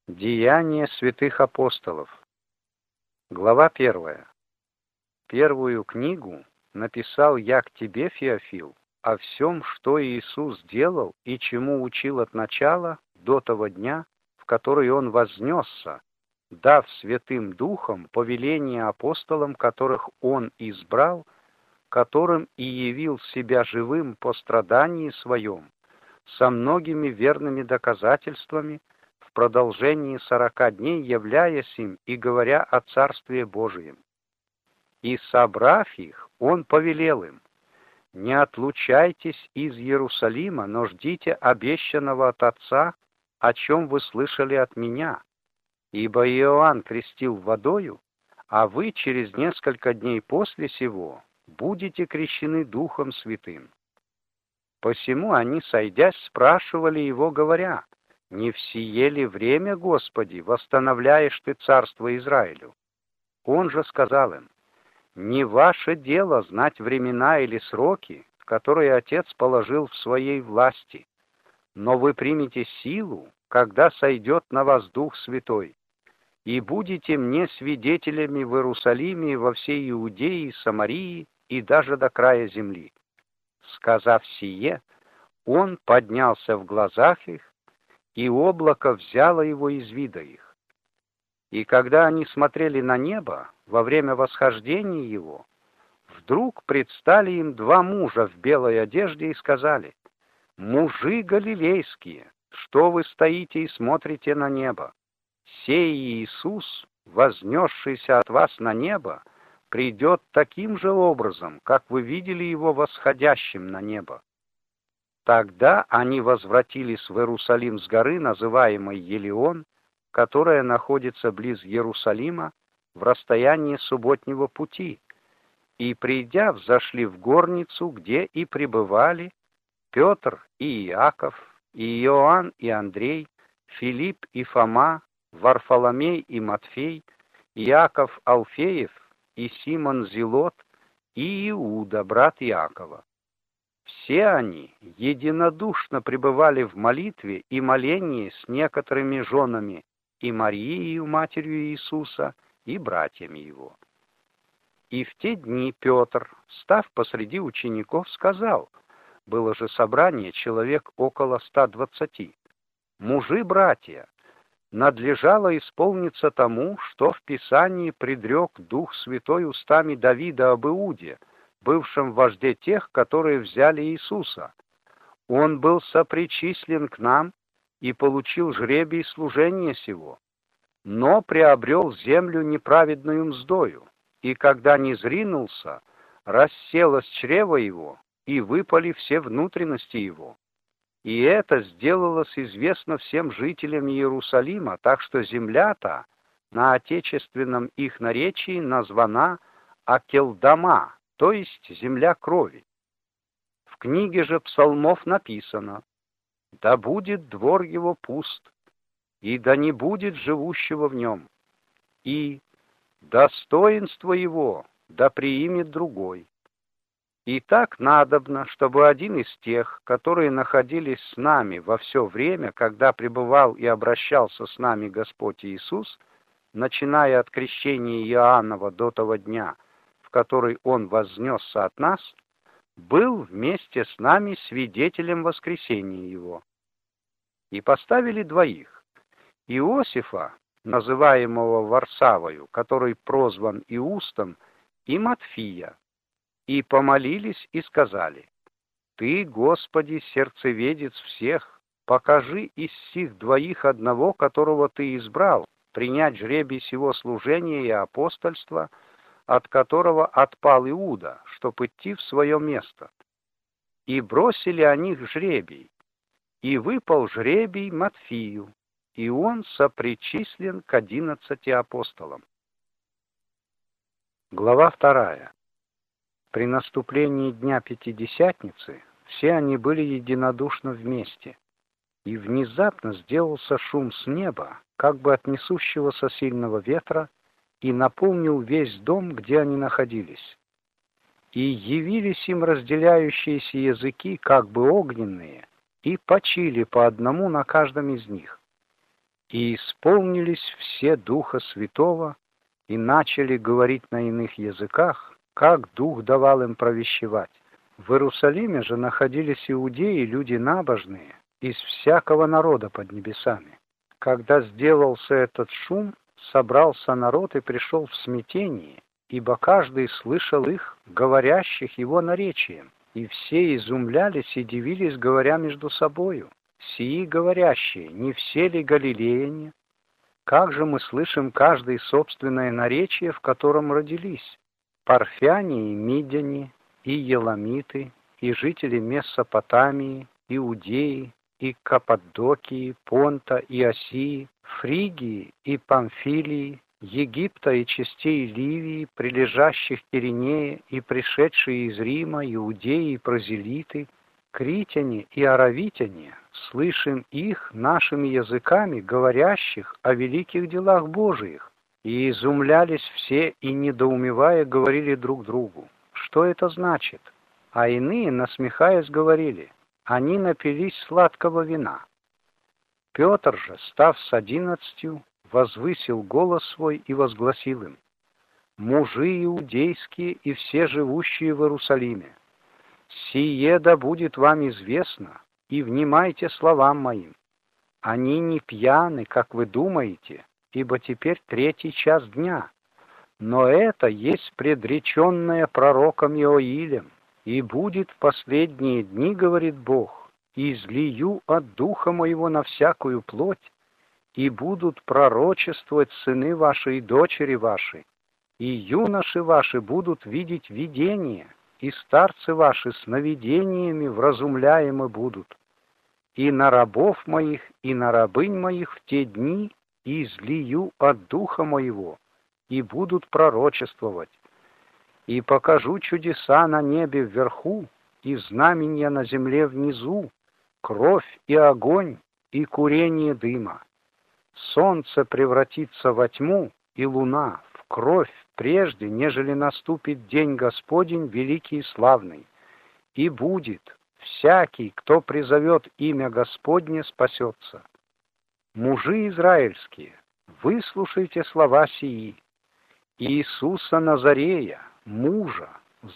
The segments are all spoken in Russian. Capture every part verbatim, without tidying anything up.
Деяния святых апостолов. Глава первая. Первую книгу написал я к тебе, Феофил, о всем, что Иисус делал и чему учил от начала до того дня, в который Он вознесся, дав Святым Духом повеление апостолам, которых Он избрал, которым и явил себя живым по страдании Своем, со многими верными доказательствами, в продолжении сорока дней являясь им и говоря о Царстве Божием. И, собрав их, он повелел им: «Не отлучайтесь из Иерусалима, но ждите обещанного от Отца, о чем вы слышали от меня. Ибо Иоанн крестил водою, а вы через несколько дней после сего будете крещены Духом Святым». Посему они, сойдясь, спрашивали его, говоря: «Не в сие ли время, Господи, восстановляешь ты царство Израилю?» Он же сказал им: «Не ваше дело знать времена или сроки, которые Отец положил в своей власти, но вы примете силу, когда сойдет на вас Дух Святой, и будете мне свидетелями в Иерусалиме и во всей Иудее, Самарии и даже до края земли». Сказав сие, он поднялся в глазах их, и облако взяло его из вида их. И когда они смотрели на небо во время восхождения его, вдруг предстали им два мужа в белой одежде и сказали: «Мужи галилейские, что вы стоите и смотрите на небо? Сей Иисус, вознесшийся от вас на небо, придет таким же образом, как вы видели его восходящим на небо». Тогда они возвратились в Иерусалим с горы, называемой Елеон, которая находится близ Иерусалима, в расстоянии субботнего пути, и, придя, взошли в горницу, где и пребывали Петр и Иаков, и Иоанн и Андрей, Филипп и Фома, Варфоломей и Матфей, Иаков Алфеев и Симон Зелот и Иуда, брат Иакова. Все они единодушно пребывали в молитве и молении с некоторыми женами и Марией, матерью Иисуса, и братьями его. И в те дни Петр, став посреди учеников, сказал, было же собрание человек около ста двадцати: «Мужи, братья, надлежало исполниться тому, что в Писании предрек Дух Святой устами Давида об Иуде, бывшем вожде тех, которые взяли Иисуса. Он был сопричислен к нам и получил жребий служения сего, но приобрел землю неправедную мздою, и когда низринулся, расселось чрево его, и выпали все внутренности его. И это сделалось известно всем жителям Иерусалима, так что земля-то на отечественном их наречии названа Акелдама, то есть земля крови. В книге же псалмов написано: «Да будет двор его пуст, и да не будет живущего в нем, и достоинство его да приимет другой». И так надобно, чтобы один из тех, которые находились с нами во все время, когда пребывал и обращался с нами Господь Иисус, начиная от крещения Иоаннова до того дня, в который Он вознесся от нас, был вместе с нами свидетелем воскресения Его. И поставили двоих: Иосифа, называемого Варсавою, который прозван Иустом, и Матфия, и помолились и сказали: «Ты, Господи, сердцеведец всех, покажи из сих двоих одного, которого Ты избрал, принять жребий сего служения и апостольства, от которого отпал Иуда, чтоб идти в свое место». И бросили они жребий, и выпал жребий Матфию, и он сопричислен к одиннадцати апостолам. Глава вторая. При наступлении Дня Пятидесятницы все они были единодушно вместе, и внезапно сделался шум с неба, как бы от несущегося сильного ветра, и наполнил весь дом, где они находились. И явились им разделяющиеся языки, как бы огненные, и почили по одному на каждом из них. И исполнились все Духа Святого, и начали говорить на иных языках, как Дух давал им провещевать. В Иерусалиме же находились иудеи, люди набожные, из всякого народа под небесами. Когда сделался этот шум, собрался народ и пришел в смятение, ибо каждый слышал их, говорящих его наречием, и все изумлялись и дивились, говоря между собою: «Сии говорящие, не все ли галилеяне? Как же мы слышим каждый собственное наречие, в котором родились? Парфяне и мидяне, и еламиты, и жители Месопотамии, Иудеи, и Каппадокии, Понта и Асии, Фригии и Памфилии, Египта и частей Ливии, прилежащих к Киринее, и пришедшие из Рима, иудеи и прозелиты, критяне и аравитяне, слышим их нашими языками, говорящих о великих делах Божиих. И изумлялись все, и, недоумевая, говорили друг другу: что это значит? А иные, насмехаясь, говорили: они напились сладкого вина. Петр же, став с одиннадцатью, возвысил голос свой и возгласил им: мужи иудейские и все живущие в Иерусалиме, сие да будет вам известно, и внимайте словам моим. Они не пьяны, как вы думаете, ибо теперь третий час дня. Но это есть предреченное пророком Иоилем, и будет в последние дни, говорит Бог, и излию от духа моего на всякую плоть, и будут пророчествовать сыны ваши и дочери ваши, и юноши ваши будут видеть видения, и старцы ваши сновидениями вразумляемы будут. И на рабов моих, и на рабынь моих в те дни излию от духа моего, и будут пророчествовать. И покажу чудеса на небе вверху, и знамения на земле внизу, кровь и огонь, и курение дыма. Солнце превратится во тьму, и луна в кровь прежде, нежели наступит день Господень великий и славный. И будет: всякий, кто призовет имя Господне, спасется. Мужи израильские, выслушайте слова сии. Иисуса Назарея, мужа,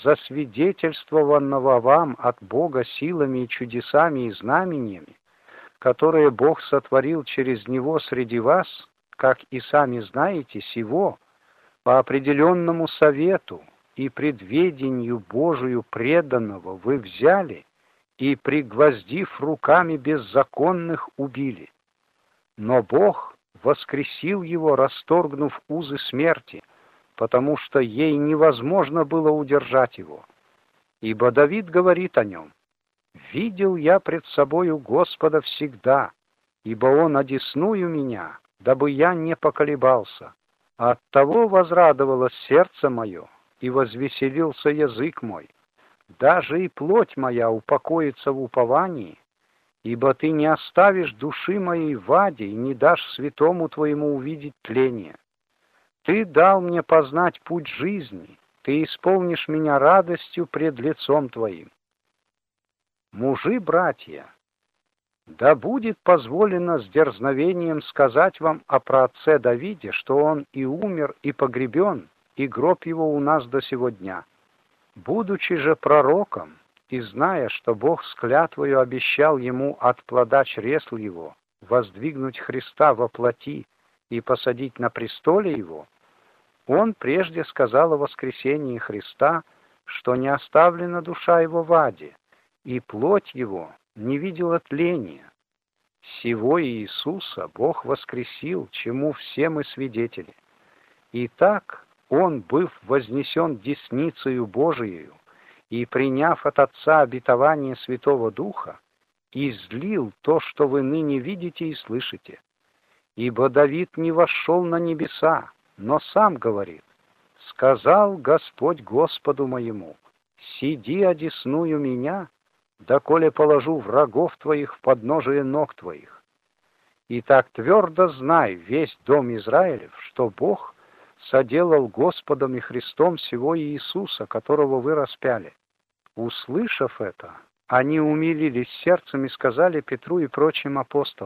засвидетельствованного вам от Бога силами и чудесами и знамениями, которые Бог сотворил через него среди вас, как и сами знаете, сего, по определенному совету и предведению Божию преданного вы взяли и, пригвоздив руками беззаконных, убили. Но Бог воскресил его, расторгнув узы смерти, потому что ей невозможно было удержать его. Ибо Давид говорит о нем: «Видел я пред собою Господа всегда, ибо Он одесную меня, дабы я не поколебался. Оттого возрадовалось сердце мое, и возвеселился язык мой. Даже и плоть моя упокоится в уповании, ибо Ты не оставишь души моей в аде и не дашь святому Твоему увидеть тление. Ты дал мне познать путь жизни, Ты исполнишь меня радостью пред лицом Твоим». Мужи-братья, да будет позволено с дерзновением сказать вам о праотце Давиде, что он и умер, и погребен, и гроб его у нас до сего дня. Будучи же пророком, и зная, что Бог с клятвою обещал ему от плода чресл его воздвигнуть Христа во плоти и посадить на престоле его, он прежде сказал о воскресении Христа, что не оставлена душа его в аде, и плоть его не видела тления. Сего Иисуса Бог воскресил, чему все мы свидетели. Итак, Он, быв вознесен десницею Божиею и приняв от Отца обетование Святого Духа, излил то, что вы ныне видите и слышите. Ибо Давид не вошел на небеса, но сам говорит: «Сказал Господь Господу моему: сиди одесную меня, доколе положу врагов твоих в подножие ног твоих». И так твердо знай весь дом Израилев, что Бог соделал Господом и Христом сего Иисуса, которого вы распяли. Услышав это, они умилились сердцем и сказали Петру и прочим апостолам: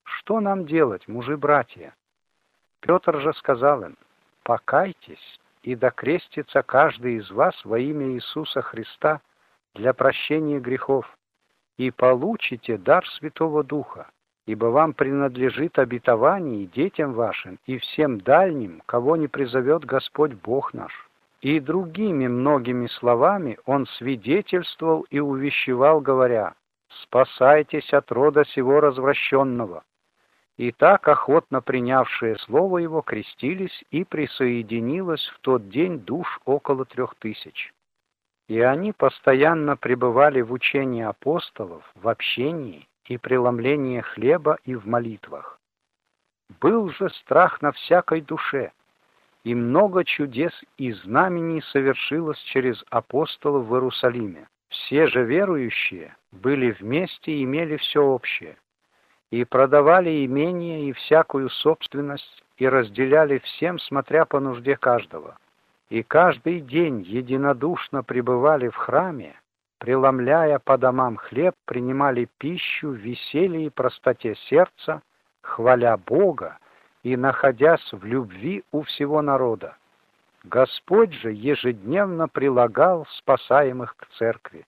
Что нам делать, мужи-братья? Петр же сказал им: покайтесь, и докрестится каждый из вас во имя Иисуса Христа для прощения грехов, и получите дар Святого Духа, ибо вам принадлежит обетование детям вашим и всем дальним, кого не призовет Господь Бог наш. И другими многими словами он свидетельствовал и увещевал, говоря: спасайтесь от рода сего развращенного. И так охотно принявшие слово его крестились, и присоединилось в тот день душ около трех тысяч. И они постоянно пребывали в учении апостолов, в общении и преломлении хлеба и в молитвах. Был же страх на всякой душе, и много чудес и знамений совершилось через апостолов в Иерусалиме. Все же верующие были вместе и имели все общее, и продавали имения и всякую собственность, и разделяли всем, смотря по нужде каждого. И каждый день единодушно пребывали в храме, преломляя по домам хлеб, принимали пищу в веселье и простоте сердца, хваля Бога и находясь в любви у всего народа. Господь же ежедневно прилагал спасаемых к церкви.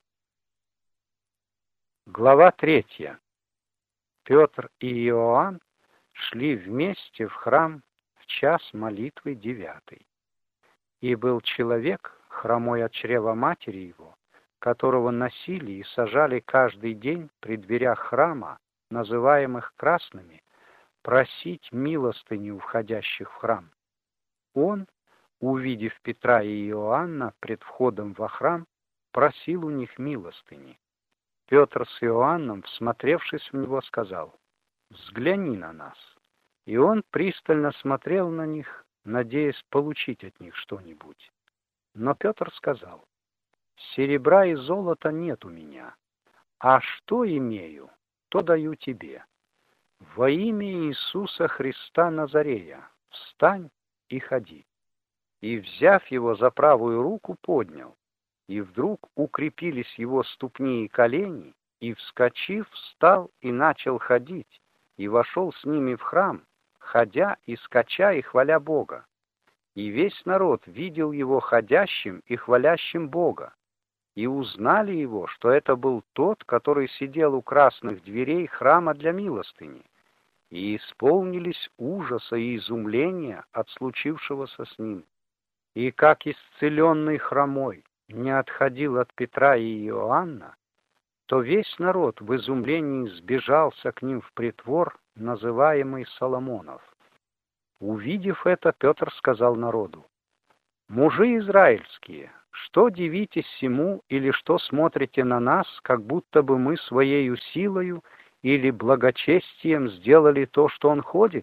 Глава третья. Петр и Иоанн шли вместе в храм в час молитвы девятый. И был человек, хромой от чрева матери его, которого носили и сажали каждый день при дверях храма, называемых красными, просить милостыню у входящих в храм. Он, увидев Петра и Иоанна пред входом во храм, просил у них милостыни. Петр с Иоанном, всмотревшись в него, сказал: «Взгляни на нас». И он пристально смотрел на них, надеясь получить от них что-нибудь. Но Петр сказал: «Серебра и золота нет у меня, а что имею, то даю тебе. Во имя Иисуса Христа Назарея встань и ходи». И, взяв его за правую руку, поднял. И вдруг укрепились его ступни и колени, и, вскочив, встал и начал ходить, и вошел с ними в храм, ходя и скача и хваля Бога. И весь народ видел его ходящим и хвалящим Бога, и узнали его, что это был тот, который сидел у красных дверей храма для милостыни, и исполнились ужаса и изумления от случившегося с ним. И как исцеленный хромой не отходил от Петра и Иоанна, то весь народ в изумлении сбежался к ним в притвор, называемый Соломонов. Увидев это, Петр сказал народу: «Мужи израильские, что дивитесь сему или что смотрите на нас, как будто бы мы своею силою или благочестием сделали то, что он ходит?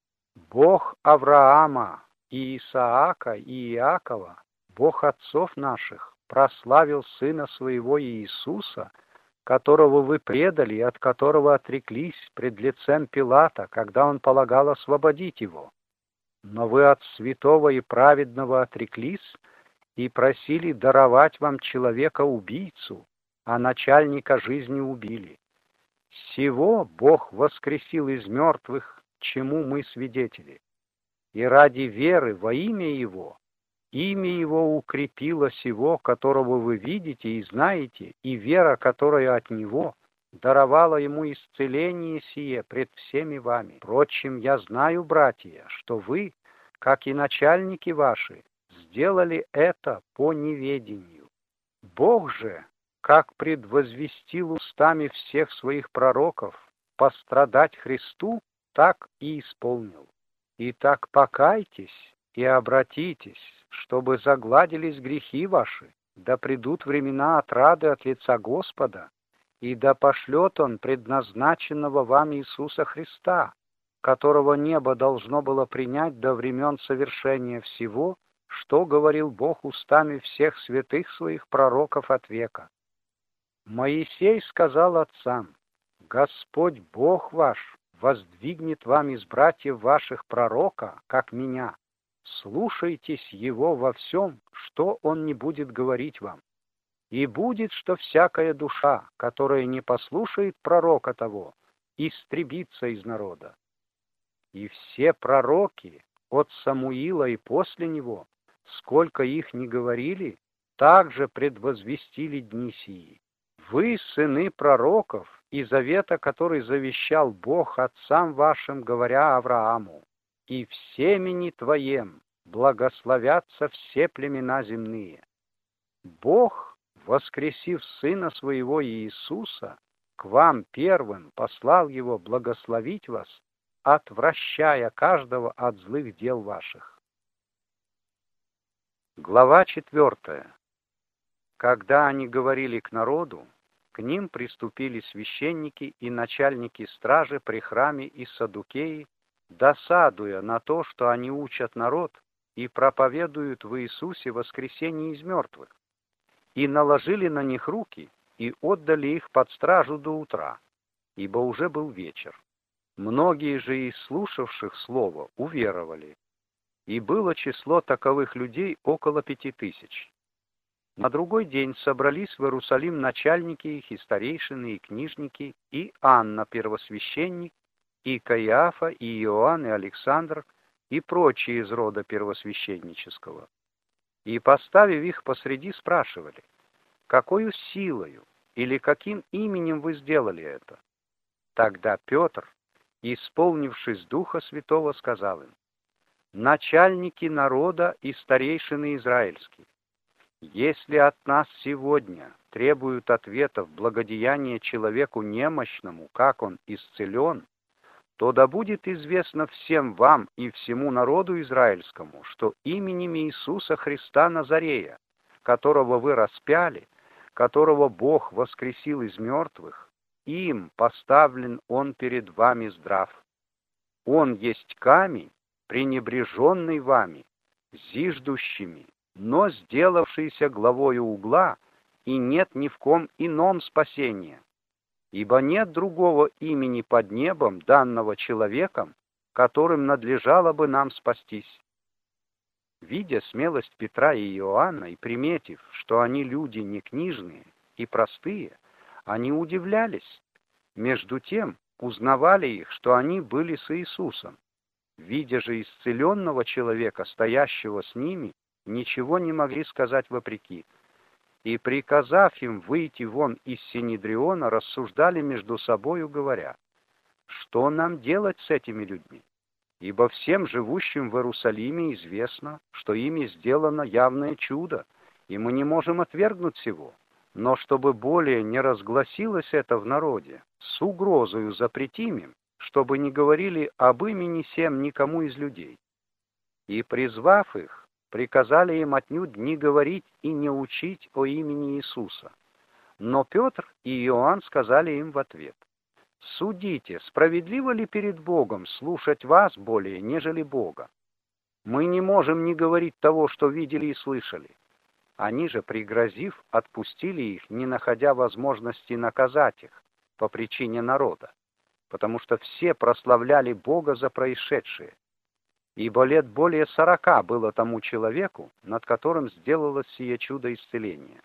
Бог Авраама и Исаака и Иакова, Бог отцов наших, прославил Сына Своего Иисуса, которого вы предали и от которого отреклись пред лицем Пилата, когда он полагал освободить его. Но вы от святого и праведного отреклись и просили даровать вам человека-убийцу, а начальника жизни убили. Сего Бог воскресил из мертвых, чему мы свидетели. И ради веры во имя Его, имя Его укрепило сего, которого вы видите и знаете, и вера, которая от Него, даровала Ему исцеление сие пред всеми вами. Впрочем, я знаю, братья, что вы, как и начальники ваши, сделали это по неведению. Бог же, как предвозвестил устами всех своих пророков пострадать Христу, так и исполнил. Итак, покайтесь и обратитесь, чтобы загладились грехи ваши, да придут времена отрады от лица Господа, и да пошлет Он предназначенного вам Иисуса Христа, которого небо должно было принять до времен совершения всего, что говорил Бог устами всех святых своих пророков от века. Моисей сказал отцам: «Господь Бог ваш воздвигнет вам из братьев ваших пророка, как меня. Слушайтесь его во всем, что он не будет говорить вам. И будет, что всякая душа, которая не послушает пророка того, истребиться из народа. И все пророки от Самуила и после него, сколько их ни говорили, также предвозвестили дни сии. Вы, сыны пророков, и завета, который завещал Бог отцам вашим, говоря Аврааму, и в семени твоем благословятся все племена земные. Бог, воскресив Сына Своего Иисуса, к вам первым послал Его благословить вас, отвращая каждого от злых дел ваших. Глава четвертая. Когда они говорили к народу, к ним приступили священники и начальники стражи при храме и саддукеи, досадуя на то, что они учат народ и проповедуют в Иисусе воскресение из мертвых, и наложили на них руки и отдали их под стражу до утра, ибо уже был вечер. Многие же из слушавших слово уверовали, и было число таковых людей около пяти тысяч. На другой день собрались в Иерусалим начальники их, и старейшины, и книжники, и Анна, первосвященник, и Каиафа, и Иоанн, и Александр, и прочие из рода первосвященнического. И, поставив их посреди, спрашивали: «Какою силою или каким именем вы сделали это?» Тогда Петр, исполнившись Духа Святого, сказал им: «Начальники народа и старейшины израильские, если от нас сегодня требуют ответов благодеяния человеку немощному, как он исцелен, то да будет известно всем вам и всему народу израильскому, что именем Иисуса Христа Назарея, которого вы распяли, которого Бог воскресил из мертвых, им поставлен он перед вами здрав. Он есть камень, пренебреженный вами, зиждущими, но сделавшийся главою угла, и нет ни в ком ином спасения. Ибо нет другого имени под небом, данного человеком, которым надлежало бы нам спастись». Видя смелость Петра и Иоанна и приметив, что они люди не книжные и простые, они удивлялись. Между тем узнавали их, что они были с Иисусом. Видя же исцеленного человека, стоящего с ними, ничего не могли сказать вопреки. И, приказав им выйти вон из Синедриона, рассуждали между собою, говоря: «Что нам делать с этими людьми? Ибо всем живущим в Иерусалиме известно, что ими сделано явное чудо, и мы не можем отвергнуть сего. Но чтобы более не разгласилось это в народе, с угрозою запретим им, чтобы не говорили об имени сем никому из людей». И, призвав их, приказали им отнюдь не говорить и не учить о имени Иисуса. Но Петр и Иоанн сказали им в ответ: «Судите, справедливо ли перед Богом слушать вас более, нежели Бога? Мы не можем не говорить того, что видели и слышали». Они же, пригрозив, отпустили их, не находя возможности наказать их по причине народа, потому что все прославляли Бога за происшедшее. Ибо лет более сорока было тому человеку, над которым сделалось сие чудо исцеления.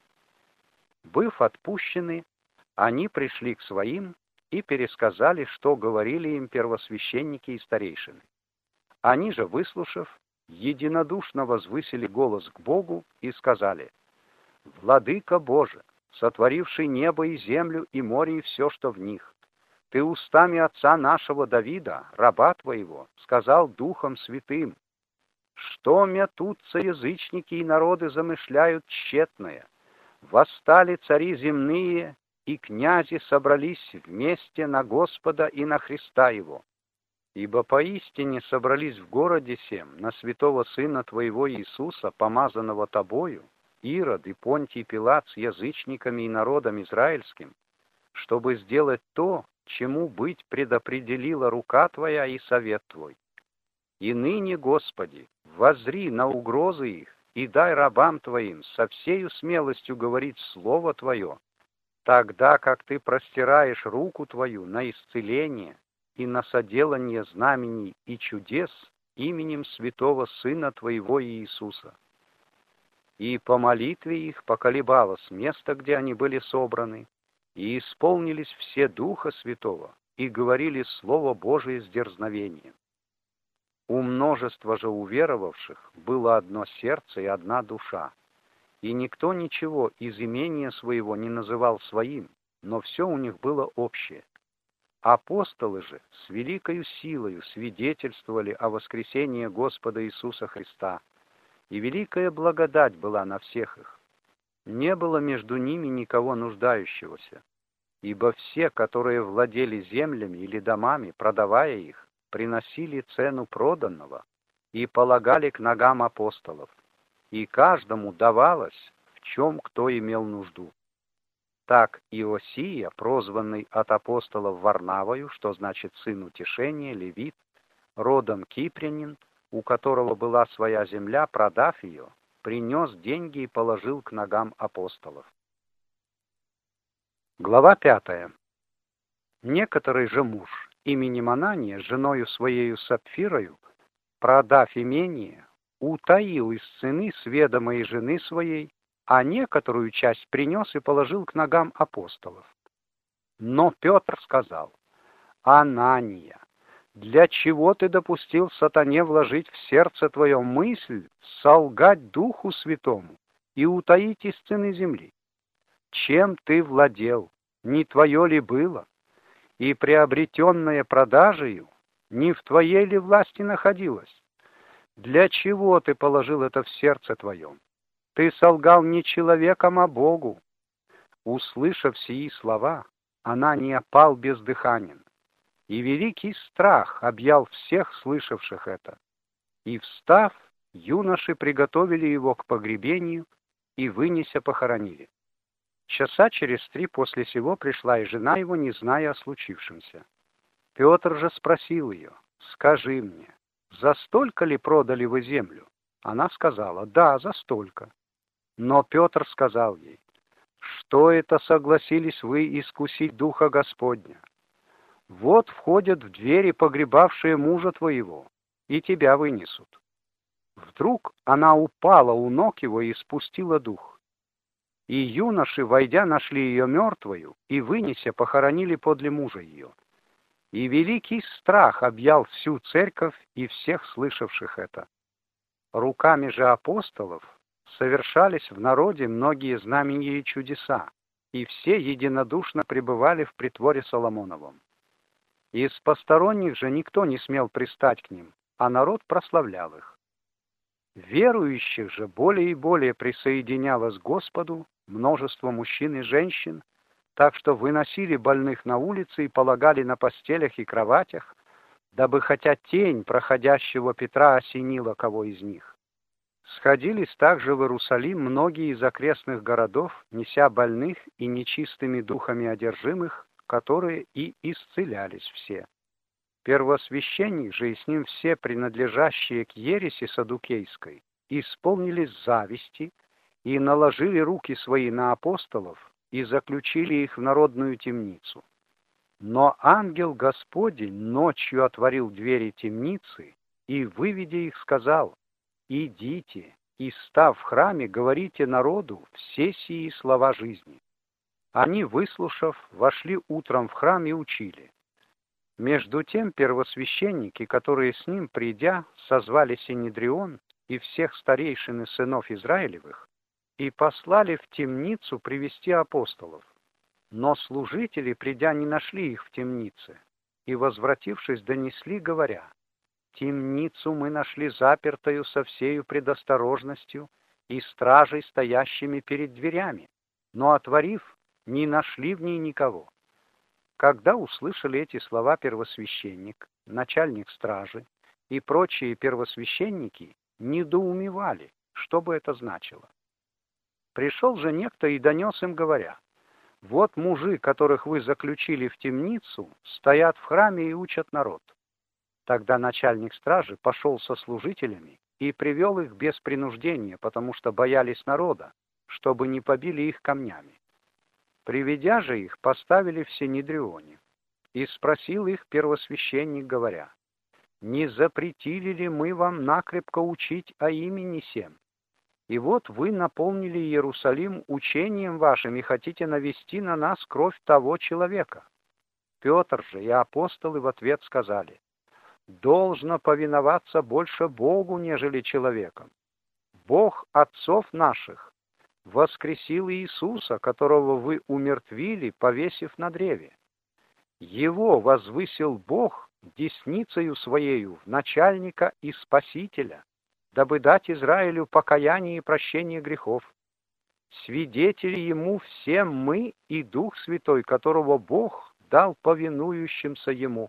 Быв отпущены, они пришли к своим и пересказали, что говорили им первосвященники и старейшины. Они же, выслушав, единодушно возвысили голос к Богу и сказали: «Владыка Боже, сотворивший небо и землю и море и все, что в них, Ты устами отца нашего Давида, раба Твоего, сказал Духом Святым: что метутся язычники и народы замышляют тщетное. Восстали цари земные, и князи собрались вместе на Господа и на Христа Его. Ибо поистине собрались в городе сем на святого Сына Твоего Иисуса, помазанного Тобою, Ирод и Понтий Пилат с язычниками и народом израильским, чтобы сделать то, чему быть предопределила рука Твоя и совет Твой. И ныне, Господи, воззри на угрозы их и дай рабам Твоим со всею смелостью говорить Слово Твое, тогда как Ты простираешь руку Твою на исцеление и на соделание знамений и чудес именем святого Сына Твоего Иисуса». И по молитве их поколебалось место, где они были собраны, и исполнились все Духа Святого, и говорили Слово Божие с дерзновением. У множества же уверовавших было одно сердце и одна душа, и никто ничего из имения своего не называл своим, но все у них было общее. Апостолы же с великою силою свидетельствовали о воскресении Господа Иисуса Христа, и великая благодать была на всех их. Не было между ними никого нуждающегося, ибо все, которые владели землями или домами, продавая их, приносили цену проданного и полагали к ногам апостолов, и каждому давалось, в чем кто имел нужду. Так Иосия, прозванный от апостолов Варнавою, что значит сын утешения, левит, родом кипрянин, у которого была своя земля, продав ее, принес деньги и положил к ногам апостолов. Глава пятая. Некоторый же муж именем Анания, женою своею Сапфирою, продав имение, утаил из цены с ведомой жены своей, а некоторую часть принес и положил к ногам апостолов. Но Петр сказал: «Анания, для чего ты допустил сатане вложить в сердце твое мысль солгать Духу Святому и утаить из цены земли? Чем ты владел, не твое ли было? И приобретенное продажею не в твоей ли власти находилось? Для чего ты положил это в сердце твоем? Ты солгал не человеком, а Богу». Услышав сии слова, Анания пал бездыханен, и великий страх объял всех слышавших это. И, встав, юноши приготовили его к погребению и, вынеся, похоронили. Часа через три после сего пришла и жена его, не зная о случившемся. Петр же спросил ее: «Скажи мне, за столько ли продали вы землю?» Она сказала: «Да, за столько». Но Петр сказал ей: «Что это согласились вы искусить Духа Господня? Вот входят в двери погребавшие мужа твоего, и тебя вынесут». Вдруг она упала у ног его и спустила дух. И юноши, войдя, нашли ее мертвою, и, вынеся, похоронили подле мужа ее. И великий страх объял всю церковь и всех слышавших это. Руками же апостолов совершались в народе многие знамения и чудеса, и все единодушно пребывали в притворе Соломоновом. Из посторонних же никто не смел пристать к ним, а народ прославлял их. Верующих же более и более присоединялось к Господу множество мужчин и женщин, так что выносили больных на улицы и полагали на постелях и кроватях, дабы хотя тень проходящего Петра осенила кого из них. Сходились также в Иерусалим многие из окрестных городов, неся больных и нечистыми духами одержимых, которые и исцелялись все. Первосвященник же и с ним все принадлежащие к ереси саддукейской исполнились зависти и наложили руки свои на апостолов и заключили их в народную темницу. Но ангел Господень ночью отворил двери темницы и, выведя их, сказал: «Идите и, став в храме, говорите народу все сии слова жизни». Они, выслушав, вошли утром в храм и учили. Между тем первосвященники, которые с ним, придя, созвали Синедрион и всех старейшин и сынов Израилевых, и послали в темницу привести апостолов. Но служители, придя, не нашли их в темнице, и, возвратившись, донесли, говоря: «Темницу мы нашли запертою со всею предосторожностью и стражей, стоящими перед дверями, но, отворив, не нашли в ней никого». Когда услышали эти слова первосвященник, начальник стражи и прочие первосвященники, недоумевали, что бы это значило. Пришел же некто и донес им, говоря: «Вот мужи, которых вы заключили в темницу, стоят в храме и учат народ». Тогда начальник стражи пошел со служителями и привел их без принуждения, потому что боялись народа, чтобы не побили их камнями. Приведя же их, поставили в Синедрионе. И спросил их первосвященник, говоря: «Не запретили ли мы вам накрепко учить о имени сем? И вот вы наполнили Иерусалим учением вашим и хотите навести на нас кровь того человека». Петр же и апостолы в ответ сказали: «Должно повиноваться больше Богу, нежели человеком. Бог отцов наших воскресил Иисуса, которого вы умертвили, повесив на древе. Его возвысил Бог десницею Своею в начальника и Спасителя, дабы дать Израилю покаяние и прощение грехов. Свидетели Ему всем мы и Дух Святой, которого Бог дал повинующимся Ему».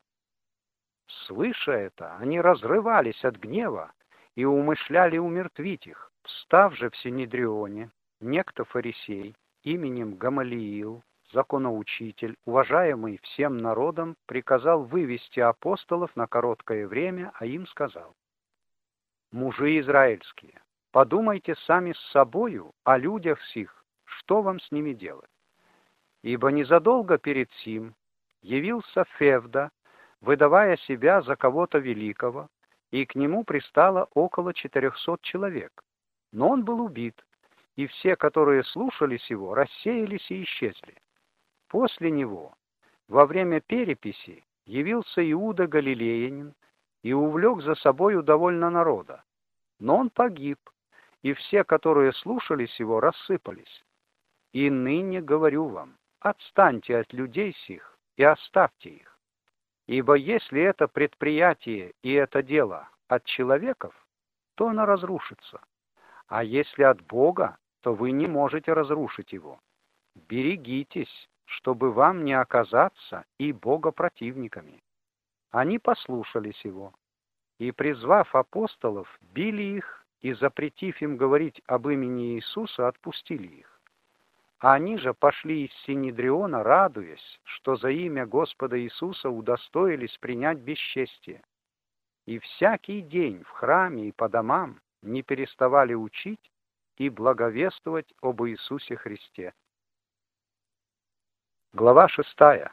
Слыша это, они разрывались от гнева и умышляли умертвить их. Встав же в Синедрионе, некто фарисей именем Гамалиил, законоучитель, уважаемый всем народом, приказал вывести апостолов на короткое время, а им сказал: «Мужи израильские, подумайте сами с собою о людях сих, что вам с ними делать. Ибо незадолго перед сим явился Февда, выдавая себя за кого-то великого, и к нему пристало около четырехсот человек. Но он был убит, и все, которые слушались его, рассеялись и исчезли. После него, во время переписи, явился Иуда Галилеянин и увлек за собою довольно народа. Но он погиб, и все, которые слушались его, рассыпались. И ныне говорю вам: отстаньте от людей сих и оставьте их. Ибо если это предприятие и это дело от человеков, то оно разрушится. А если от Бога, то вы не можете разрушить его. Берегитесь, чтобы вам не оказаться и богопротивниками». Они послушались его, и, призвав апостолов, били их и, запретив им говорить об имени Иисуса, отпустили их. А они же пошли из Синедриона, радуясь, что за имя Господа Иисуса удостоились принять бесчестие. И всякий день в храме и по домам не переставали учить и благовествовать об Иисусе Христе. Глава шестая.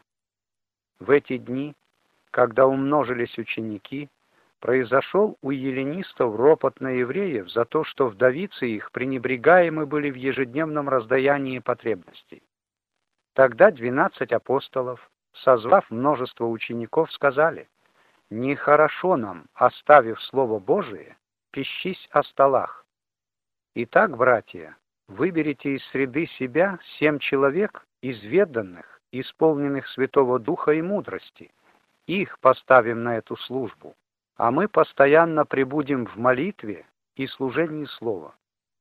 В эти дни, когда умножились ученики, произошел у эллинистов ропот на евреев за то, что вдовицы их пренебрегаемы были в ежедневном раздаянии потребностей. Тогда двенадцать апостолов, созвав множество учеников, сказали: «Нехорошо нам, оставив Слово Божие, пищись о столах. Итак, братья, выберите из среды себя семь человек, изведанных, исполненных Святого Духа и мудрости. Их поставим на эту службу, а мы постоянно пребудем в молитве и служении Слова».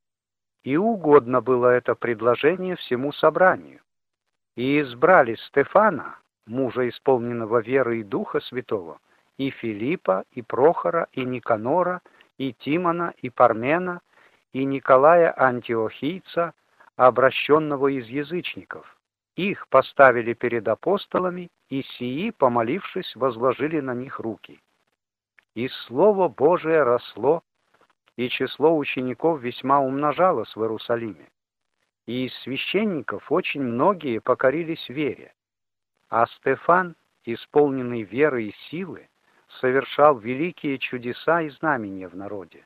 И угодно было это предложение всему собранию. И избрали Стефана, мужа, исполненного веры и Духа Святого, и Филиппа, и Прохора, и Никанора, и Тимона, и Пармена, и Николая Антиохийца, обращенного из язычников. Их поставили перед апостолами, и сии, помолившись, возложили на них руки. И Слово Божие росло, и число учеников весьма умножалось в Иерусалиме. И из священников очень многие покорились вере. А Стефан, исполненный веры и силы, совершал великие чудеса и знамения в народе.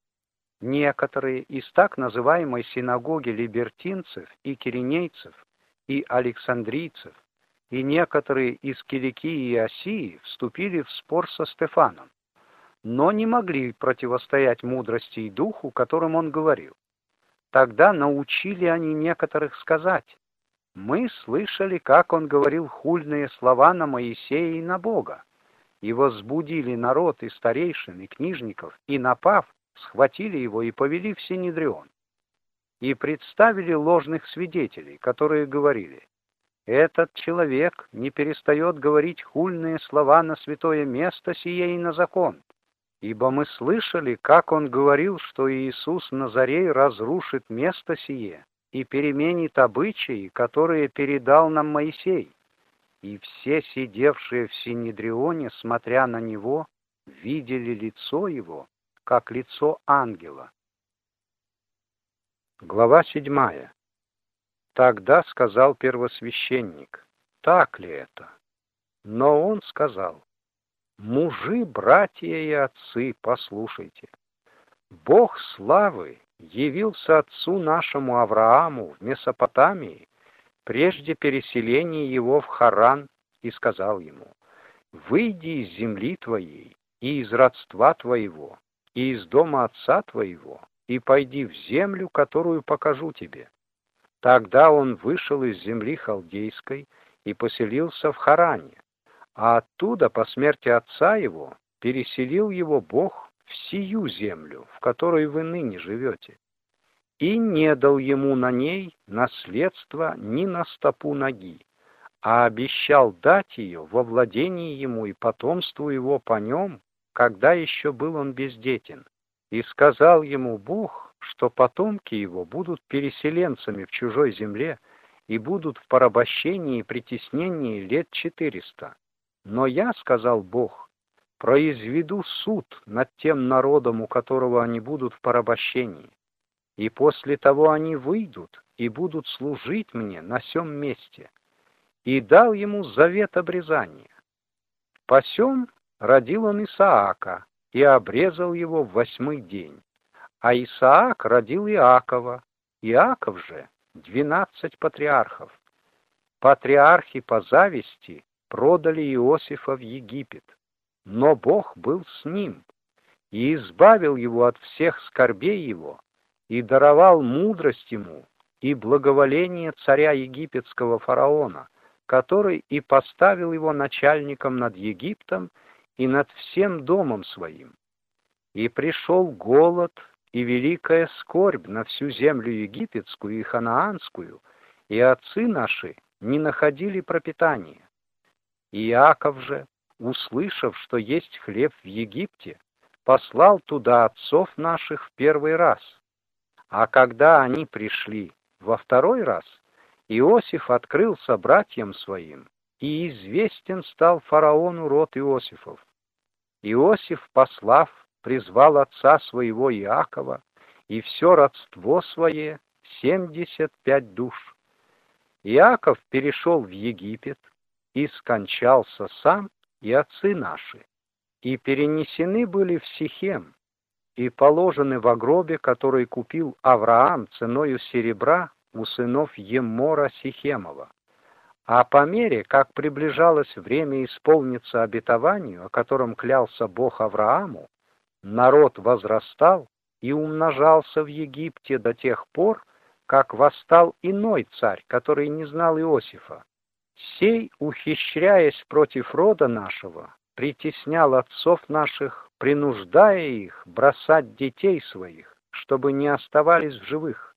Некоторые из так называемой синагоги либертинцев и киринейцев и александрийцев, и некоторые из Киликии и Осии вступили в спор со Стефаном, но не могли противостоять мудрости и духу, которым он говорил. Тогда научили они некоторых сказать: «Мы слышали, как он говорил хульные слова на Моисея и на Бога», и возбудили народ и старейшин, и книжников, и, напав, схватили его и повели в Синедрион. И представили ложных свидетелей, которые говорили: «Этот человек не перестает говорить хульные слова на святое место сие и на закон. Ибо мы слышали, как он говорил, что Иисус Назарей разрушит место сие и переменит обычаи, которые передал нам Моисей». И все сидевшие в Синедрионе, смотря на него, видели лицо его, как лицо ангела. Глава седьмая. Тогда сказал первосвященник: «Так ли это?» Но он сказал: «Мужи, братья и отцы, послушайте. Бог славы явился отцу нашему Аврааму в Месопотамии прежде переселения его в Харан и сказал ему: «Выйди из земли твоей, и из родства твоего, и из дома отца твоего, и пойди в землю, которую покажу тебе». Тогда он вышел из земли халдейской и поселился в Харане, а оттуда, по смерти отца его, переселил его Бог в сию землю, в которой вы ныне живете, и не дал ему на ней наследства ни на стопу ноги, а обещал дать ее во владение ему и потомству его по нем, когда еще был он бездетен. И сказал ему Бог, что потомки его будут переселенцами в чужой земле и будут в порабощении и притеснении лет четыреста. Но я, сказал Бог, произведу суд над тем народом, у которого они будут в порабощении, и после того они выйдут и будут служить мне на сем месте. И дал ему завет обрезания. По сем родил он Исаака и обрезал его в восьмой день. А Исаак родил Иакова, Иаков же двенадцать патриархов. Патриархи по зависти продали Иосифа в Египет, но Бог был с ним и избавил его от всех скорбей его и даровал мудрость ему и благоволение царя египетского фараона, который и поставил его начальником над Египтом и над всем домом своим. И пришел голод и великая скорбь на всю землю египетскую и ханаанскую, и отцы наши не находили пропитания. Иаков же, услышав, что есть хлеб в Египте, послал туда отцов наших в первый раз. А когда они пришли во второй раз, Иосиф открылся братьям своим, и известен стал фараону род Иосифов. Иосиф, послав, призвал отца своего Иакова и все родство свое, семьдесят пять душ. Иаков перешел в Египет и скончался сам и отцы наши, и перенесены были в Сихем, и положены во гробе, который купил Авраам ценою серебра у сынов Еммора Сихемова. А по мере, как приближалось время исполниться обетованию, о котором клялся Бог Аврааму, народ возрастал и умножался в Египте до тех пор, как восстал иной царь, который не знал Иосифа. Сей, ухищряясь против рода нашего, притеснял отцов наших, принуждая их бросать детей своих, чтобы не оставались в живых.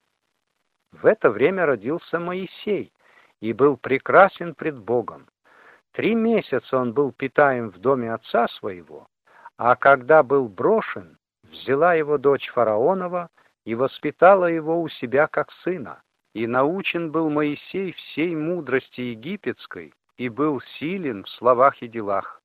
В это время родился Моисей и был прекрасен пред Богом. Три месяца он был питаем в доме отца своего, а когда был брошен, взяла его дочь фараонова и воспитала его у себя как сына. И научен был Моисей всей мудрости египетской и был силен в словах и делах.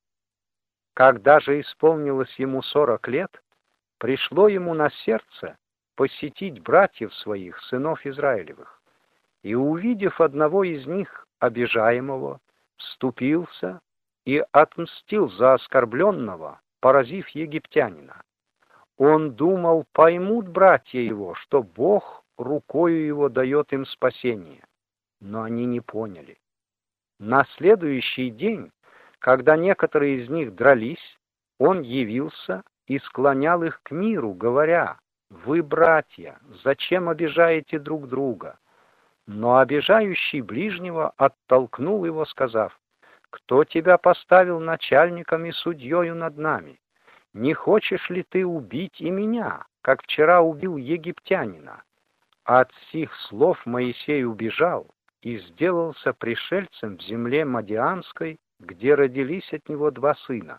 Когда же исполнилось ему сорок лет, пришло ему на сердце посетить братьев своих, сынов Израилевых, и, увидев одного из них, обижаемого, вступился и отмстил за оскорбленного, поразив египтянина. Он думал, поймут братья его, что Бог рукою его дает им спасение, но они не поняли. На следующий день, когда некоторые из них дрались, он явился и склонял их к миру, говоря: «Вы, братья, зачем обижаете друг друга?» Но обижающий ближнего оттолкнул его, сказав: «Кто тебя поставил начальником и судьею над нами? Не хочешь ли ты убить и меня, как вчера убил египтянина?» От сих слов Моисей убежал и сделался пришельцем в земле Мадианской, где родились от него два сына.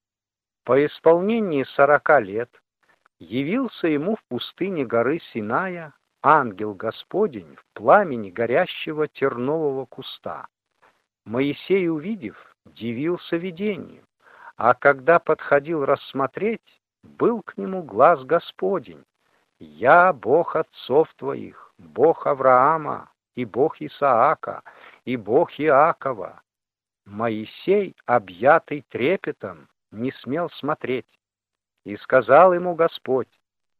По исполнении сорока лет явился ему в пустыне горы Синая ангел Господень в пламени горящего тернового куста. Моисей, увидев, дивился видению, а когда подходил рассмотреть, был к нему глас Господень: «Я Бог отцов твоих, Бог Авраама, и Бог Исаака, и Бог Иакова». Моисей, объятый трепетом, не смел смотреть. И сказал ему Господь: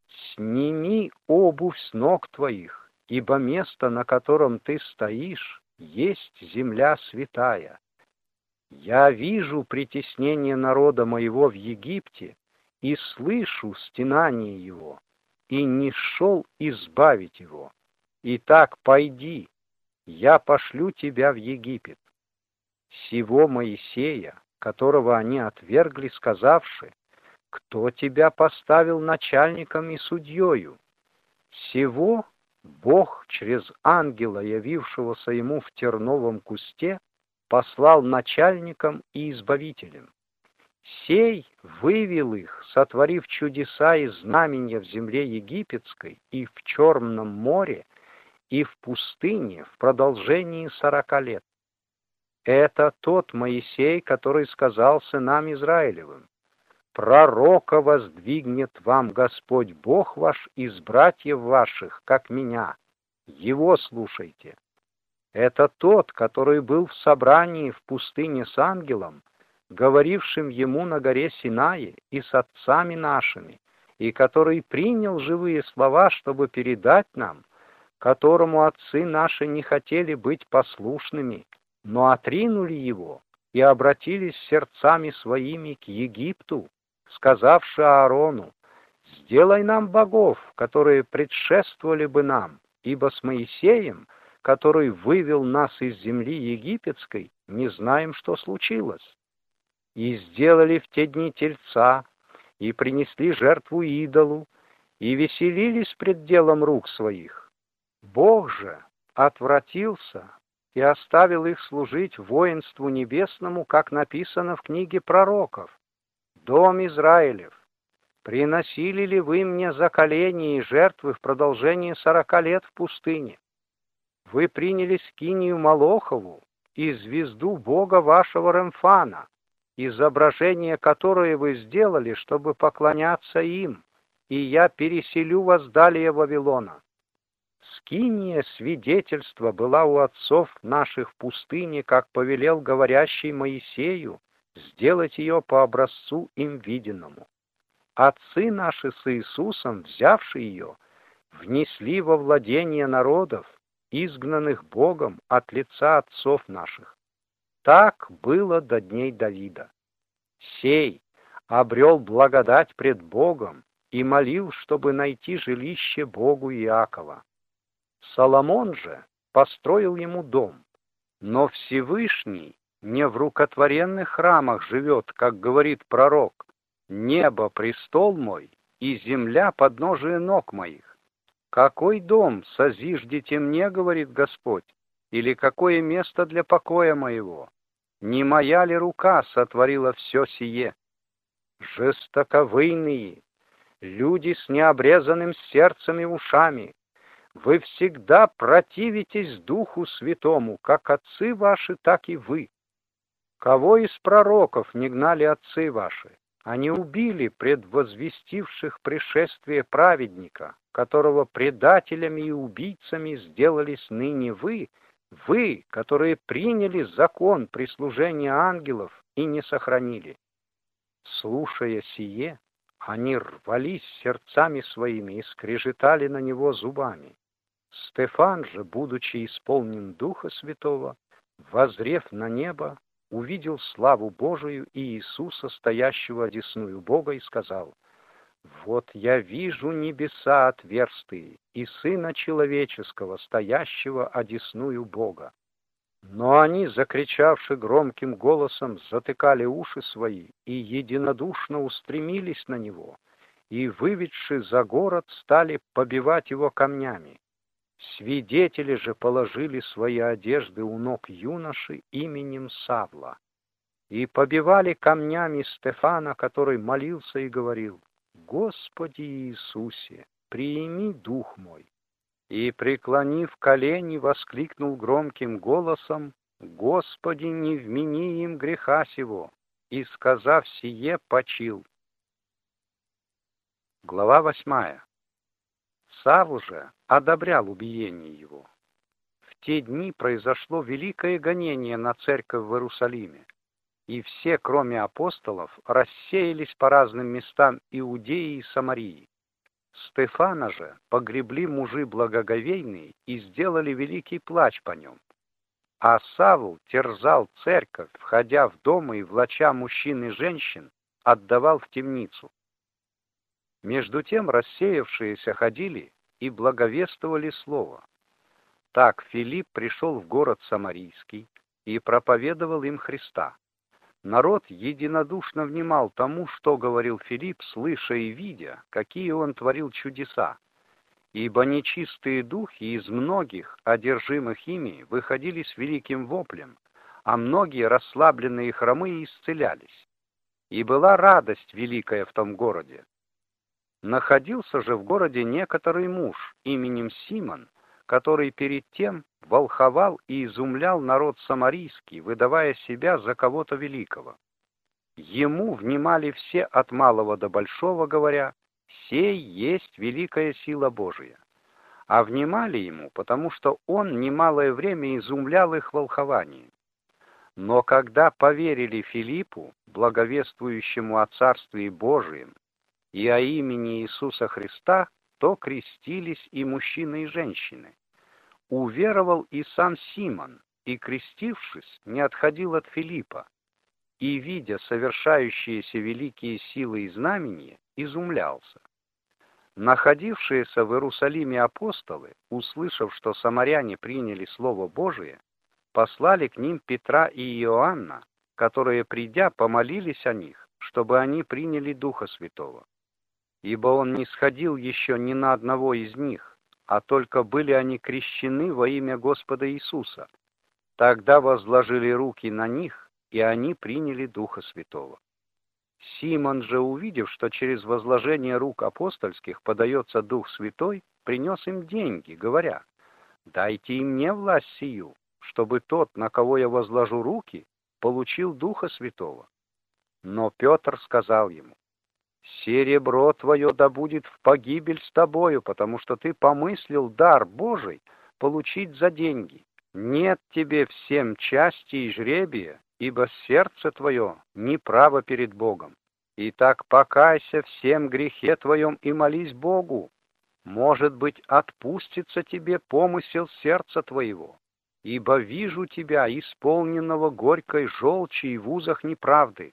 «Сними обувь с ног твоих, ибо место, на котором ты стоишь, есть земля святая». Я вижу притеснение народа моего в Египте и слышу стенание его, и не шел избавить его. Итак, пойди, я пошлю тебя в Египет. Сего Моисея, которого они отвергли, сказавши: кто тебя поставил начальником и судьею? Сего Бог через ангела, явившегося ему в терновом кусте, послал начальником и избавителем. Сей вывел их, сотворив чудеса и знамения в земле египетской и в Черном море, и в пустыне в продолжении сорока лет. Это тот Моисей, который сказал сынам Израилевым: пророка воздвигнет вам Господь Бог ваш из братьев ваших, как меня. Его слушайте. Это тот, который был в собрании в пустыне с ангелом, говорившим ему на горе Синае и с отцами нашими, и который принял живые слова, чтобы передать нам, которому отцы наши не хотели быть послушными, но отринули его и обратились сердцами своими к Египту, сказавши Аарону: сделай нам богов, которые предшествовали бы нам, ибо с Моисеем, который вывел нас из земли египетской, не знаем, что случилось. И сделали в те дни тельца, и принесли жертву идолу, и веселились пред делом рук своих. Бог же отвратился и оставил их служить воинству небесному, как написано в книге пророков: «Дом Израилев, приносили ли вы мне заколения и жертвы в продолжении сорока лет в пустыне? Вы приняли скинию Молохову и звезду Бога вашего Ремфана, изображение которое вы сделали, чтобы поклоняться им, и я переселю вас далее Вавилона. Скиния свидетельства была у отцов наших в пустыне, как повелел говорящий Моисею, сделать ее по образцу им виденному. Отцы наши с Иисусом, взявши ее, внесли во владение народов, изгнанных Богом от лица отцов наших. Так было до дней Давида. Сей обрел благодать пред Богом и молил, чтобы найти жилище Богу Иакова. Соломон же построил ему дом, но Всевышний не в рукотворенных храмах живет, как говорит пророк: «Небо — престол мой, и земля — подножие ног моих». «Какой дом созиждете мне, — говорит Господь, — или какое место для покоя моего? Не моя ли рука сотворила все сие? Жестоковыйные, люди с необрезанным сердцем и ушами, вы всегда противитесь Духу Святому, как отцы ваши, так и вы. Кого из пророков не гнали отцы ваши? Они убили предвозвестивших пришествие праведника, которого предателями и убийцами сделались ныне вы, вы, которые приняли закон прислужения ангелов и не сохранили. Слушая сие, они рвались сердцами своими и скрежетали на него зубами. Стефан же, будучи исполнен Духа Святого, воззрев на небо, увидел славу Божию и Иисуса, стоящего одесную Бога, и сказал: «Вот я вижу небеса отверстые и Сына Человеческого, стоящего одесную Бога». Но они, закричавши громким голосом, затыкали уши свои и единодушно устремились на него, и, выведши за город, стали побивать его камнями. Свидетели же положили свои одежды у ног юноши именем Савла и побивали камнями Стефана, который молился и говорил: «Господи Иисусе, приими дух мой». И, преклонив колени, воскликнул громким голосом: «Господи, не вмени им греха сего!» И, сказав сие, почил. Глава восьмая. Савл же одобрял убиение его. В те дни произошло великое гонение на церковь в Иерусалиме, и все, кроме апостолов, рассеялись по разным местам Иудеи и Самарии. Стефана же погребли мужи благоговейные и сделали великий плач по нем. а Савл терзал церковь, входя в дома и влача мужчин и женщин, отдавал в темницу. Между тем рассеявшиеся ходили и благовествовали слово. Так Филипп пришел в город Самарийский и проповедовал им Христа. Народ единодушно внимал тому, что говорил Филипп, слыша и видя, какие он творил чудеса. Ибо нечистые духи из многих, одержимых ими, выходили с великим воплем, а многие, расслабленные и хромые, исцелялись. И была радость великая в том городе. Находился же в городе некоторый муж именем Симон, который перед тем волховал и изумлял народ самарийский, выдавая себя за кого-то великого. Ему внимали все от малого до большого, говоря: «Сей есть великая сила Божия». А внимали ему, потому что он немалое время изумлял их волхованием. Но когда поверили Филиппу, благовествующему о Царстве Божием и о имени Иисуса Христа, то крестились и мужчины, и женщины. Уверовал и сам Симон, и, крестившись, не отходил от Филиппа, и, видя совершающиеся великие силы и знамения, изумлялся. Находившиеся в Иерусалиме апостолы, услышав, что самаряне приняли Слово Божие, послали к ним Петра и Иоанна, которые, придя, помолились о них, чтобы они приняли Духа Святого. Ибо он не сходил еще ни на одного из них, а только были они крещены во имя Господа Иисуса. Тогда возложили руки на них, и они приняли Духа Святого. Симон же, увидев, что через возложение рук апостольских подается Дух Святой, принес им деньги, говоря: «Дайте и мне власть сию, чтобы тот, на кого я возложу руки, получил Духа Святого». Но Петр сказал ему: «Серебро твое да будет в погибель с тобою, потому что ты помыслил дар Божий получить за деньги. Нет тебе всем части и жребия, ибо сердце твое неправо перед Богом. Итак, покайся всем грехе твоем и молись Богу. Может быть, отпустится тебе помысел сердца твоего. Ибо вижу тебя, исполненного горькой желчи и в узах неправды».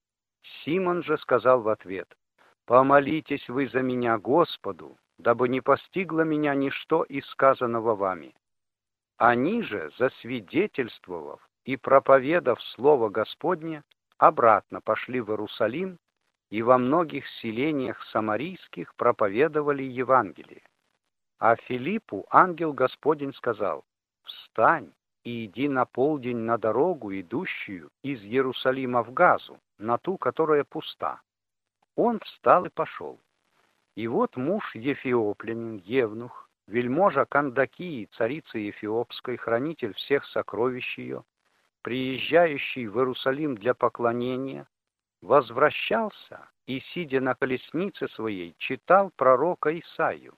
Симон же сказал в ответ: «Помолитесь вы за меня Господу, дабы не постигло меня ничто из сказанного вами». Они же, засвидетельствовав и проповедав Слово Господне, обратно пошли в Иерусалим и во многих селениях самарийских проповедовали Евангелие. А Филиппу ангел Господень сказал: «Встань и иди на полдень на дорогу, идущую из Иерусалима в Газу, на ту, которая пуста». Он встал и пошел. И вот муж Ефиоплянин, евнух, вельможа Кандакии, царицы Эфиопской, хранитель всех сокровищ ее, приезжающий в Иерусалим для поклонения, возвращался и, сидя на колеснице своей, читал пророка Исаию.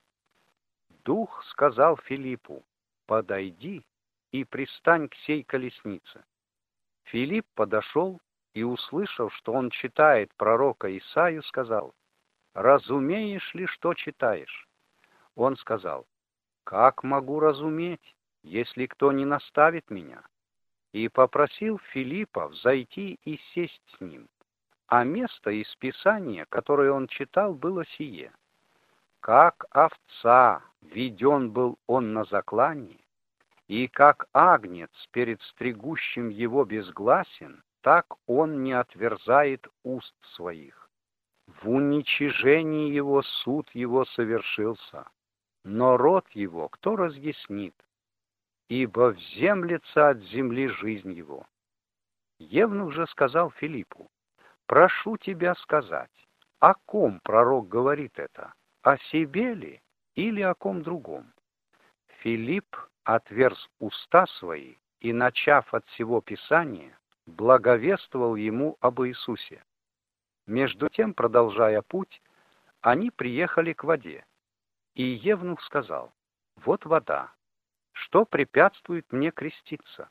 Дух сказал Филиппу: «Подойди и пристань к сей колеснице». Филипп подошел и, услышав, что он читает пророка Исаию, сказал: «Разумеешь ли, что читаешь?» Он сказал: «Как могу разуметь, если кто не наставит меня?» И попросил Филиппа взойти и сесть с ним. А место из Писания, которое он читал, было сие: «Как овца веден был он на заклание, и как агнец перед стригущим его безгласен, так он не отверзает уст своих. В уничижении его суд его совершился, но род его кто разъяснит? Ибо вземлется от земли жизнь его». Евнух же сказал Филиппу: «Прошу тебя сказать, о ком пророк говорит это, о себе ли или о ком другом?» Филипп отверз уста свои и, начав от всего Писания, благовествовал ему об Иисусе. Между тем, продолжая путь, они приехали к воде, и евнух сказал: «Вот вода, что препятствует мне креститься?»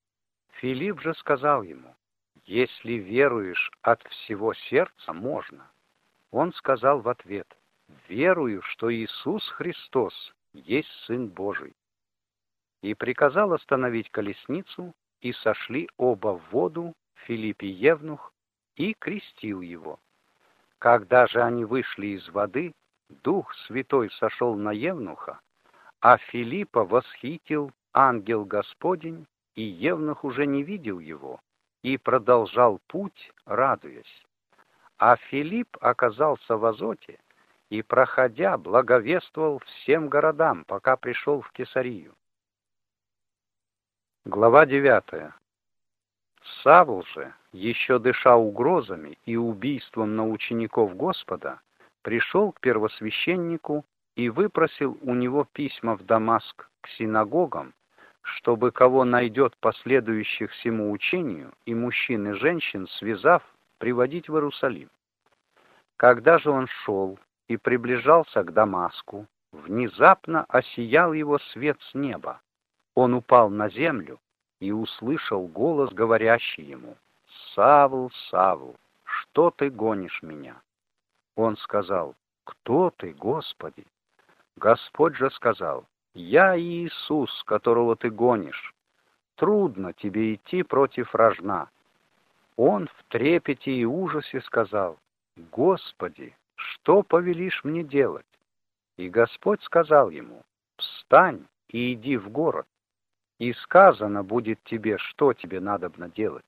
Филипп же сказал ему: «Если веруешь от всего сердца, можно». Он сказал в ответ: «Верую, что Иисус Христос есть Сын Божий». и приказал остановить колесницу, и сошли оба в воду, Филипп и евнух, и крестил его. Когда же они вышли из воды, Дух Святой сошел на евнуха, а Филиппа восхитил ангел Господень, и евнух уже не видел его, и продолжал путь, радуясь. А Филипп оказался в Азоте, и, проходя, благовествовал всем городам, пока пришел в Кесарию. Глава девятая. Савл же, еще дыша угрозами и убийством на учеников Господа, пришел к первосвященнику и выпросил у него письма в Дамаск к синагогам, чтобы кого найдет последующих всему учению, и мужчин и женщин, связав, приводить в Иерусалим. Когда же он шел и приближался к Дамаску, внезапно осиял его свет с неба. Он упал на землю и услышал голос, говорящий ему: «Савл, Савл, что ты гонишь меня?» Он сказал: «Кто ты, Господи?» Господь же сказал: «Я Иисус, которого ты гонишь. Трудно тебе идти против рожна». Он в трепете и ужасе сказал: «Господи, что повелишь мне делать?» И Господь сказал ему: «Встань и иди в город, и сказано будет тебе, что тебе надобно делать».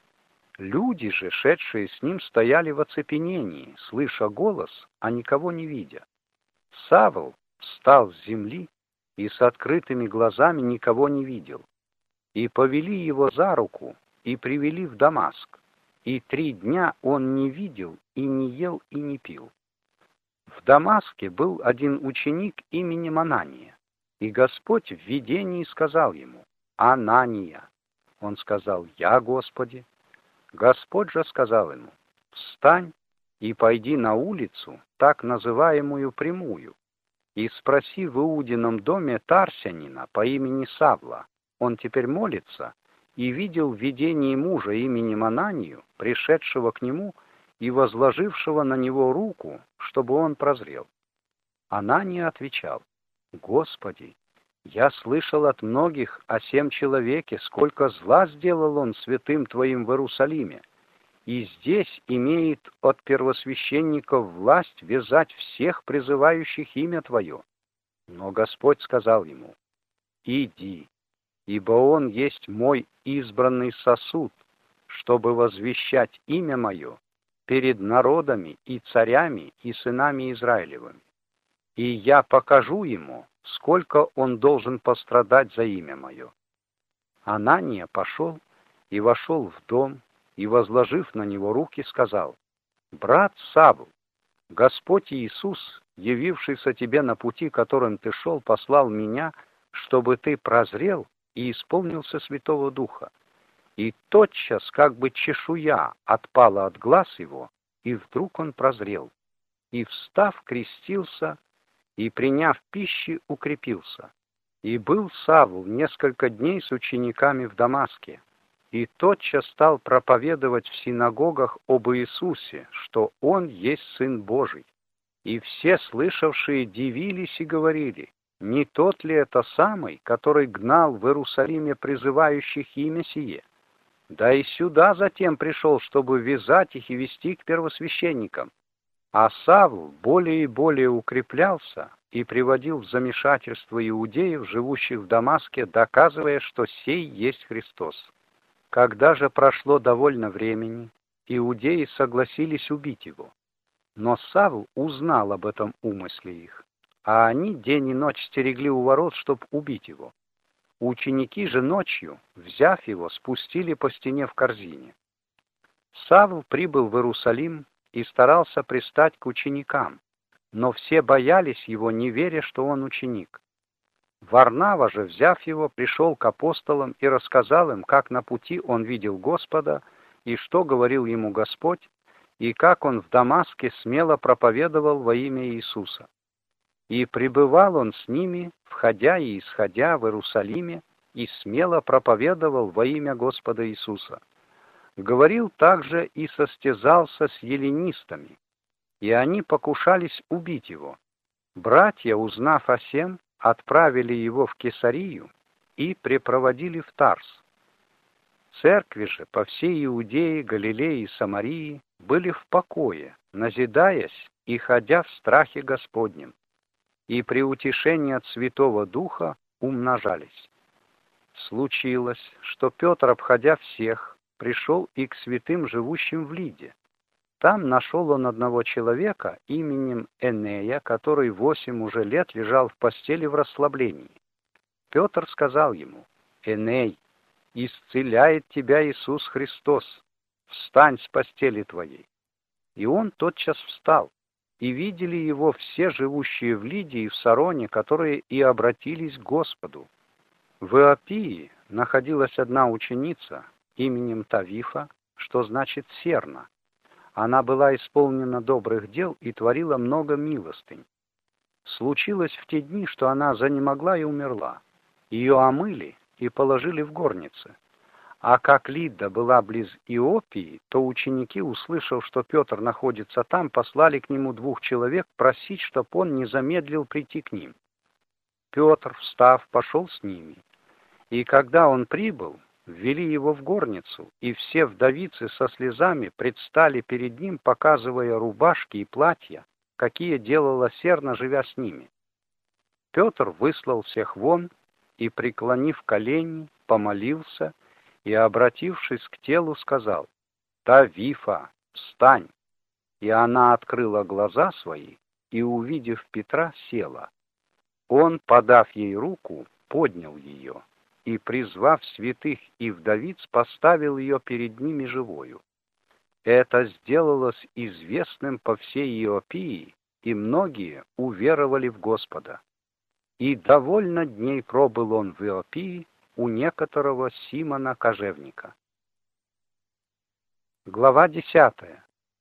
Люди же, шедшие с ним, стояли в оцепенении, слыша голос, а никого не видя. Савл встал с земли и с открытыми глазами никого не видел. И повели его за руку и привели в Дамаск. И три дня он не видел и не ел и не пил. В Дамаске был один ученик именем Анания, и Господь в видении сказал ему: «Анания». Он сказал: «Я, Господи». Господь же сказал ему: «Встань и пойди на улицу, так называемую Прямую, и спроси в Иудином доме Тарсянина по имени Савла. Он теперь молится, и видел в видении мужа именем Ананию, пришедшего к нему и возложившего на него руку, чтобы он прозрел». Анания отвечал: «Господи, я слышал от многих о сем человеке, сколько зла сделал он святым Твоим в Иерусалиме, и здесь имеет от первосвященников власть вязать всех призывающих имя Твое». Но Господь сказал ему: «Иди, ибо он есть мой избранный сосуд, чтобы возвещать имя мое перед народами и царями и сынами Израилевыми. И я покажу ему, сколько он должен пострадать за имя мое». Анания пошел и вошел в дом, и, возложив на него руки, сказал: «Брат Савл, Господь Иисус, явившийся тебе на пути, которым ты шел, послал меня, чтобы ты прозрел и исполнился Святого Духа». И тотчас, как бы чешуя отпала от глаз его, и вдруг он прозрел, и, встав, крестился, и, приняв пищи, укрепился. И был Савл несколько дней с учениками в Дамаске, и тотчас стал проповедовать в синагогах об Иисусе, что Он есть Сын Божий. И все слышавшие дивились и говорили: «Не тот ли это самый, который гнал в Иерусалиме призывающих имя сие? Да и сюда затем пришел, чтобы вязать их и вести к первосвященникам». А Савл более и более укреплялся и приводил в замешательство иудеев, живущих в Дамаске, доказывая, что сей есть Христос. Когда же прошло довольно времени, иудеи согласились убить его. Но Савл узнал об этом умысле их, а они день и ночь стерегли у ворот, чтобы убить его. Ученики же ночью, взяв его, спустили по стене в корзине. Савл прибыл в Иерусалим и старался пристать к ученикам, но все боялись его, не веря, что он ученик. Варнава же, взяв его, пришел к апостолам и рассказал им, как на пути он видел Господа, и что говорил ему Господь, и как он в Дамаске смело проповедовал во имя Иисуса. И пребывал он с ними, входя и исходя в Иерусалиме, и смело проповедовал во имя Господа Иисуса. Говорил также и состязался с эллинистами, и они покушались убить его. Братья, узнав о сем, отправили его в Кесарию, и препроводили в Тарс. Церкви же по всей Иудее, Галилее и Самарии были в покое, назидаясь и ходя в страхе Господнем, и при утешении от Святого Духа умножались. Случилось, что Петр, обходя всех, пришел и к святым, живущим в Лиде. Там нашел он одного человека именем Энея, который восемь уже лет лежал в постели в расслаблении. Петр сказал ему: «Эней, исцеляет тебя Иисус Христос, встань с постели твоей». И он тотчас встал, и видели его все живущие в Лиде и в Сароне, которые и обратились к Господу. В Иопии находилась одна ученица именем Тавифа, что значит «серна». Она была исполнена добрых дел и творила много милостынь. Случилось в те дни, что она занемогла и умерла. Ее омыли и положили в горнице. А как Лидда была близ Иопии, то ученики, услышав, что Петр находится там, послали к нему двух человек просить, чтоб он не замедлил прийти к ним. Петр, встав, пошел с ними. И когда он прибыл, ввели его в горницу, и все вдовицы со слезами предстали перед ним, показывая рубашки и платья, какие делала серна, живя с ними. Петр выслал всех вон и, преклонив колени, помолился и, обратившись к телу, сказал: «Тавифа, встань!» И она открыла глаза свои и, увидев Петра, села. Он, подав ей руку, поднял ее и, призвав святых и вдовиц, поставил ее перед ними живою. Это сделалось известным по всей Иопии, и многие уверовали в Господа. И довольно дней пробыл он в Иопии у некоторого Симона Кожевника. Глава десятая.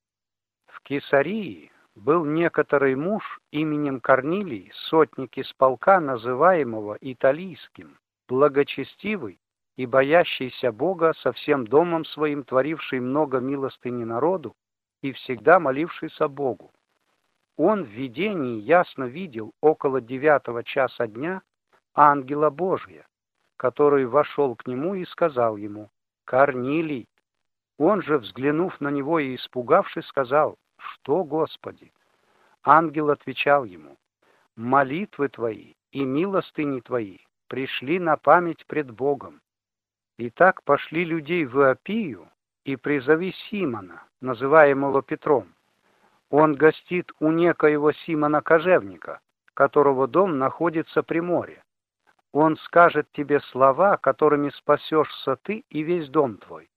В Кесарии был некоторый муж именем Корнилий, сотник из полка, называемого Италийским, благочестивый и боящийся Бога, со всем домом своим творивший много милостыни народу и всегда молившийся Богу. Он в видении ясно видел около девятого часа дня ангела Божия, который вошел к нему и сказал ему: «Корнилий». Он же, взглянув на него и испугавшись, сказал: «Что, Господи?» Ангел отвечал ему: «Молитвы твои и милостыни твои пришли на память пред Богом. Итак, пошли людей в Иопию и призови Симона, называемого Петром. Он гостит у некоего Симона Кожевника, которого дом находится при море. Он скажет тебе слова, которыми спасешься ты и весь дом твой».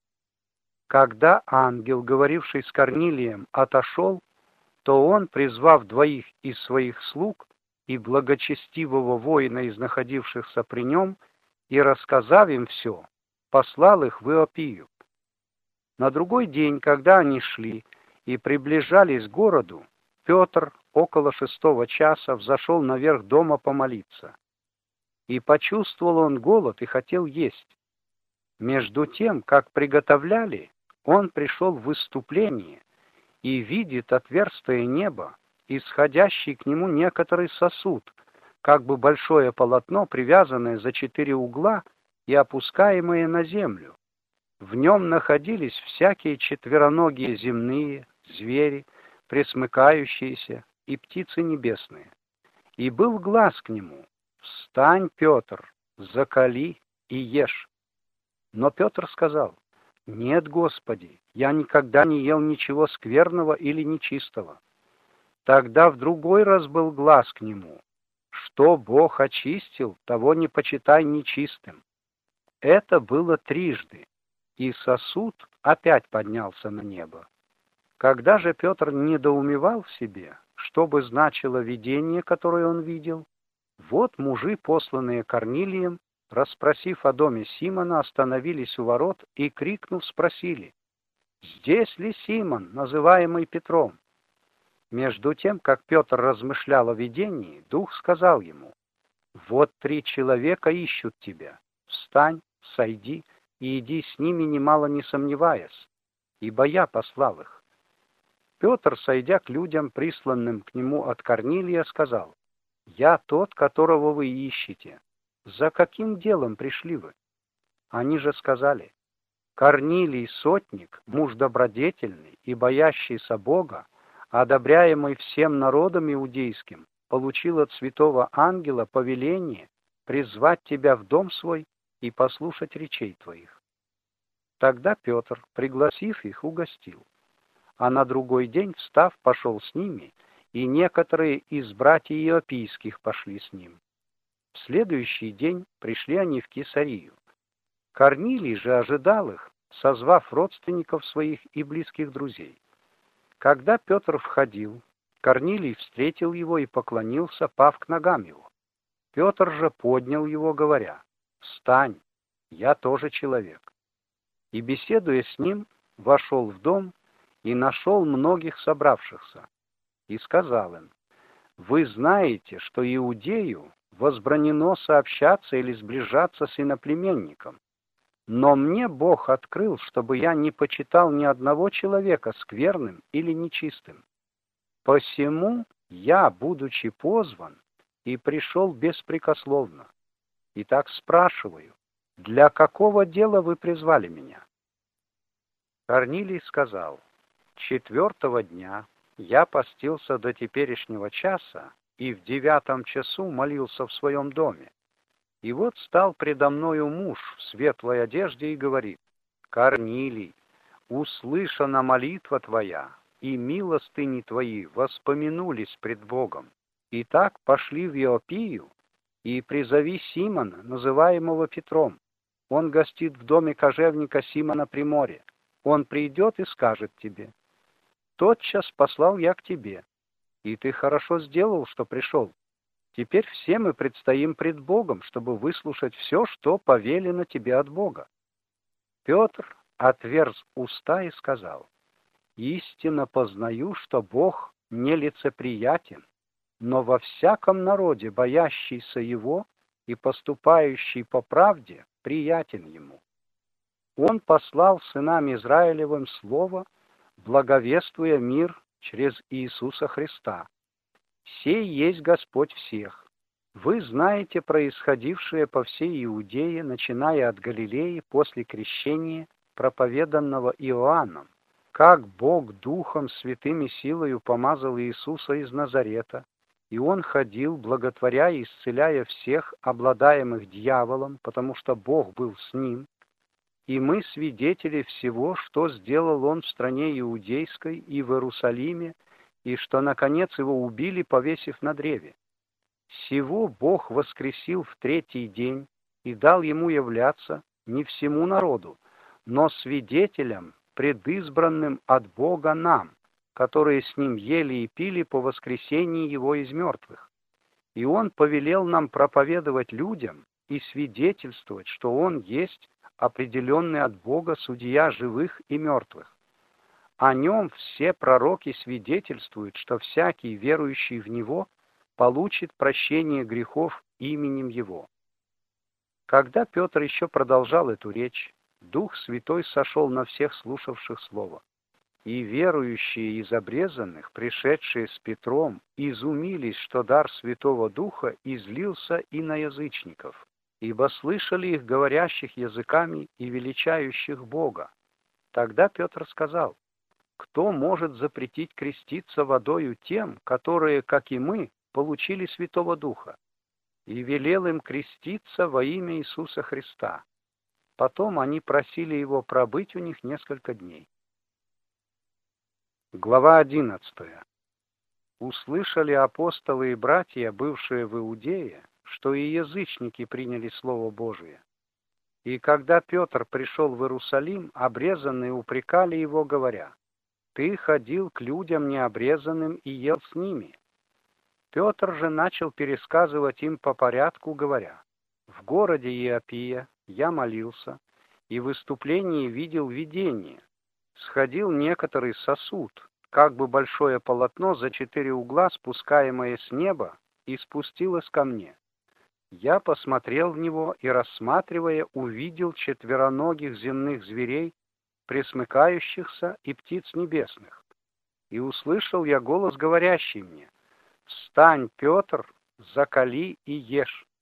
Когда ангел, говоривший с Корнилием, отошел, то он, призвав двоих из своих слуг и благочестивого воина из находившихся при нем, и, рассказав им все, послал их в Иопию. На другой день, когда они шли и приближались к городу, Петр около шестого часа взошел наверх дома помолиться. И почувствовал он голод и хотел есть. Между тем, как приготовляли, он пришел в выступление и видит отверстое небо, исходящий к нему некоторый сосуд, как бы большое полотно, привязанное за четыре угла и опускаемое на землю. В нем находились всякие четвероногие земные, звери, пресмыкающиеся и птицы небесные. И был глас к нему: «Встань, Петр, закали и ешь». Но Петр сказал: «Нет, Господи, я никогда не ел ничего скверного или нечистого». Тогда в другой раз был глас к нему: «Что Бог очистил, того не почитай нечистым». Это было трижды, и сосуд опять поднялся на небо. Когда же Петр недоумевал в себе, что бы значило видение, которое он видел, вот мужи, посланные Корнилием, расспросив о доме Симона, остановились у ворот и, крикнув, спросили: «Здесь ли Симон, называемый Петром?» Между тем, как Петр размышлял о видении, Дух сказал ему: «Вот три человека ищут тебя. Встань, сойди и иди с ними, немало не сомневаясь, ибо я послал их». Петр, сойдя к людям, присланным к нему от Корнилия, сказал: «Я тот, которого вы ищете. за каким делом пришли вы? Они же сказали: Корнилий сотник, муж добродетельный и боящийся Бога, одобряемый всем народом иудейским, получил от святого ангела повеление призвать тебя в дом свой и послушать речей твоих. Тогда Петр, пригласив их, угостил. А на другой день, встав, пошел с ними, и некоторые из братьев Иопийских пошли с ним. В следующий день пришли они в Кесарию. Корнилий же ожидал их, созвав родственников своих и близких друзей. Когда Петр входил, Корнилий встретил его и поклонился, пав к ногам его. Петр же поднял его, говоря: «Встань, я тоже человек». И, беседуя с ним, вошел в дом и нашел многих собравшихся, и сказал им: «Вы знаете, что иудею возбранено сообщаться или сближаться с иноплеменником, но мне Бог открыл, чтобы я не почитал ни одного человека скверным или нечистым. Посему я, будучи позван, и пришел беспрекословно. Итак, спрашиваю, для какого дела вы призвали меня?» Корнилий сказал: «Четвертого дня я постился до теперешнего часа, и в девятом часу молился в своем доме. И вот стал предо мною муж в светлой одежде и говорит: Корнилий, услышана молитва твоя, и милостыни твои воспомянулись пред Богом. Итак, пошли в Иопию, и призови Симона, называемого Петром. Он гостит в доме кожевника Симона при море. Он придет и скажет тебе. Тотчас послал я к тебе, и ты хорошо сделал, что пришел. Теперь все мы предстоим пред Богом, чтобы выслушать все, что повелено тебе от Бога». Петр отверз уста и сказал: «Истинно познаю, что Бог нелицеприятен, но во всяком народе, боящийся Его и поступающий по правде, приятен Ему. Он послал сынам Израилевым слово, благовествуя мир через Иисуса Христа. Сей есть Господь всех. Вы знаете происходившее по всей Иудее, начиная от Галилеи после крещения, проповеданного Иоанном, как Бог Духом Святым и силою помазал Иисуса из Назарета, и Он ходил, благотворя и исцеляя всех, обладаемых дьяволом, потому что Бог был с Ним, и мы свидетели всего, что сделал Он в стране Иудейской и в Иерусалиме, и что, наконец, Его убили, повесив на древе. Сего Бог воскресил в третий день и дал Ему являться не всему народу, но свидетелям, предизбранным от Бога нам, которые с Ним ели и пили по воскресении Его из мертвых. И Он повелел нам проповедовать людям и свидетельствовать, что Он есть определенный от Бога судья живых и мертвых. О Нем все пророки свидетельствуют, что всякий, верующий в Него, получит прощение грехов именем Его». Когда Петр еще продолжал эту речь, Дух Святой сошел на всех слушавших Слово. И верующие из обрезанных, пришедшие с Петром, изумились, что дар Святого Духа излился и на язычников, ибо слышали их говорящих языками и величающих Бога. Тогда Петр сказал: «Кто может запретить креститься водою тем, которые, как и мы, получили Святого Духа?» И велел им креститься во имя Иисуса Христа. Потом они просили его пробыть у них несколько дней. Глава одиннадцатая. Услышали апостолы и братья, бывшие в Иудее, что и язычники приняли Слово Божие. И когда Петр пришел в Иерусалим, обрезанные упрекали его, говоря: «Ты ходил к людям необрезанным и ел с ними». Петр же начал пересказывать им по порядку, говоря: «В городе Иопия я молился, и в выступлении видел видение. Сходил некоторый сосуд, как бы большое полотно за четыре угла, спускаемое с неба, и спустилось ко мне. Я посмотрел в него и, рассматривая, увидел четвероногих земных зверей, пресмыкающихся, и птиц небесных. И услышал я голос, говорящий мне: «Встань, Петр, закали и ешь».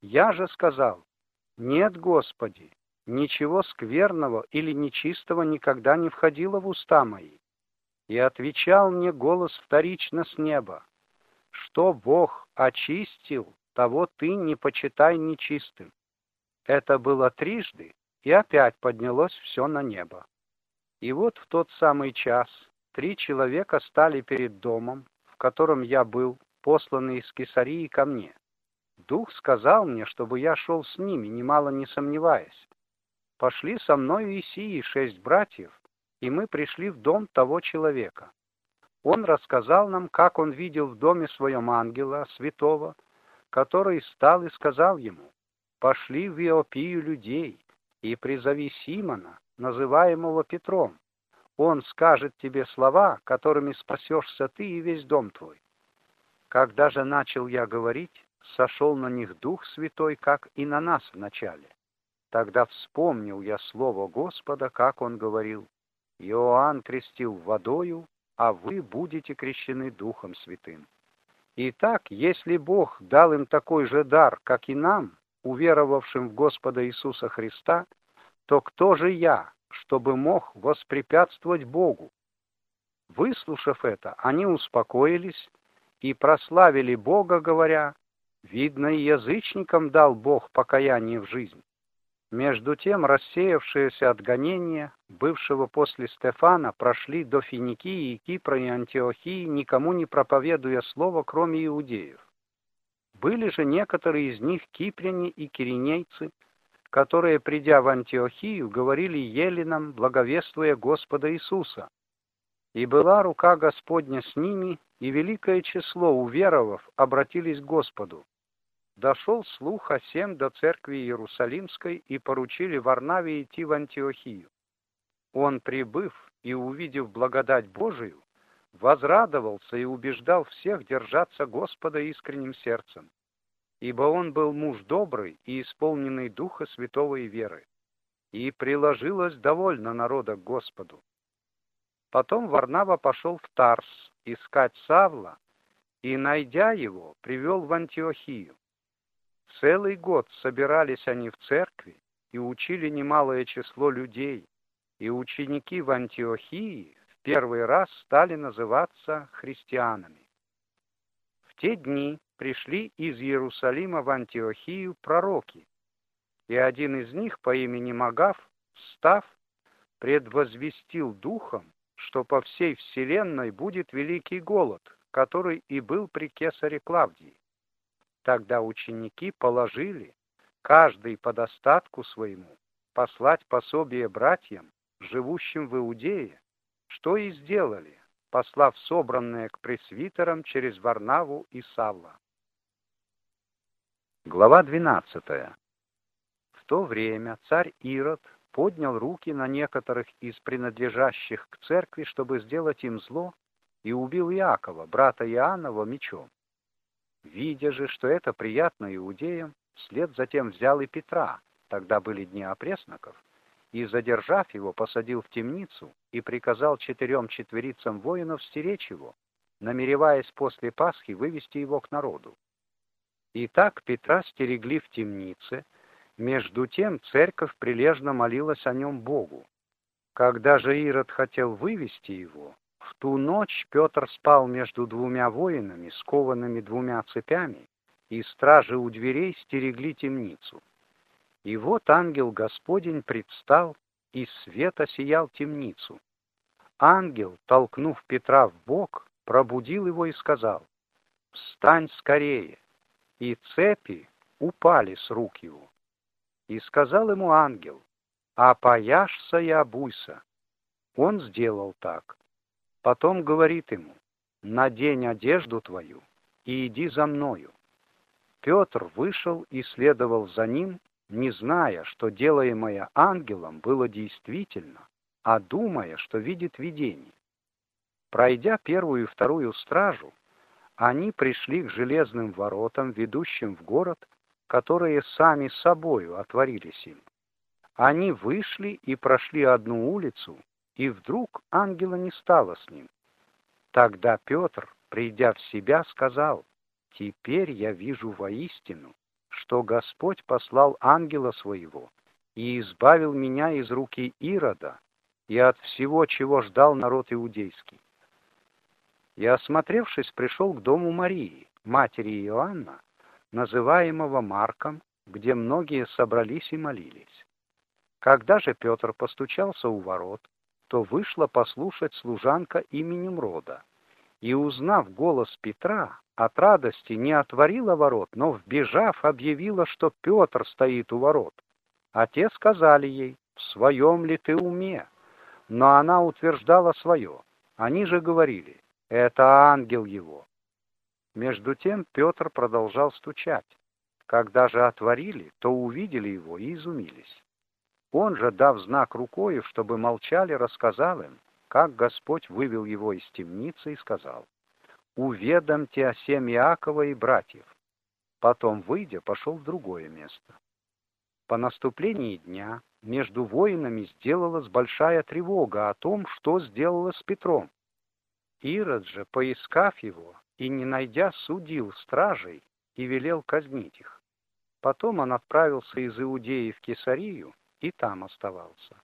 Я же сказал: нет, Господи, ничего скверного или нечистого никогда не входило в уста мои. И отвечал мне голос вторично с неба: что Бог очистил, того ты не почитай нечистым. Это было трижды, и опять поднялось все на небо. И вот в тот самый час три человека стали перед домом, в котором я был, посланный из Кесарии ко мне. Дух сказал мне, чтобы я шел с ними, немало не сомневаясь. Пошли со мною и сии шесть братьев, и мы пришли в дом того человека. Он рассказал нам, как он видел в доме своем ангела святого, который стал и сказал ему: пошли в Иопию людей и призови Симона, называемого Петром. Он скажет тебе слова, которыми спасешься ты и весь дом твой. Когда же начал я говорить, сошел на них Дух Святой, как и на нас вначале. Тогда вспомнил я слово Господа, как он говорил: Иоанн крестил водою, а вы будете крещены Духом Святым. Итак, если Бог дал им такой же дар, как и нам, уверовавшим в Господа Иисуса Христа, то кто же я, чтобы мог воспрепятствовать Богу? Выслушав это, они успокоились и прославили Бога, говоря: видно, и язычникам дал Бог покаяние в жизнь. Между тем, рассеявшиеся от гонения, бывшего после Стефана, прошли до Финикии и Кипра и Антиохии, никому не проповедуя слова, кроме иудеев. Были же некоторые из них кипряне и киринейцы, которые, придя в Антиохию, говорили еллинам, благовествуя Господа Иисуса. И была рука Господня с ними, и великое число уверовав обратились к Господу. Дошел слух о сем до церкви Иерусалимской, и поручили Варнаве идти в Антиохию. Он, прибыв и увидев благодать Божию, возрадовался и убеждал всех держаться Господа искренним сердцем, ибо он был муж добрый и исполненный Духа Святого и веры, и приложилось довольно народа к Господу. Потом Варнава пошел в Тарс искать Савла, и, найдя его, привел в Антиохию. Целый год собирались они в церкви и учили немалое число людей, и ученики в Антиохии в первый раз стали называться христианами. В те дни пришли из Иерусалима в Антиохию пророки, и один из них по имени Магаф, встав, предвозвестил духом, что по всей вселенной будет великий голод, который и был при кесаре Клавдии. Тогда ученики положили, каждый по достатку своему, послать пособие братьям, живущим в Иудее, что и сделали, послав собранное к пресвитерам через Варнаву и Савла. Глава двенадцатая. В то время царь Ирод поднял руки на некоторых из принадлежащих к церкви, чтобы сделать им зло, и убил Иакова, брата Иоаннова, мечом. Видя же, что это приятно иудеям, вслед затем взял и Петра, тогда были дни опресноков, и, задержав его, посадил в темницу и приказал четырем четверицам воинов стеречь его, намереваясь после Пасхи вывести его к народу. Итак, Петра стерегли в темнице, между тем церковь прилежно молилась о нем Богу. Когда же Ирод хотел вывести его, в ту ночь Петр спал между двумя воинами, скованными двумя цепями, и стражи у дверей стерегли темницу. И вот ангел Господень предстал, и свет осиял темницу. Ангел, толкнув Петра в бок, пробудил его и сказал: «Встань скорее!» И цепи упали с рук его. И сказал ему ангел: «Опояшься и обуйся». Он сделал так. Потом говорит ему: «Надень одежду твою и иди за мною». Петр вышел и следовал за ним, не зная, что делаемое ангелом было действительно, а думая, что видит видение. Пройдя первую и вторую стражу, они пришли к железным воротам, ведущим в город, которые сами собою отворились им. Они вышли и прошли одну улицу, и вдруг ангела не стало с ним. Тогда Петр, придя в себя, сказал: «Теперь я вижу воистину, что Господь послал ангела своего и избавил меня из руки Ирода и от всего, чего ждал народ иудейский. И, осмотревшись, пришел к дому Марии, матери Иоанна, называемого Марком, где многие собрались и молились. Когда же Петр постучался у ворот, то вышла послушать служанка именем Рода, и, узнав голос Петра, от радости не отворила ворот, но, вбежав, объявила, что Петр стоит у ворот. А те сказали ей: «В своем ли ты уме?» Но она утверждала свое. Они же говорили: «Это ангел его». Между тем Петр продолжал стучать. Когда же отворили, то увидели его и изумились. Он же, дав знак рукою, чтобы молчали, рассказал им, как Господь вывел его из темницы, и сказал: «Уведомьте о сем Иакова и братьев». Потом, выйдя, пошел в другое место. По наступлении дня между воинами сделалась большая тревога о том, что сделалось с Петром. Ирод же, поискав его и не найдя, судил стражей и велел казнить их. Потом он отправился из Иудеи в Кесарию и там оставался.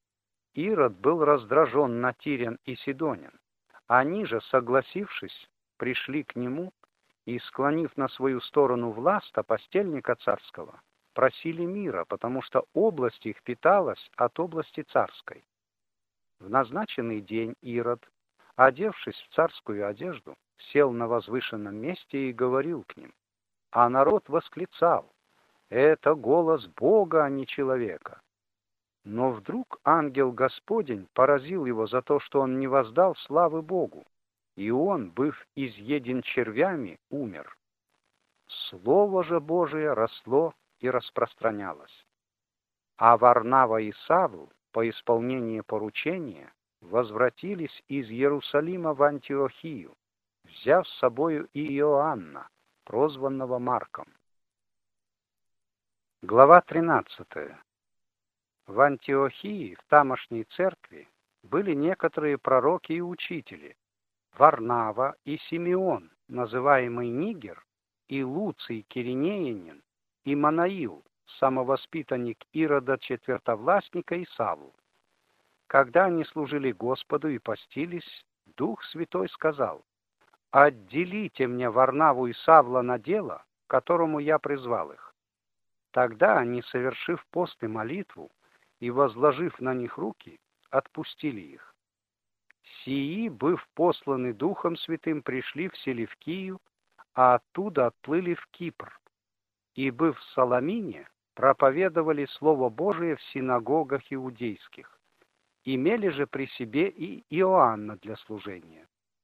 Ирод был раздражен на Тирян и Сидонян. Они же, согласившись, пришли к нему и, склонив на свою сторону Власта, постельника царского, просили мира, потому что область их питалась от области царской. В назначенный день Ирод, одевшись в царскую одежду, сел на возвышенном месте и говорил к ним. А народ восклицал: «Это голос Бога, а не человека». Но вдруг ангел Господень поразил его за то, что он не воздал славы Богу, и он, быв изъеден червями, умер. Слово же Божие росло и распространялось. А Варнава и Савл по исполнении поручения возвратились из Иерусалима в Антиохию, взяв с собою и Иоанна, прозванного Марком. Глава тринадцатая. В Антиохии, в тамошней церкви, были некоторые пророки и учители: Варнава и Симеон, называемый Нигер, и Луций Киринеянин, и Манаил, самовоспитанник Ирода Четвертовластника, и Савл. Когда они служили Господу и постились, Дух Святой сказал: «Отделите мне Варнаву и Савла на дело, к которому я призвал их». Тогда они, совершив пост и молитву, и, возложив на них руки, отпустили их. Сии, быв посланы Духом Святым, пришли в Селевкию, а оттуда отплыли в Кипр, и, быв в Саламине, проповедовали Слово Божие в синагогах иудейских. Имели же при себе и Иоанна для служения.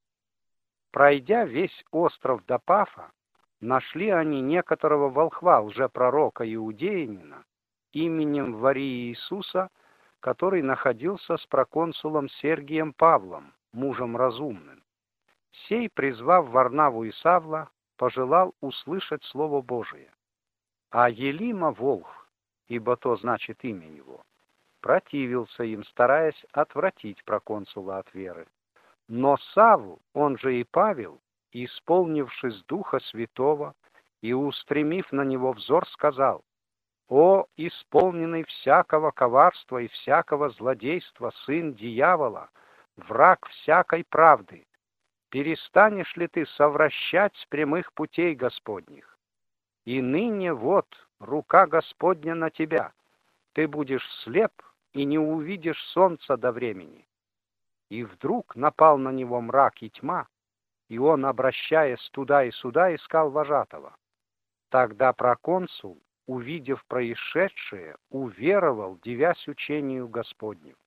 Пройдя весь остров до Пафа, нашли они некоторого волхва, лжепророка иудеянина, именем Варии Иисуса, который находился с проконсулом Сергием Павлом, мужем разумным. Сей, призвав Варнаву и Савла, пожелал услышать Слово Божие. А Елима волх, ибо то значит имя его, противился им, стараясь отвратить проконсула от веры. Но Савл, он же и Павел, исполнившись Духа Святого и устремив на него взор, сказал: «О, исполненный всякого коварства и всякого злодейства сын дьявола, враг всякой правды, перестанешь ли ты совращать с прямых путей Господних? И ныне вот рука Господня на тебя, ты будешь слеп и не увидишь солнца до времени». И вдруг напал на него мрак и тьма, и он, обращаясь туда и сюда, искал вожатого. Тогда проконсул, увидев происшедшее, уверовал, дивясь учению Господню.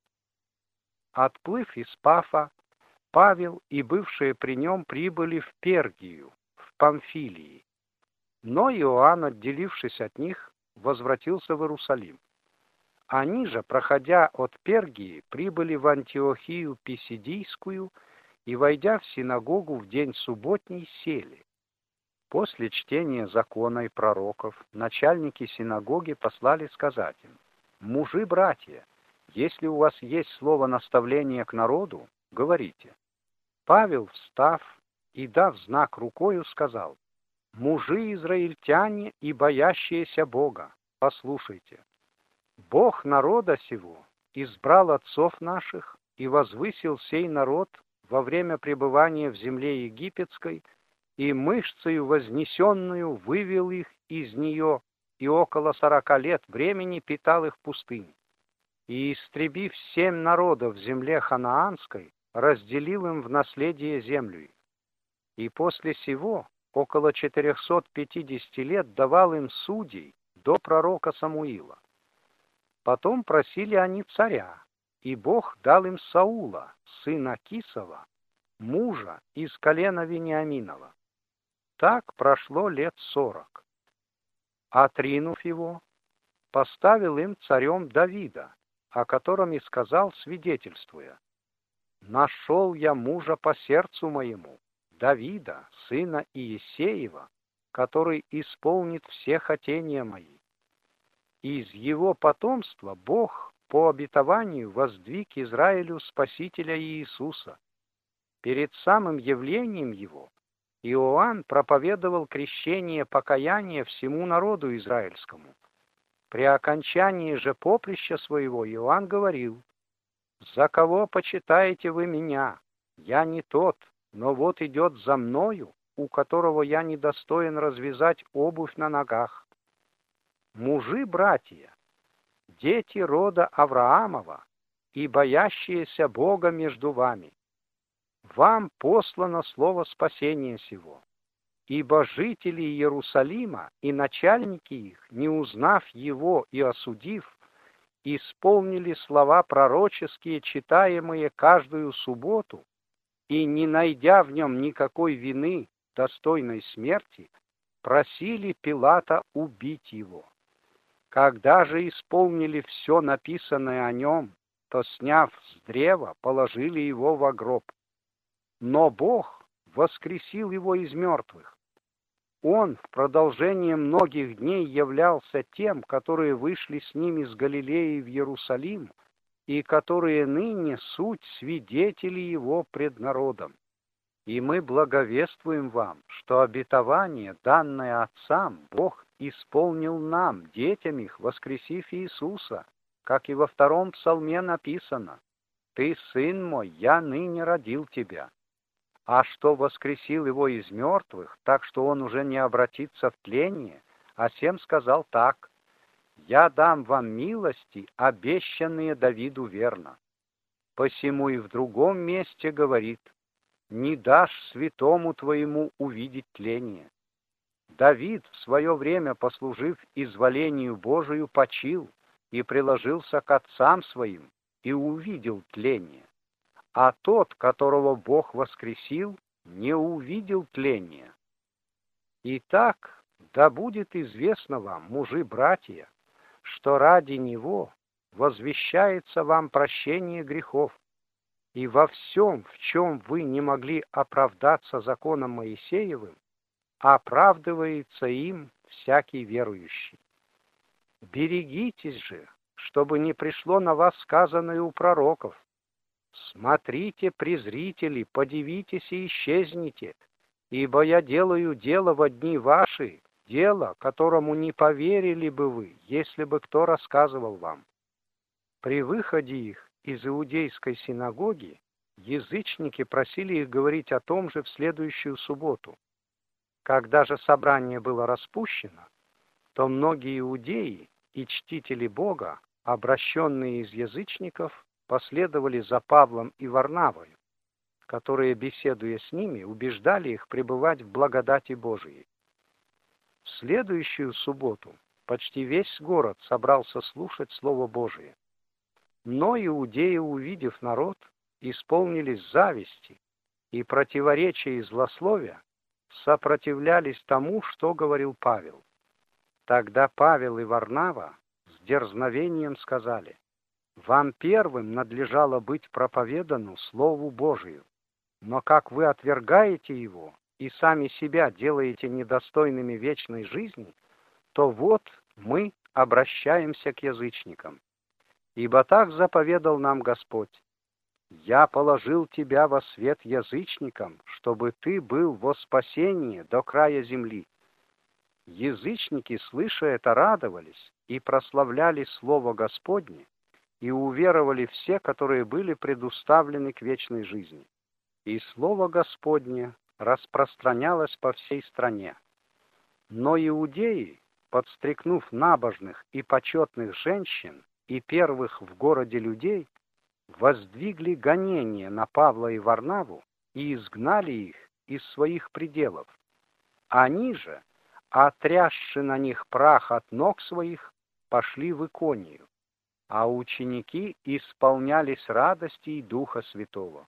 Отплыв из Пафа, Павел и бывшие при нем прибыли в Пергию, в Памфилии. Но Иоанн, отделившись от них, возвратился в Иерусалим. Они же, проходя от Пергии, прибыли в Антиохию Писидийскую и, войдя в синагогу в день субботний, сели. После чтения закона и пророков начальники синагоги послали сказать им: «Мужи-братья, если у вас есть слово наставления к народу, говорите». Павел, встав и дав знак рукою, сказал: мужи израильтяне и боящиеся Бога, послушайте. Бог народа сего избрал отцов наших и возвысил сей народ во время пребывания в земле египетской, и мышцею вознесенную вывел их из нее, и около сорока лет времени питал их в пустыне. И, истребив семь народов в земле ханаанской, разделил им в наследие землю их. И после сего около четырехсот пятидесяти лет давал им судей до пророка Самуила. Потом просили они царя, и Бог дал им Саула, сына Кисова, мужа из колена Вениаминова. Так прошло лет сорок. Отринув его, поставил им царем Давида, о котором и сказал, свидетельствуя: «Нашел я мужа по сердцу моему, Давида, сына Иесеева, который исполнит все хотения мои». Из его потомства Бог по обетованию воздвиг Израилю Спасителя Иисуса. Перед самым явлением его Иоанн проповедовал крещение покаяния всему народу израильскому. При окончании же поприща своего Иоанн говорил: «За кого почитаете вы меня? Я не тот, но вот идет за мною, у которого я недостоин развязать обувь на ногах». Мужи, братья, дети рода Авраамова и боящиеся Бога между вами, вам послано слово спасения сего, ибо жители Иерусалима и начальники их, не узнав его и осудив, исполнили слова пророческие, читаемые каждую субботу, и, не найдя в нем никакой вины, достойной смерти, просили Пилата убить его. Когда же исполнили все написанное о нем, то, сняв с древа, положили его во гроб. Но Бог воскресил его из мертвых. Он в продолжение многих дней являлся тем, которые вышли с ним из Галилеи в Иерусалим, и которые ныне суть свидетели его пред народом. И мы благовествуем вам, что обетование, данное отцам, Бог исполнил нам, детям их, воскресив Иисуса, как и во втором псалме написано: «Ты, сын мой, я ныне родил тебя». А что воскресил его из мертвых, так что он уже не обратится в тление, а сем сказал так: «Я дам вам милости, обещанные Давиду верно». Посему и в другом месте говорит: «Не дашь святому твоему увидеть тление». Давид, в свое время послужив изволению Божию, почил и приложился к отцам своим и увидел тление. А тот, которого Бог воскресил, не увидел тления. Итак, да будет известно вам, мужи-братья, что ради него возвещается вам прощение грехов, и во всем, в чем вы не могли оправдаться законом Моисеевым, оправдывается им всякий верующий. Берегитесь же, чтобы не пришло на вас сказанное у пророков: «Смотрите, презрители, подивитесь и исчезните, ибо я делаю дело во дни ваши, дело, которому не поверили бы вы, если бы кто рассказывал вам». При выходе их из иудейской синагоги язычники просили их говорить о том же в следующую субботу. Когда же собрание было распущено, то многие иудеи и чтители Бога, обращенные из язычников, последовали за Павлом и Варнавою, которые, беседуя с ними, убеждали их пребывать в благодати Божией. В следующую субботу почти весь город собрался слушать Слово Божие. Но иудеи, увидев народ, исполнились зависти и противоречия и злословия, сопротивлялись тому, что говорил Павел. Тогда Павел и Варнава с дерзновением сказали: «Вам первым надлежало быть проповедану Слову Божию, но как вы отвергаете его и сами себя делаете недостойными вечной жизни, то вот мы обращаемся к язычникам. Ибо так заповедал нам Господь: «Я положил тебя во свет язычникам, чтобы ты был во спасение до края земли». Язычники, слыша это, радовались и прославляли Слово Господне, и уверовали все, которые были предуставлены к вечной жизни. И Слово Господне распространялось по всей стране. Но иудеи, подстрекнув набожных и почетных женщин и первых в городе людей, воздвигли гонение на Павла и Варнаву и изгнали их из своих пределов. Они же, отрясши на них прах от ног своих, пошли в Иконию, а ученики исполнялись радости Духа Святого.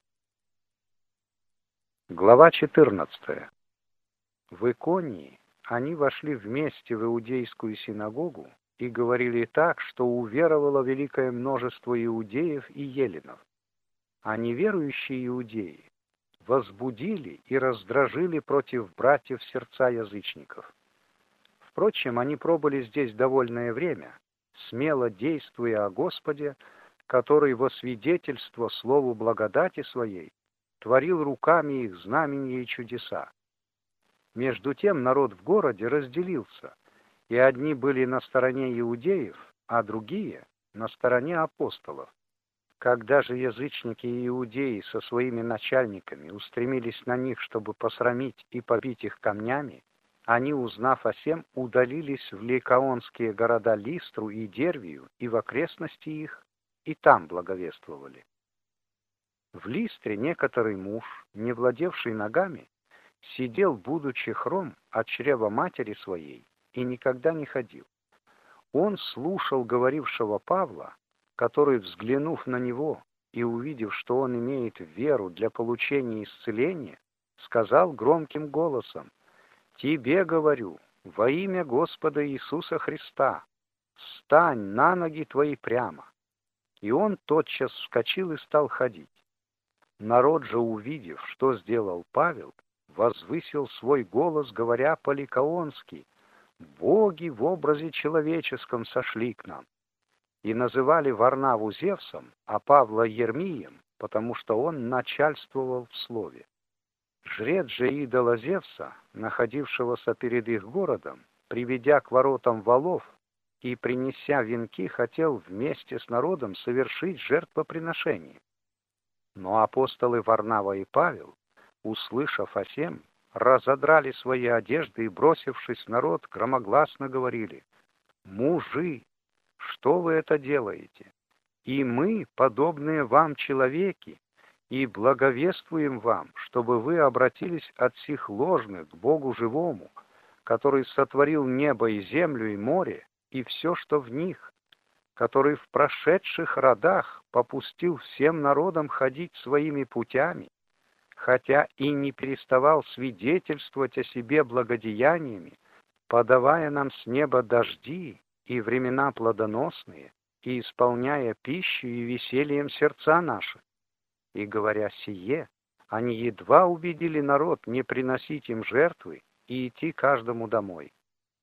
Глава четырнадцатая. В Иконии они вошли вместе в иудейскую синагогу и говорили так, что уверовало великое множество иудеев и еленов. А неверующие иудеи возбудили и раздражили против братьев сердца язычников. Впрочем, они пробыли здесь довольное время, смело действуя о Господе, который во свидетельство слову благодати своей творил руками их знамения и чудеса. Между тем народ в городе разделился, и одни были на стороне иудеев, а другие — на стороне апостолов. Когда же язычники и иудеи со своими начальниками устремились на них, чтобы посрамить и побить их камнями, они, узнав о сем, удалились в ликаонские города Листру и Дервию и в окрестности их, и там благовествовали. В Листре некоторый муж, не владевший ногами, сидел, будучи хром от чрева матери своей, и никогда не ходил. Он слушал говорившего Павла, который, взглянув на него и увидев, что он имеет веру для получения исцеления, сказал громким голосом: «Тебе говорю, во имя Господа Иисуса Христа, встань на ноги твои прямо». И он тотчас вскочил и стал ходить. Народ же, увидев, что сделал Павел, возвысил свой голос, говоря по-ликаонски: «Боги в образе человеческом сошли к нам». И называли Варнаву Зевсом, а Павла Ермием, потому что он начальствовал в слове. Жрец же идола Зевса, находившегося перед их городом, приведя к воротам валов и принеся венки, хотел вместе с народом совершить жертвоприношение. Но апостолы Варнава и Павел, услышав о сем, разодрали свои одежды и, бросившись в народ, громогласно говорили: «Мужи, что вы это делаете? И мы, подобные вам человеки, и благовествуем вам, чтобы вы обратились от сих ложных к Богу живому, который сотворил небо и землю и море, и все, что в них, который в прошедших родах попустил всем народам ходить своими путями, хотя и не переставал свидетельствовать о себе благодеяниями, подавая нам с неба дожди и времена плодоносные, и исполняя пищу и весельем сердца наши». И, говоря сие, они едва убедили народ не приносить им жертвы и идти каждому домой.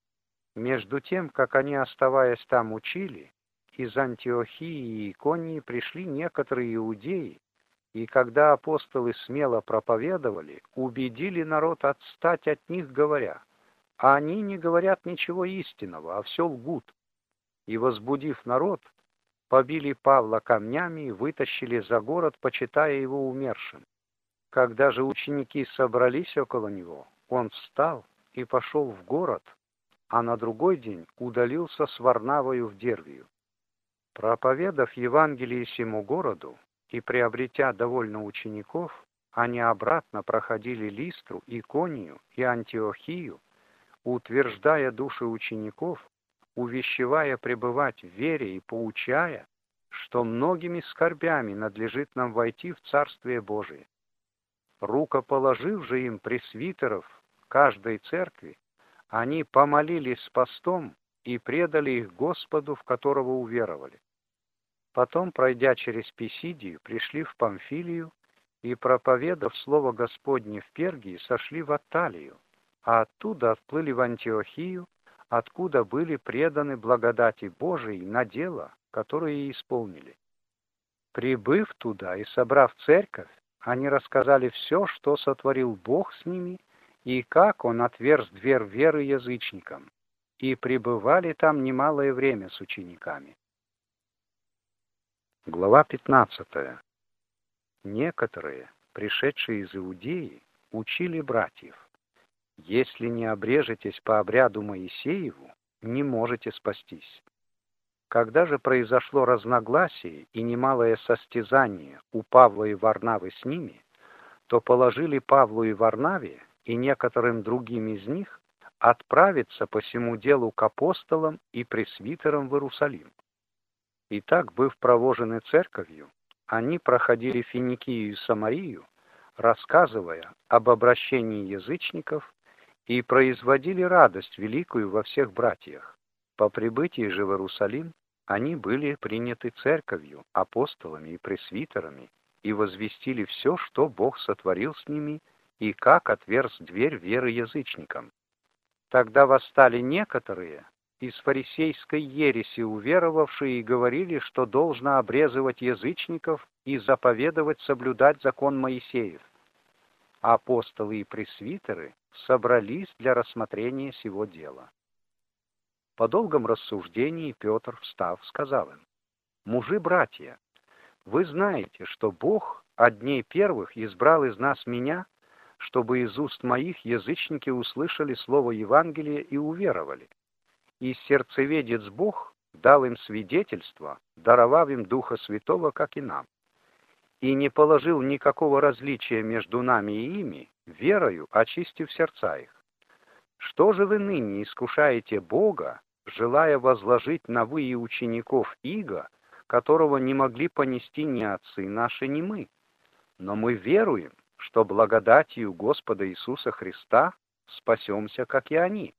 Между тем, как они, оставаясь там, учили, из Антиохии и Иконии пришли некоторые иудеи, и когда апостолы смело проповедовали, убедили народ отстать от них, говоря: «А они не говорят ничего истинного, а все лгут». И, возбудив народ, побили Павла камнями и вытащили за город, почитая его умершим. Когда же ученики собрались около него, он встал и пошел в город, а на другой день удалился с Варнавою в Дервию. Проповедав Евангелие сему городу и приобретя довольно учеников, они обратно проходили Листру, Иконию и Антиохию, утверждая души учеников, увещевая пребывать в вере и поучая, что многими скорбями надлежит нам войти в Царствие Божие. Рукоположив же им пресвитеров каждой церкви, они помолились с постом и предали их Господу, в которого уверовали. Потом, пройдя через Писидию, пришли в Памфилию и, проповедав слово Господне в Пергии, сошли в Атталию, а оттуда отплыли в Антиохию, откуда были преданы благодати Божией на дело, которое исполнили. Прибыв туда и собрав церковь, они рассказали все, что сотворил Бог с ними, и как он отверз дверь веры язычникам, и пребывали там немалое время с учениками. Глава пятнадцатая. Некоторые, пришедшие из Иудеи, учили братьев: «Если не обрежетесь по обряду Моисееву, не можете спастись». Когда же произошло разногласие и немалое состязание у Павла и Варнавы с ними, то положили Павлу и Варнаве и некоторым другим из них отправиться по сему делу к апостолам и пресвитерам в Иерусалим. Итак, быв провожены церковью, они проходили Финикию и Самарию, рассказывая об обращении язычников, и производили радость великую во всех братьях. По прибытии же в Иерусалим они были приняты церковью, апостолами и пресвитерами, и возвестили все, что Бог сотворил с ними, и как отверз дверь веры язычникам. Тогда восстали некоторые из фарисейской ереси уверовавшие и говорили, что должно обрезывать язычников и заповедовать соблюдать закон Моисеев. Апостолы и пресвитеры собрались для рассмотрения сего дела. По долгом рассуждении Петр, встав, сказал им: «Мужи-братья, вы знаете, что Бог от дней первых избрал из нас меня, чтобы из уст моих язычники услышали слово Евангелия и уверовали. И сердцеведец Бог дал им свидетельство, даровав им Духа Святого, как и нам, и не положил никакого различия между нами и ими, верою очистив сердца их. Что же вы ныне искушаете Бога, желая возложить на вы и учеников иго, которого не могли понести ни отцы наши, ни мы? Но мы веруем, что благодатью Господа Иисуса Христа спасемся, как и они».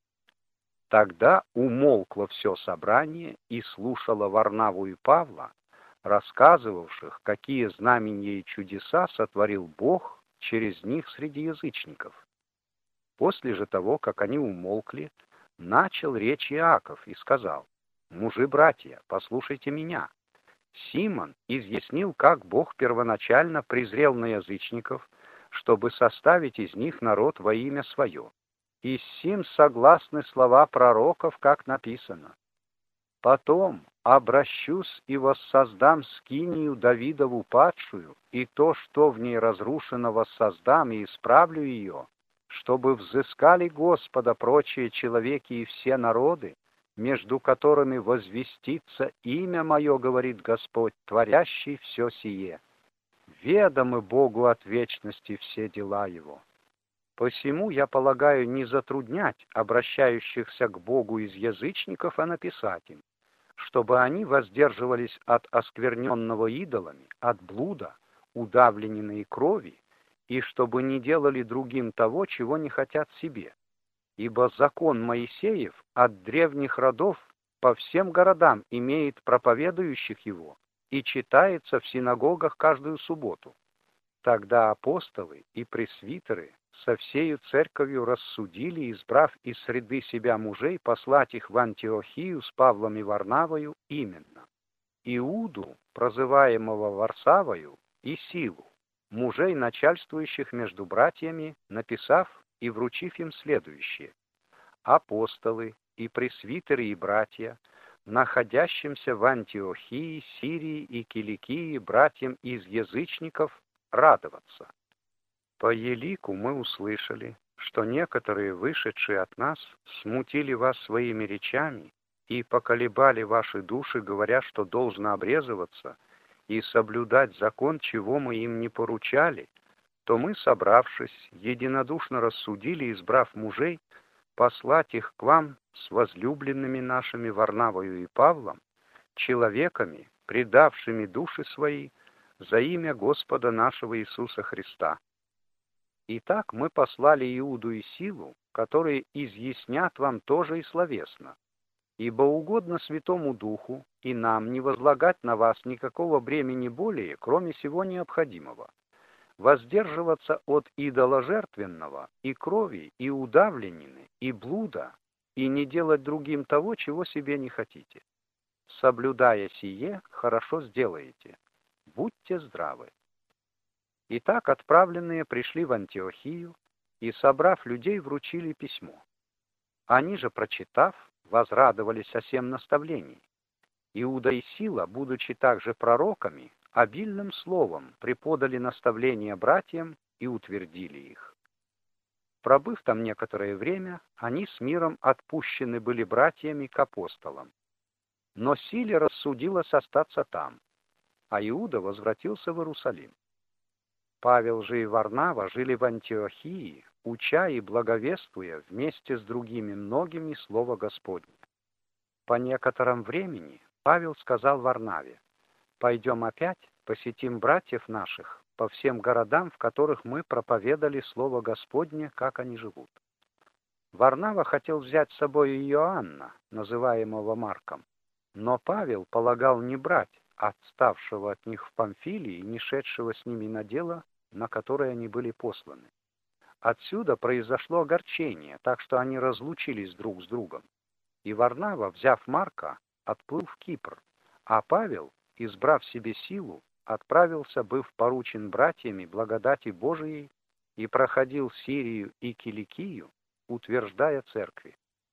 Тогда умолкло все собрание и слушало Варнаву и Павла, рассказывавших, какие знамения и чудеса сотворил Бог через них среди язычников. После же того, как они умолкли, начал речь Иаков и сказал: «Мужи-братья, послушайте меня. Симон изъяснил, как Бог первоначально презрел на язычников, чтобы составить из них народ во имя свое. И с сим согласны слова пророков, как написано: «Потом обращусь и воссоздам скинию Давидову падшую, и то, что в ней разрушено, воссоздам и исправлю ее, чтобы взыскали Господа прочие человеки и все народы, между которыми возвестится имя мое, говорит Господь, творящий все сие. Ведомы Богу от вечности все дела его». Посему я полагаю не затруднять обращающихся к Богу из язычников, а написать им, чтобы они воздерживались от оскверненного идолами, от блуда, удавленной крови, и чтобы не делали другим того, чего не хотят себе. Ибо закон Моисеев от древних родов по всем городам имеет проповедующих его и читается в синагогах каждую субботу. Тогда апостолы и пресвитеры со всею церковью рассудили, избрав из среды себя мужей, послать их в Антиохию с Павлом и Варнавою именно: Иуду, прозываемого Варсавою, и Силу, мужей, начальствующих между братьями, написав и вручив им следующее: апостолы и пресвитеры и братья, находящимся в Антиохии, Сирии и Киликии братьям из язычников, радоваться. По елику мы услышали, что некоторые, вышедшие от нас, смутили вас своими речами и поколебали ваши души, говоря, что должно обрезываться и соблюдать закон, чего мы им не поручали, то мы, собравшись, единодушно рассудили, избрав мужей, послать их к вам с возлюбленными нашими Варнавою и Павлом, человеками, предавшими души свои за имя Господа нашего Иисуса Христа. Итак, мы послали Иуду и Силу, которые изъяснят вам тоже и словесно, ибо угодно Святому Духу и нам не возлагать на вас никакого бремени более, кроме всего необходимого, воздерживаться от идоложертвенного и крови, и удавленины, и блуда, и не делать другим того, чего себе не хотите. Соблюдая сие, хорошо сделаете. Будьте здравы. Итак, отправленные пришли в Антиохию, и, собрав людей, вручили письмо. Они же, прочитав, возрадовались о сем наставлении. Иуда и Сила, будучи также пророками, обильным словом преподали наставления братьям и утвердили их. Пробыв там некоторое время, они с миром отпущены были братьями к апостолам. Но Силе рассудилось остаться там, а Иуда возвратился в Иерусалим. Павел же и Варнава жили в Антиохии, уча и благовествуя вместе с другими многими слово Господне. По некотором времени Павел сказал Варнаве: «Пойдем опять, посетим братьев наших по всем городам, в которых мы проповедали слово Господне, как они живут». Варнава хотел взять с собой Иоанна, называемого Марком, но Павел полагал не брать отставшего от них в Памфилии, не шедшего с ними на дело, на которое они были посланы. Отсюда произошло огорчение, так что они разлучились друг с другом. И Варнава, взяв Марка, отплыл в Кипр, а Павел, избрав себе Силу, отправился, быв поручен братьями благодати Божией, и проходил Сирию и Киликию, утверждая церкви.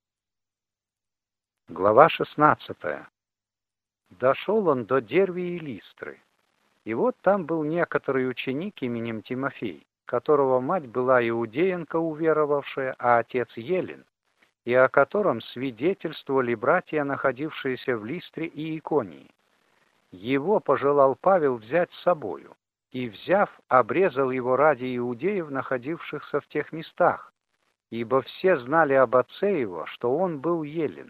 Глава шестнадцатая. Дошел он до Дервии и Листры. И вот там был некоторый ученик именем Тимофей, которого мать была иудеянка уверовавшая, а отец Елен, и о котором свидетельствовали братья, находившиеся в Листре и Иконии. Его пожелал Павел взять с собою, и, взяв, обрезал его ради иудеев, находившихся в тех местах, ибо все знали об отце его, что он был Елен.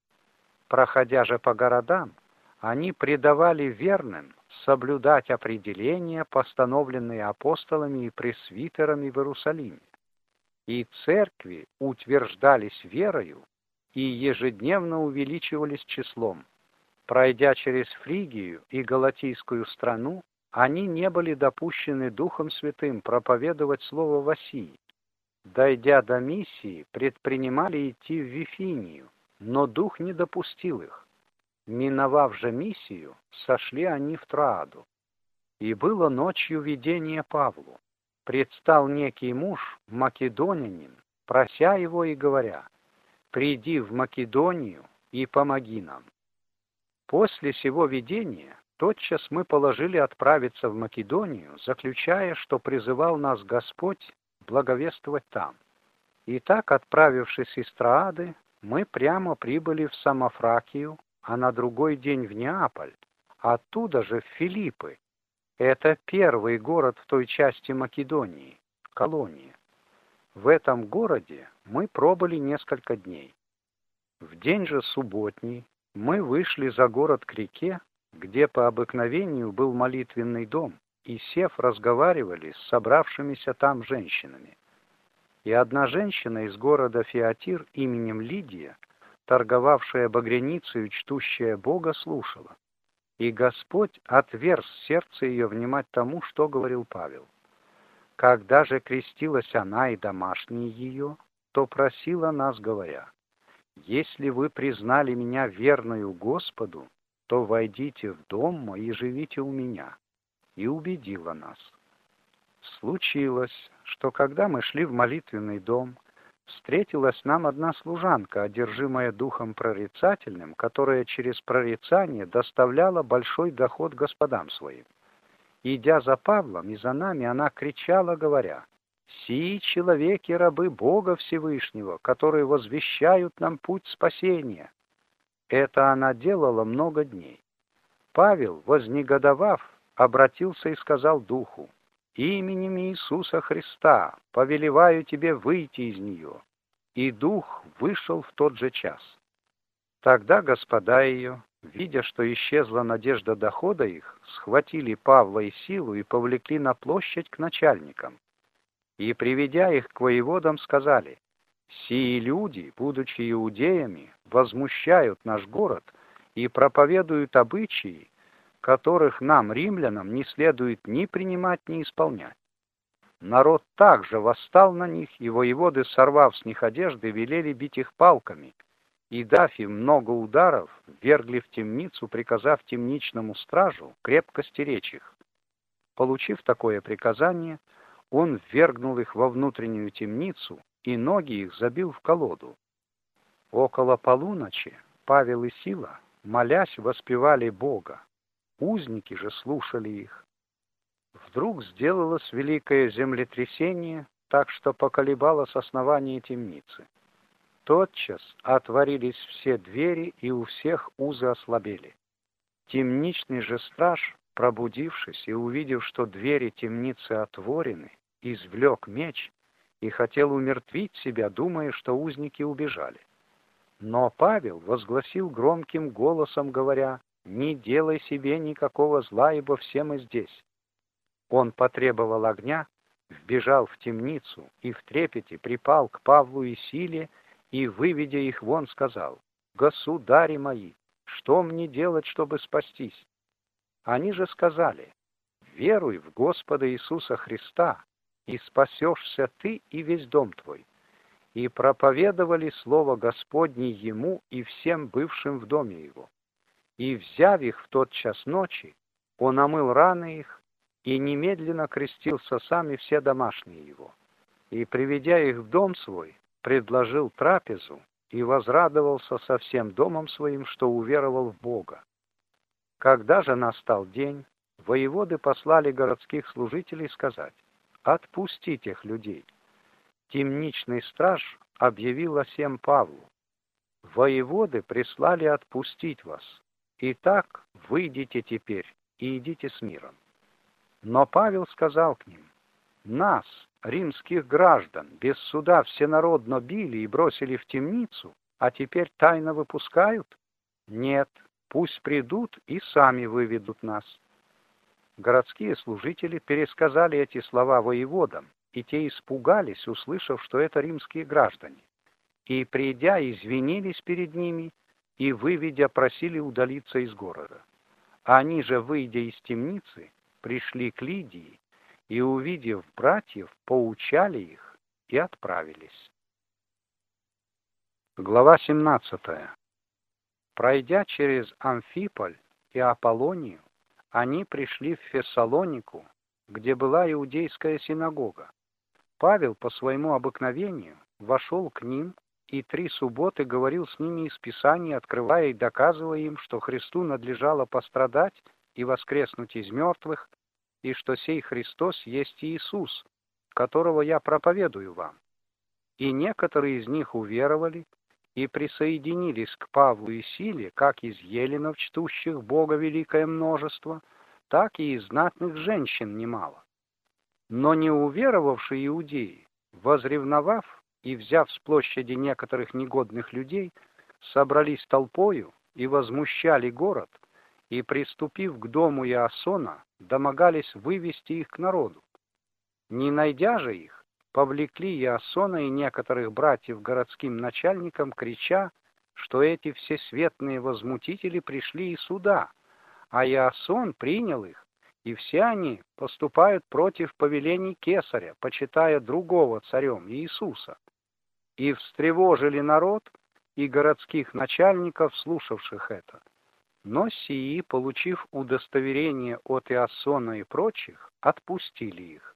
Проходя же по городам, они предавали верным соблюдать определения, постановленные апостолами и пресвитерами в Иерусалиме. И церкви утверждались верою и ежедневно увеличивались числом. Пройдя через Фригию и Галатийскую страну, они не были допущены Духом Святым проповедовать слово в Асии. Дойдя до Миссии, предпринимали идти в Вифинию, но Дух не допустил их. Миновав же Миссию, сошли они в Трааду. И было ночью видение Павлу. Предстал некий муж, македонянин, прося его и говоря: «Приди в Македонию и помоги нам». После сего видения тотчас мы положили отправиться в Македонию, заключая, что призывал нас Господь благовествовать там. И так, отправившись из Троады, мы прямо прибыли в Самофракию, а на другой день в Неаполь, оттуда же в Филиппы. Это первый город в той части Македонии, колония. В этом городе мы пробыли несколько дней. В день же субботний мы вышли за город к реке, где по обыкновению был молитвенный дом, и, сев, разговаривали с собравшимися там женщинами. И одна женщина из города Фиатир именем Лидия, торговавшая багряницей, чтущая Бога, слушала. И Господь отверз сердце ее внимать тому, что говорил Павел. Когда же крестилась она и домашние ее, то просила нас, говоря: «Если вы признали меня верною Господу, то войдите в дом мой и живите у меня». И убедила нас. Случилось, что когда мы шли в молитвенный дом, встретилась нам одна служанка, одержимая духом прорицательным, которая через прорицание доставляла большой доход господам своим. Идя за Павлом и за нами, она кричала, говоря: «Сии человеки рабы Бога Всевышнего, которые возвещают нам путь спасения». Это она делала много дней. Павел, вознегодовав, обратился и сказал духу: «Именем Иисуса Христа повелеваю тебе выйти из нее». И дух вышел в тот же час. Тогда господа ее, видя, что исчезла надежда дохода их, схватили Павла и Силу и повлекли на площадь к начальникам. И, приведя их к воеводам, сказали: «Сии люди, будучи иудеями, возмущают наш город и проповедуют обычаи, которых нам, римлянам, не следует ни принимать, ни исполнять». Народ также восстал на них, и воеводы, сорвав с них одежды, велели бить их палками, и, дав им много ударов, ввергли в темницу, приказав темничному стражу крепко стеречь их. Получив такое приказание, он ввергнул их во внутреннюю темницу и ноги их забил в колоду. Около полуночи Павел и Сила, молясь, воспевали Бога. Узники же слушали их. Вдруг сделалось великое землетрясение, так что поколебалось основание темницы. Тотчас отворились все двери, и у всех узы ослабели. Темничный же страж, пробудившись и увидев, что двери темницы отворены, извлек меч и хотел умертвить себя, думая, что узники убежали. Но Павел возгласил громким голосом, говоря: «Не делай себе никакого зла, ибо все мы здесь». Он потребовал огня, вбежал в темницу и в трепете припал к Павлу и Силе, и, выведя их вон, сказал: «Государи мои, что мне делать, чтобы спастись?» Они же сказали: «Веруй в Господа Иисуса Христа, и спасешься ты и весь дом твой». И проповедовали слово Господне ему и всем бывшим в доме его. И, взяв их в тот час ночи, он омыл раны их, и немедленно крестился сам и все домашние его. И, приведя их в дом свой, предложил трапезу и возрадовался со всем домом своим, что уверовал в Бога. Когда же настал день, воеводы послали городских служителей сказать: «Отпустите тех людей». Темничный страж объявил о сем Павлу: «Воеводы прислали отпустить вас. Итак, выйдите теперь и идите с миром». Но Павел сказал к ним: «Нас, римских граждан, без суда всенародно били и бросили в темницу, а теперь тайно выпускают? Нет, пусть придут и сами выведут нас». Городские служители пересказали эти слова воеводам, и те испугались, услышав, что это римские граждане. И, придя, извинились перед ними, и, выведя, просили удалиться из города. Они же, выйдя из темницы, пришли к Лидии, и, увидев братьев, поучали их и отправились. Глава семнадцатая. Пройдя через Амфиполь и Аполлонию, они пришли в Фессалонику, где была иудейская синагога. Павел по своему обыкновению вошел к ним и три субботы говорил с ними из Писаний, открывая и доказывая им, что Христу надлежало пострадать и воскреснуть из мертвых, и что сей Христос есть Иисус, которого я проповедую вам. И некоторые из них уверовали и присоединились к Павлу и Силе, как из еленов, чтущих Бога великое множество, так и из знатных женщин немало. Но не уверовавшие иудеи, возревновав и взяв с площади некоторых негодных людей, собрались толпою и возмущали город, и, приступив к дому Иасона, домогались вывести их к народу. Не найдя же их, повлекли Иасона и некоторых братьев городским начальникам, крича, что эти всесветные возмутители пришли из суда, а Иасон принял их, и все они поступают против повелений Кесаря, почитая другого царем, Иисуса. И встревожили народ и городских начальников, слушавших это. Но сии, получив удостоверение от Иасона и прочих, отпустили их.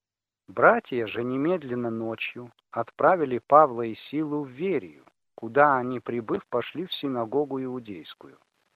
Братья же немедленно ночью отправили Павла и Силу в Верию, куда они, прибыв, пошли в синагогу иудейскую.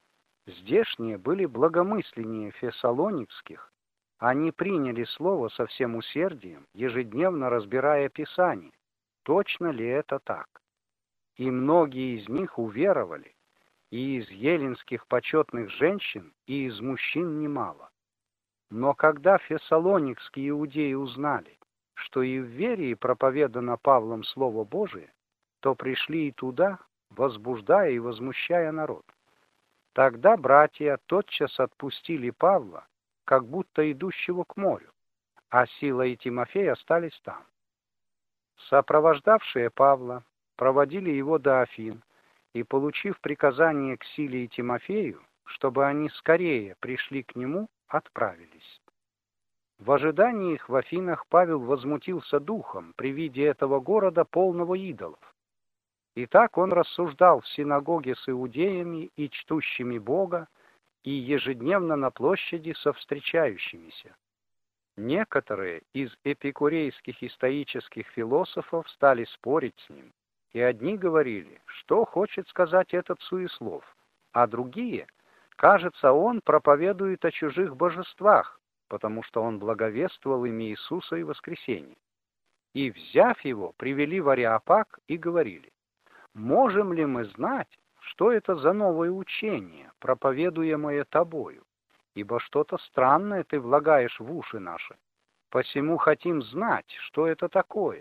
Здешние были благомысленнее фессалоникских, они приняли слово со всем усердием, ежедневно разбирая Писание, точно ли это так. И многие из них уверовали, и из еленских почетных женщин, и из мужчин немало. Но когда фессалоникские иудеи узнали, что и в Верии проповедано Павлом Слово Божие, то пришли и туда, возбуждая и возмущая народ. Тогда братья тотчас отпустили Павла, как будто идущего к морю, а Сила и Тимофей остались там. Сопровождавшие Павла проводили его до Афин, и, получив приказание к Силе и Тимофею, чтобы они скорее пришли к нему, отправились. В ожидании их в Афинах Павел возмутился духом при виде этого города, полного идолов. И так он рассуждал в синагоге с иудеями и чтущими Бога, и ежедневно на площади со встречающимися. Некоторые из эпикурейских и стоических философов стали спорить с ним, и одни говорили, что хочет сказать этот суеслов, а другие, кажется, он проповедует о чужих божествах, потому что он благовествовал имя Иисуса и воскресение. И, взяв его, привели в Ареопаг и говорили: «Можем ли мы знать, что это за новое учение, проповедуемое тобою? Ибо что-то странное ты влагаешь в уши наши. Посему хотим знать, что это такое».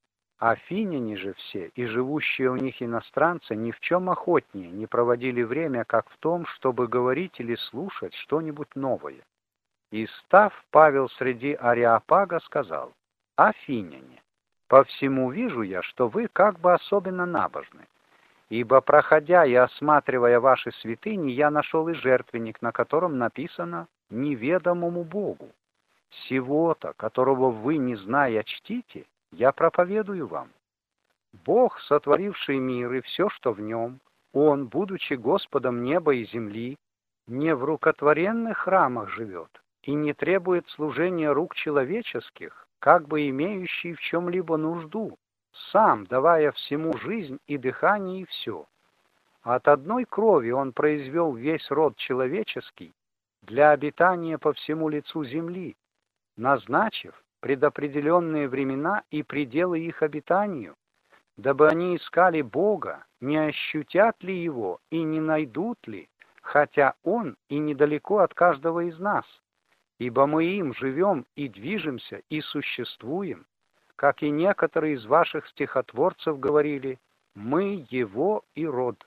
Афиняне же все, и живущие у них иностранцы, ни в чем охотнее не проводили время, как в том, чтобы говорить или слушать что-нибудь новое. И, став Павел среди Ареопага, сказал: «Афиняне, по всему вижу я, что вы как бы особенно набожны. Ибо, проходя и осматривая ваши святыни, я нашел и жертвенник, на котором написано «Неведомому Богу». Сего-то, которого вы, не зная, чтите, я проповедую вам. Бог, сотворивший мир и все, что в нем, Он, будучи Господом неба и земли, не в рукотворенных храмах живет и не требует служения рук человеческих, как бы имеющий в чем-либо нужду, сам давая всему жизнь и дыхание и все. От одной крови Он произвел весь род человеческий для обитания по всему лицу земли, назначив предопределенные времена и пределы их обитанию, дабы они искали Бога, не ощутят ли Его и не найдут ли, хотя Он и недалеко от каждого из нас, ибо мы им живем и движемся и существуем, как и некоторые из ваших стихотворцев говорили: «Мы Его и род».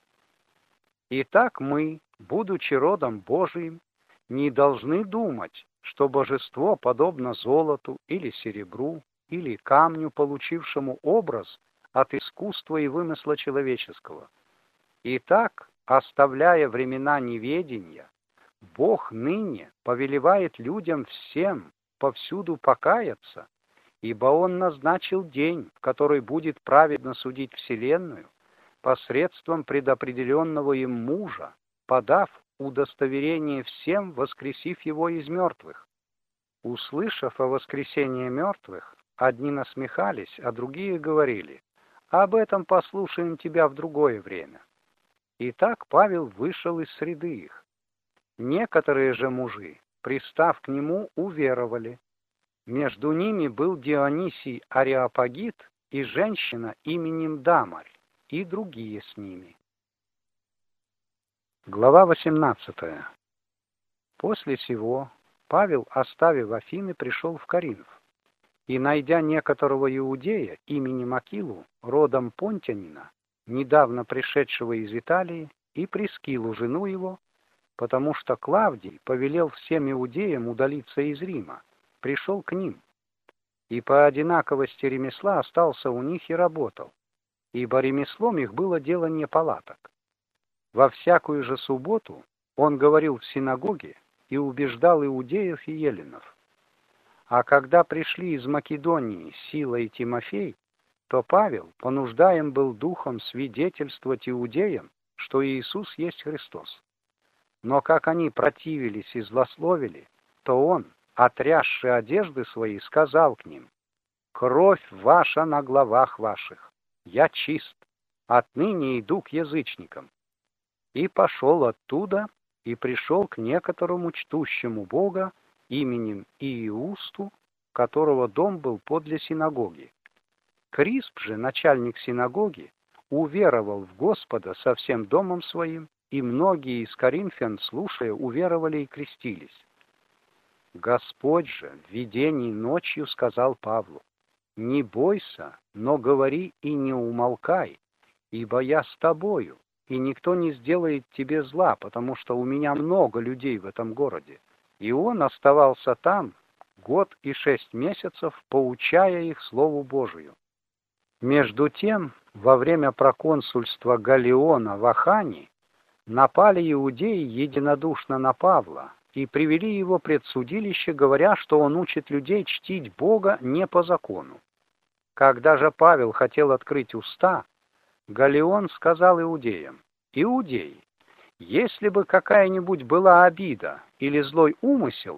Итак, мы, будучи родом Божиим, не должны думать, что божество подобно золоту или серебру или камню, получившему образ от искусства и вымысла человеческого. Итак, оставляя времена неведения, Бог ныне повелевает людям всем повсюду покаяться, ибо Он назначил день, в который будет праведно судить вселенную, посредством предопределенного им мужа, подав удостоверение всем, воскресив его из мертвых. Услышав о воскресении мертвых, одни насмехались, а другие говорили: «Об этом послушаем тебя в другое время». Итак, Павел вышел из среды их. Некоторые же мужи, пристав к нему, уверовали. Между ними был Дионисий Ареопагит и женщина именем Дамарь, и другие с ними. Глава восемнадцатая. После сего Павел, оставив Афины, пришел в Коринф, и, найдя некоторого иудея именем Акилу, родом понтянина, недавно пришедшего из Италии, и Прискилу, жену его, потому что Клавдий повелел всем иудеям удалиться из Рима, пришел к ним, и по одинаковости ремесла остался у них и работал, ибо ремеслом их было делание палаток. Во всякую же субботу он говорил в синагоге и убеждал иудеев и эллинов. А когда пришли из Македонии Сила и Тимофей, то Павел понуждаем был духом свидетельствовать иудеям, что Иисус есть Христос. Но как они противились и злословили, то он, отрясши одежды свои, сказал к ним: «Кровь ваша на главах ваших, я чист, отныне иду к язычникам». И пошел оттуда, и пришел к некоторому чтущему Бога именем Иусту, которого дом был подле синагоги. Крисп же, начальник синагоги, уверовал в Господа со всем домом своим, и многие из коринфян, слушая, уверовали и крестились. Господь же в видении ночью сказал Павлу: «Не бойся, но говори и не умолкай, ибо я с тобою, и никто не сделает тебе зла, потому что у меня много людей в этом городе». И он оставался там год и шесть месяцев, поучая их Слову Божию. Между тем, во время проконсульства Галлиона в Ахане напали иудеи единодушно на Павла и привели его пред судилище, говоря, что он учит людей чтить Бога не по закону. Когда же Павел хотел открыть уста, Галлион сказал иудеям: «Иудеи, если бы какая-нибудь была обида или злой умысел,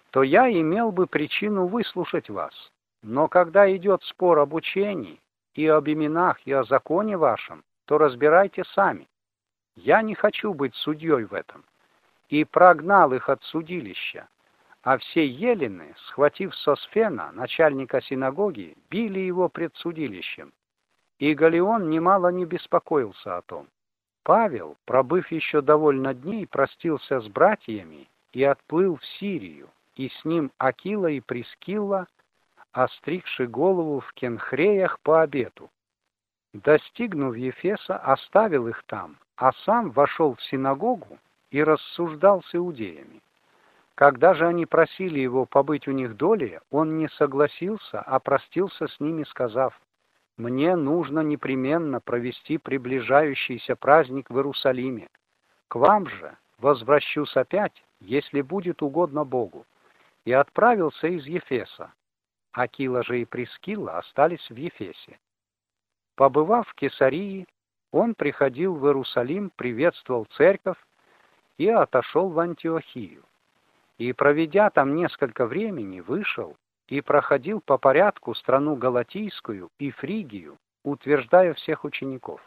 то я имел бы причину выслушать вас. Но когда идет спор об учении, и об именах, и о законе вашем, то разбирайте сами. Я не хочу быть судьей в этом». И прогнал их от судилища. А все елены, схватив Сосфена, начальника синагоги, били его пред судилищем. И Галлион немало не беспокоился о том. Павел, пробыв еще довольно дней, простился с братьями и отплыл в Сирию, и с ним Акила и Прискилла, остригши голову в Кенхреях по обету. Достигнув Ефеса, оставил их там, а сам вошел в синагогу и рассуждал с иудеями. Когда же они просили его побыть у них долее, он не согласился, а простился с ними, сказав: «Мне нужно непременно провести приближающийся праздник в Иерусалиме. К вам же возвращусь опять, если будет угодно Богу». И отправился из Ефеса. Акила же и Прискилла остались в Ефесе. Побывав в Кесарии, он приходил в Иерусалим, приветствовал церковь и отошел в Антиохию. И, проведя там несколько времени, вышел и проходил по порядку страну Галатийскую и Фригию, утверждая всех учеников.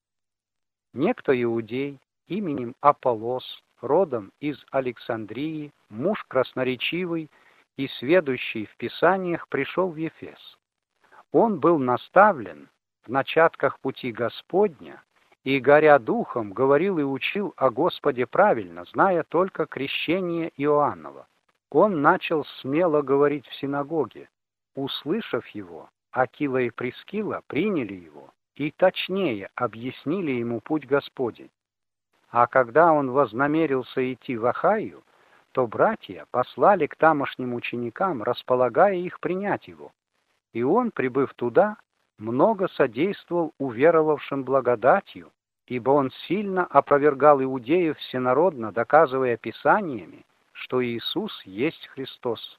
Некто иудей именем Аполлос, родом из Александрии, муж красноречивый и сведущий в Писаниях, пришел в Ефес. Он был наставлен в начатках пути Господня, и, горя духом, говорил и учил о Господе правильно, зная только крещение Иоаннова. Он начал смело говорить в синагоге. Услышав его, Акила и Прискилла приняли его и точнее объяснили ему путь Господень. А когда он вознамерился идти в Ахаю, то братья послали к тамошним ученикам, располагая их принять его. И он, прибыв туда, много содействовал уверовавшим благодатью, ибо он сильно опровергал иудеев всенародно, доказывая Писаниями, что Иисус есть Христос.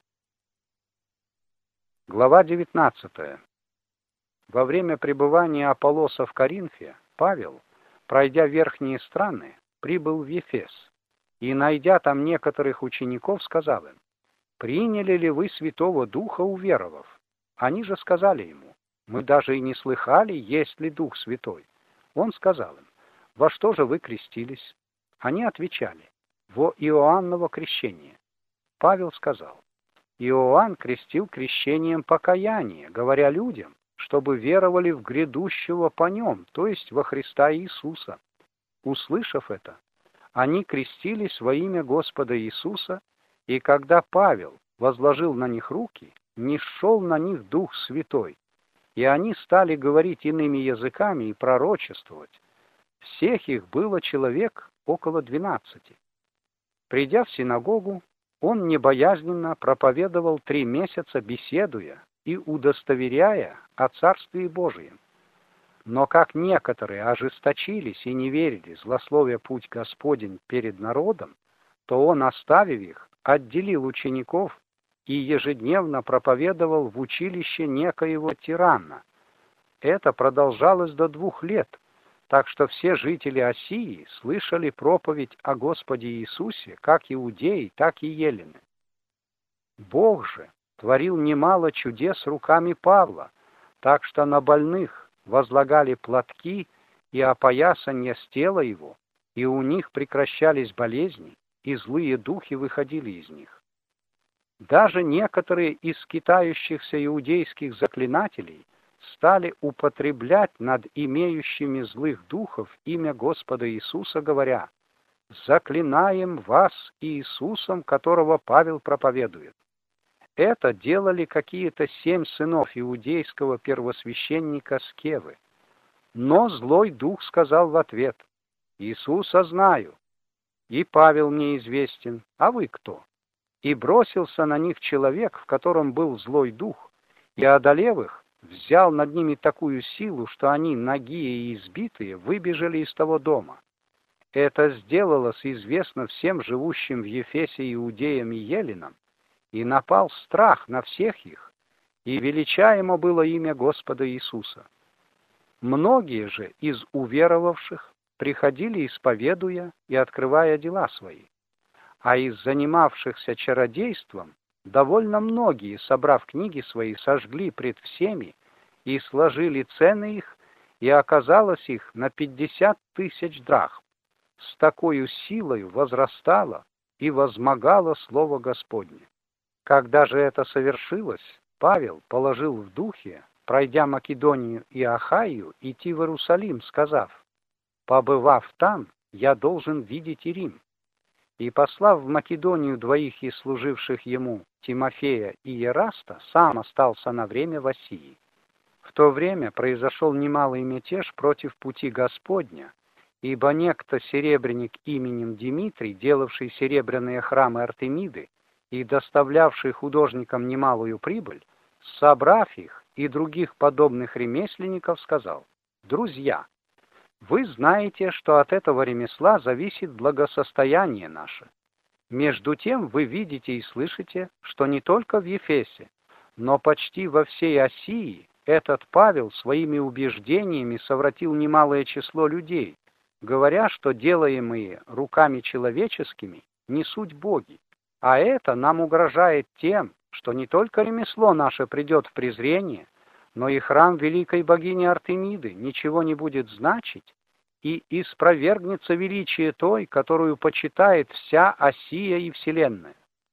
Глава девятнадцатая. Во время пребывания Аполлоса в Коринфе Павел, пройдя верхние страны, прибыл в Ефес, и, найдя там некоторых учеников, сказал им: «Приняли ли вы Святого Духа, уверовав?» Они же сказали ему: «Мы даже и не слыхали, есть ли Дух Святой». Он сказал им: «Во что же вы крестились?» Они отвечали: «Во Иоанново крещение». Павел сказал: «Иоанн крестил крещением покаяния, говоря людям, чтобы веровали в грядущего по нем, то есть во Христа Иисуса». Услышав это, они крестились во имя Господа Иисуса, и когда Павел возложил на них руки, нисшел на них Дух Святой, и они стали говорить иными языками и пророчествовать. Всех их было человек около двенадцати. Придя в синагогу, он небоязненно проповедовал три месяца, беседуя и удостоверяя о Царстве Божием. Но как некоторые ожесточились и не верили, злословя путь Господень перед народом, то он, оставив их, отделил учеников и ежедневно проповедовал в училище некоего тирана. Это продолжалось до двух лет, так что все жители Асии слышали проповедь о Господе Иисусе, как иудеи, так и елены. Бог же творил немало чудес руками Павла, так что на больных возлагали платки и опоясания с тела его, и у них прекращались болезни, и злые духи выходили из них. Даже некоторые из скитающихся иудейских заклинателей стали употреблять над имеющими злых духов имя Господа Иисуса, говоря: «Заклинаем вас Иисусом, которого Павел проповедует». Это делали какие-то семь сынов иудейского первосвященника Скевы. Но злой дух сказал в ответ: «Иисуса знаю, и Павел мне известен, а вы кто?» И бросился на них человек, в котором был злой дух, и, одолев их, взял над ними такую силу, что они, нагие и избитые, выбежали из того дома. Это сделалось известно всем живущим в Ефесе иудеям и еленам, и напал страх на всех их, и величаемо было имя Господа Иисуса. Многие же из уверовавших приходили, исповедуя и открывая дела свои, а из занимавшихся чародейством довольно многие, собрав книги свои, сожгли пред всеми и сложили цены их, и оказалось их на пятьдесят тысяч драхм. С такой силой возрастало и возмогало слово Господне. Когда же это совершилось, Павел положил в духе, пройдя Македонию и Ахайю, идти в Иерусалим, сказав: «Побывав там, я должен видеть и Рим». И, послав в Македонию двоих из служивших ему, Тимофея и Ераста, сам остался на время в Асии. В то время произошел немалый мятеж против пути Господня, ибо некто серебряник именем Димитрий, делавший серебряные храмы Артемиды и доставлявший художникам немалую прибыль, собрав их и других подобных ремесленников, сказал: «Друзья, вы знаете, что от этого ремесла зависит благосостояние наше. Между тем вы видите и слышите, что не только в Ефесе, но почти во всей Асии этот Павел своими убеждениями совратил немалое число людей, говоря, что делаемые руками человеческими не суть боги, а это нам угрожает тем, что не только ремесло наше придет в презрение, но и храм великой богини Артемиды ничего не будет значить, и испровергнется величие той, которую почитает вся Асия и вселенная».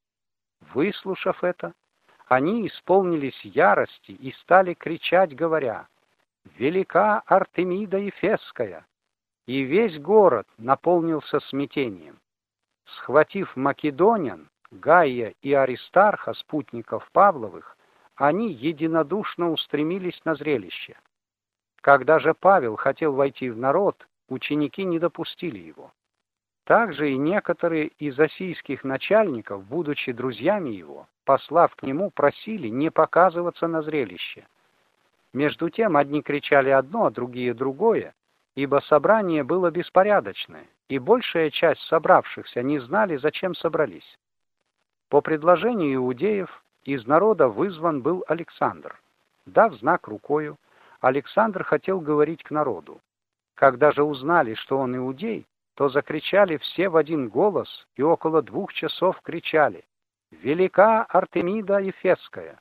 Выслушав это, они исполнились ярости и стали кричать, говоря: «Велика Артемида Ефесская!» И весь город наполнился смятением. Схватив македонян, Гая и Аристарха, спутников Павловых, они единодушно устремились на зрелище. Когда же Павел хотел войти в народ, ученики не допустили его. Также и некоторые из ассийских начальников, будучи друзьями его, послав к нему, просили не показываться на зрелище. Между тем одни кричали одно, а другие другое, ибо собрание было беспорядочное, и большая часть собравшихся не знали, зачем собрались. По предложению иудеев из народа вызван был Александр. Дав знак рукою, Александр хотел говорить к народу. Когда же узнали, что он иудей, то закричали все в один голос и около двух часов кричали: «Велика Артемида Ефесская!»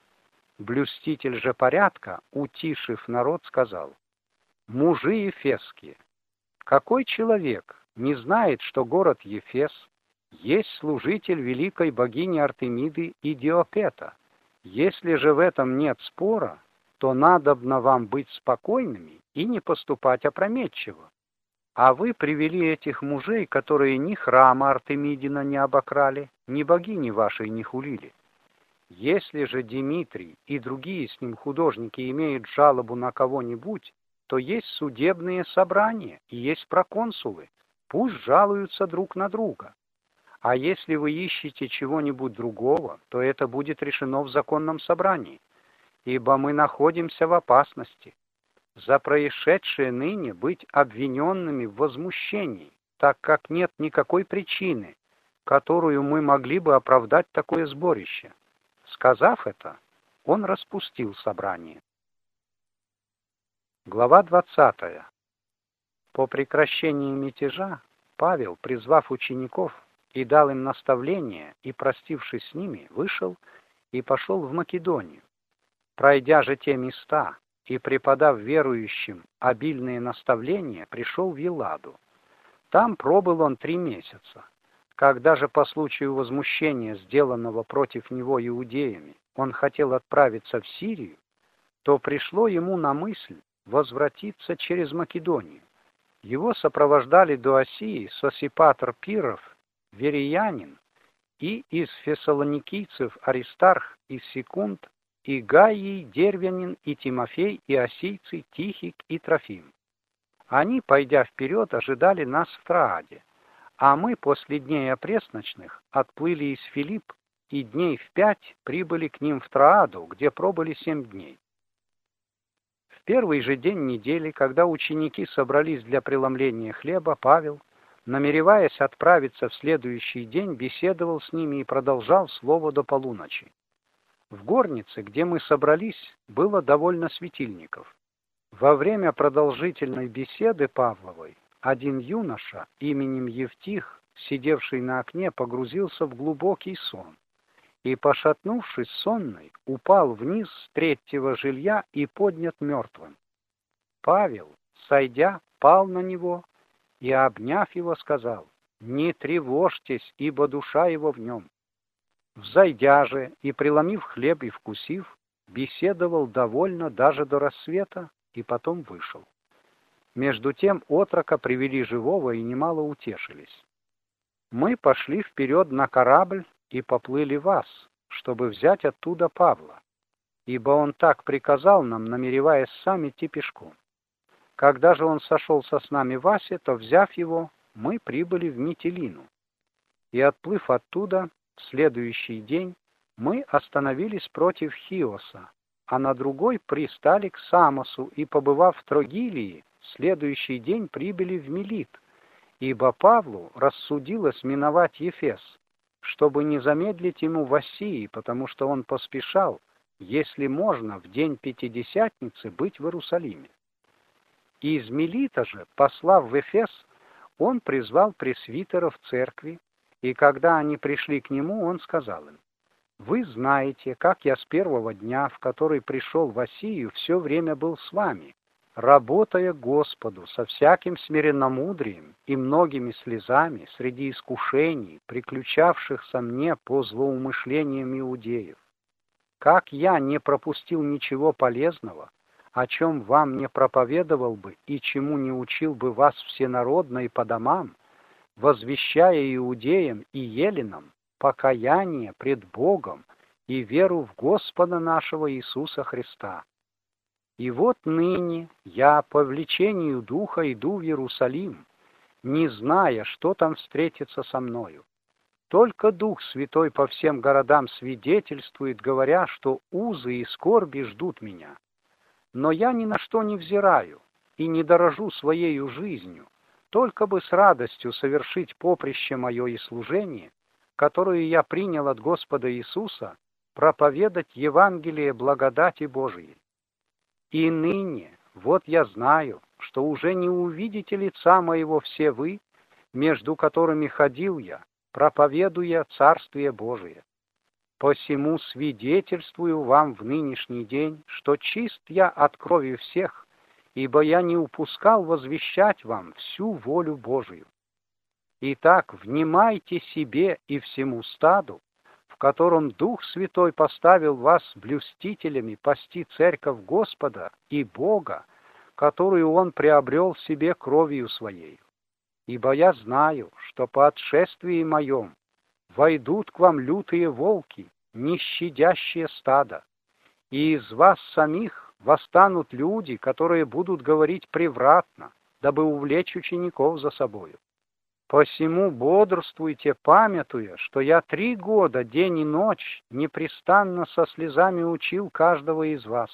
Блюститель же порядка, утишив народ, сказал: «Мужи ефесские, какой человек не знает, что город Ефес есть служитель великой богини Артемиды и Диопета? Если же в этом нет спора, то надобно вам быть спокойными и не поступать опрометчиво. А вы привели этих мужей, которые ни храма Артемидина не обокрали, ни богини вашей не хулили. Если же Димитрий и другие с ним художники имеют жалобу на кого-нибудь, то есть судебные собрания и есть проконсулы, пусть жалуются друг на друга. А если вы ищете чего-нибудь другого, то это будет решено в законном собрании, ибо мы находимся в опасности за происшедшее ныне быть обвиненными в возмущении, так как нет никакой причины, которую мы могли бы оправдать такое сборище». Сказав это, он распустил собрание. Глава двадцатая. По прекращении мятежа Павел, призвав учеников и дал им наставление, и, простившись с ними, вышел и пошел в Македонию. Пройдя же те места и преподав верующим обильные наставления, пришел в Елладу. Там пробыл он три месяца. Когда же по случаю возмущения, сделанного против него иудеями, он хотел отправиться в Сирию, то пришло ему на мысль возвратиться через Македонию. Его сопровождали до Осии Сосипатр Пиров, Вериянин, и из фессалоникийцев Аристарх и Секунд, и Гаий, Дервянин, и Тимофей, и осийцы Тихик и Трофим. Они, пойдя вперед, ожидали нас в Трааде, а мы после дней опресночных отплыли из Филипп и дней в пять прибыли к ним в Трааду, где пробыли семь дней. В первый же день недели, когда ученики собрались для преломления хлеба, Павел, намереваясь отправиться в следующий день, беседовал с ними и продолжал слово до полуночи. В горнице, где мы собрались, было довольно светильников. Во время продолжительной беседы Павловой один юноша именем Евтих, сидевший на окне, погрузился в глубокий сон, и, пошатнувшись сонный, упал вниз с третьего жилья и поднят мертвым. Павел, сойдя, пал на него и, обняв его, сказал: «Не тревожьтесь, ибо душа его в нем». Взойдя же и, преломив хлеб и вкусив, беседовал довольно даже до рассвета и потом вышел. Между тем отрока привели живого и немало утешились. Мы пошли вперед на корабль и поплыли в Ас, чтобы взять оттуда Павла, ибо он так приказал нам, намереваясь сам идти пешком. Когда же он сошелся с нами в Асе, то, взяв его, мы прибыли в Митилину. И, отплыв оттуда, в следующий день мы остановились против Хиоса, а на другой пристали к Самосу и, побывав в Трогилии, в следующий день прибыли в Милит, ибо Павлу рассудилось миновать Ефес, чтобы не замедлить ему в Ассии, потому что он поспешал, если можно, в день Пятидесятницы быть в Иерусалиме. И из Милита же, послав в Эфес, он призвал пресвитеров церкви, и когда они пришли к нему, он сказал им: «Вы знаете, как я с первого дня, в который пришел в Ассию, все время был с вами, работая Господу со всяким смиренномудрием и многими слезами среди искушений, приключавшихся мне по злоумышлениям иудеев. Как я не пропустил ничего полезного, о чем вам не проповедовал бы и чему не учил бы вас всенародно и по домам, возвещая иудеям и еленам покаяние пред Богом и веру в Господа нашего Иисуса Христа. И вот ныне я по влечению Духа иду в Иерусалим, не зная, что там встретится со мною. Только Дух Святой по всем городам свидетельствует, говоря, что узы и скорби ждут меня. Но я ни на что не взираю и не дорожу своею жизнью, только бы с радостью совершить поприще мое и служение, которое я принял от Господа Иисуса, проповедать Евангелие благодати Божией. И ныне, вот я знаю, что уже не увидите лица моего все вы, между которыми ходил я, проповедуя Царствие Божие. Посему свидетельствую вам в нынешний день, что чист я от крови всех, ибо я не упускал возвещать вам всю волю Божию. Итак, внимайте себе и всему стаду, в котором Дух Святой поставил вас блюстителями пасти церковь Господа и Бога, которую Он приобрел себе кровью Своей. Ибо я знаю, что по отшествии моем войдут к вам лютые волки, не щадящие стада, и из вас самих восстанут люди, которые будут говорить превратно, дабы увлечь учеников за собою. Посему бодрствуйте, памятуя, что я три года, день и ночь, непрестанно со слезами учил каждого из вас.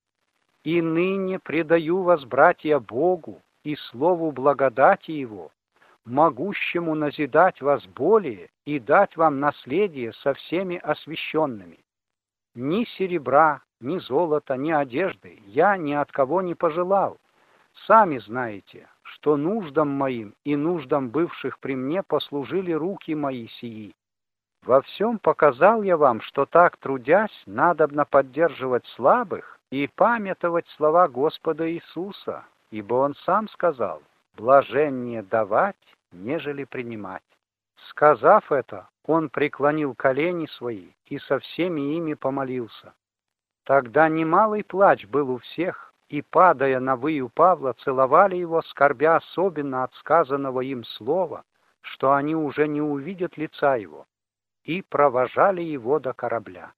И ныне предаю вас, братья, Богу и слову благодати Его, могущему назидать вас более и дать вам наследие со всеми освященными. Ни серебра, ни золота, ни одежды я ни от кого не пожелал. Сами знаете, что нуждам моим и нуждам бывших при мне послужили руки мои сии. Во всем показал я вам, что так трудясь, надобно поддерживать слабых и памятовать слова Господа Иисуса, ибо Он сам сказал: «Блаженнее давать, нежели принимать». Сказав это, Он преклонил колени свои и со всеми ими помолился. Тогда немалый плач был у всех, и, падая на выю Павла, целовали его, скорбя особенно от сказанного им слова, что они уже не увидят лица его, и провожали его до корабля.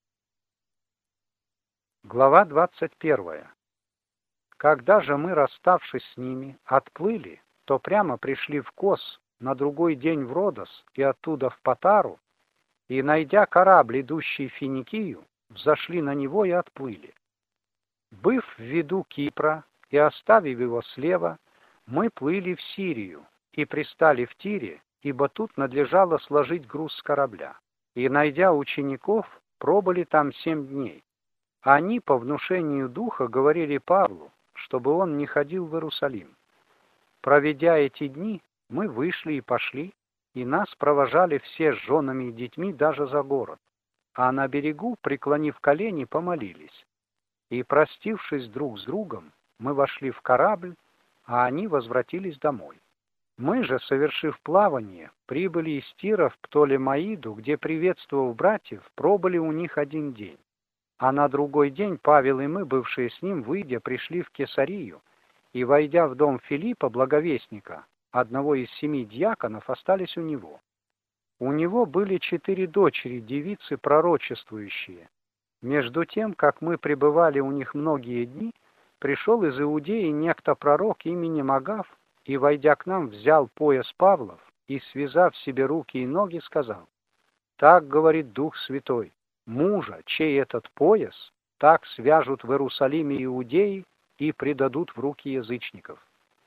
Глава двадцать первая. Когда же мы, расставшись с ними, отплыли, то прямо пришли в Кос, на другой день в Родос и оттуда в Патару, и, найдя корабль, идущий в Финикию, взошли на него и отплыли. Быв в виду Кипра и оставив его слева, мы плыли в Сирию и пристали в Тире, ибо тут надлежало сложить груз с корабля. И, найдя учеников, пробыли там семь дней. Они по внушению духа говорили Павлу, чтобы он не ходил в Иерусалим. Проведя эти дни, мы вышли и пошли, и нас провожали все с женами и детьми даже за город. а на берегу, преклонив колени, помолились. И, простившись друг с другом, мы вошли в корабль, а они возвратились домой. Мы же, совершив плавание, прибыли из Тира в Птолемаиду, где, приветствовав братьев, пробыли у них один день. А на другой день Павел и мы, бывшие с ним, выйдя, пришли в Кесарию, и, войдя в дом Филиппа, благовестника, одного из семи диаконов, остались у него. У него были четыре дочери, девицы пророчествующие. Между тем, как мы пребывали у них многие дни, пришел из Иудеи некто пророк именем Агав, и, войдя к нам, взял пояс Павлов и, связав себе руки и ноги, сказал: «Так говорит Дух Святой, мужа, чей этот пояс, так свяжут в Иерусалиме иудеи и предадут в руки язычников».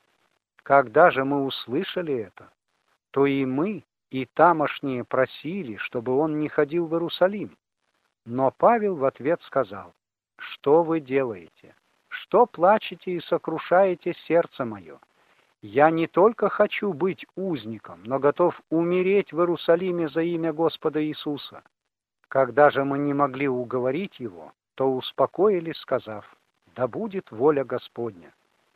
Когда же мы услышали это, то и мы, и тамошние просили, чтобы он не ходил в Иерусалим. Но Павел в ответ сказал: «Что вы делаете? Что плачете и сокрушаете сердце мое? Я не только хочу быть узником, но готов умереть в Иерусалиме за имя Господа Иисуса». Когда же мы не могли уговорить его, то успокоились, сказав: «Да будет воля Господня».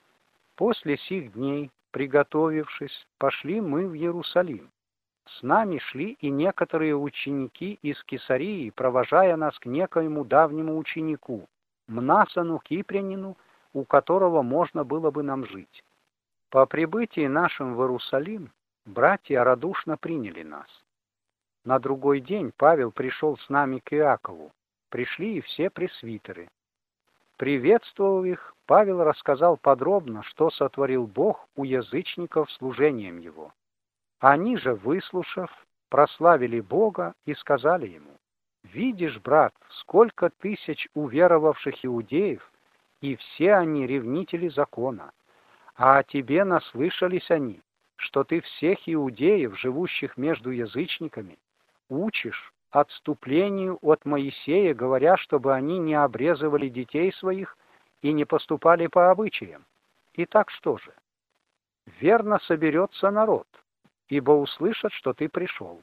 После сих дней, приготовившись, пошли мы в Иерусалим. С нами шли и некоторые ученики из Кесарии, провожая нас к некоему давнему ученику, Мнасону Кипрянину, у которого можно было бы нам жить. По прибытии нашим в Иерусалим братья радушно приняли нас. На другой день Павел пришел с нами к Иакову. Пришли и все пресвитеры. Приветствовав их, Павел рассказал подробно, что сотворил Бог у язычников служением его. Они же, выслушав, прославили Бога и сказали ему: «Видишь, брат, сколько тысяч уверовавших иудеев, и все они ревнители закона. А о тебе наслышались они, что ты всех иудеев, живущих между язычниками, учишь отступлению от Моисея, говоря, чтобы они не обрезывали детей своих и не поступали по обычаям. Итак, что же? Верно соберется народ, ибо услышат, что ты пришел.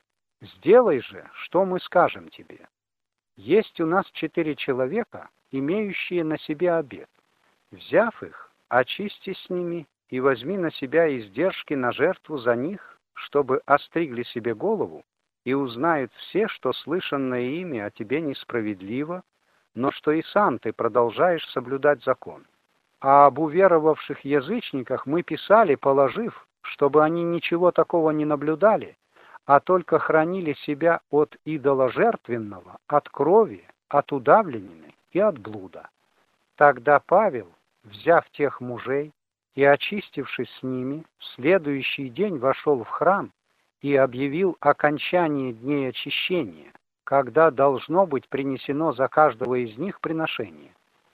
Сделай же, что мы скажем тебе. Есть у нас четыре человека, имеющие на себе обет. Взяв их, очистись с ними и возьми на себя издержки на жертву за них, чтобы остригли себе голову, и узнают все, что слышанное ими о тебе несправедливо, но что и сам ты продолжаешь соблюдать закон. А об уверовавших язычниках мы писали, положив, чтобы они ничего такого не наблюдали, а только хранили себя от идоложертвенного, от крови, от удавленины и от блуда. Тогда Павел, взяв тех мужей и очистившись с ними, в следующий день вошел в храм и объявил окончание дней очищения, когда должно быть принесено за каждого из них приношение.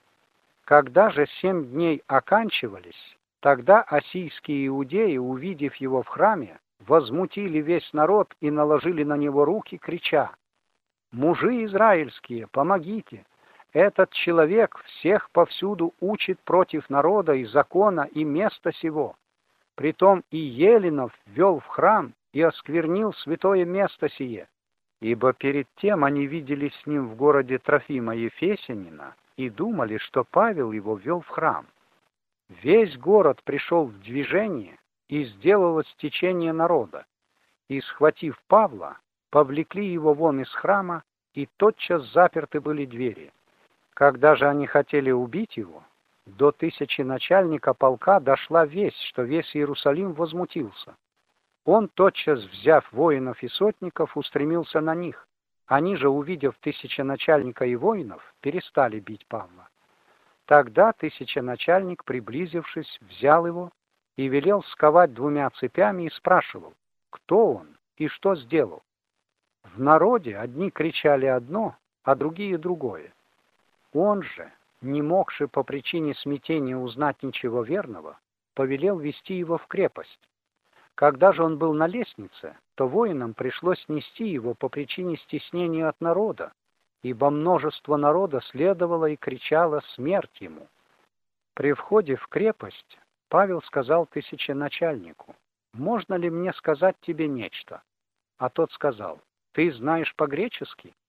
Когда же семь дней оканчивались, тогда ассийские иудеи, увидев его в храме, возмутили весь народ и наложили на него руки, крича: «Мужи израильские, помогите! Этот человек всех повсюду учит против народа и закона и места сего. Притом и Еленов ввел в храм и осквернил святое место сие». Ибо перед тем они видели с ним в городе Трофима Ефесянина и думали, что Павел его ввел в храм. Весь город пришел в движение, и сделалось течение народа, и, схватив Павла, повлекли его вон из храма, и тотчас заперты были двери. Когда же они хотели убить его, до тысячи начальника полка дошла весть, что весь Иерусалим возмутился. Он, тотчас взяв воинов и сотников, устремился на них. Они же, увидев тысяченачальника и воинов, перестали бить Павла. Тогда тысяченачальник, приблизившись, взял его и велел сковать двумя цепями и спрашивал, кто он и что сделал. В народе одни кричали одно, а другие другое. Он же, не могши по причине смятения узнать ничего верного, повелел вести его в крепость. Когда же он был на лестнице, то воинам пришлось нести его по причине стеснения от народа, ибо множество народа следовало и кричало «Смерть ему!». При входе в крепость Павел сказал тысяченачальнику: «Можно ли мне сказать тебе нечто?» А тот сказал: «Ты знаешь по-гречески?»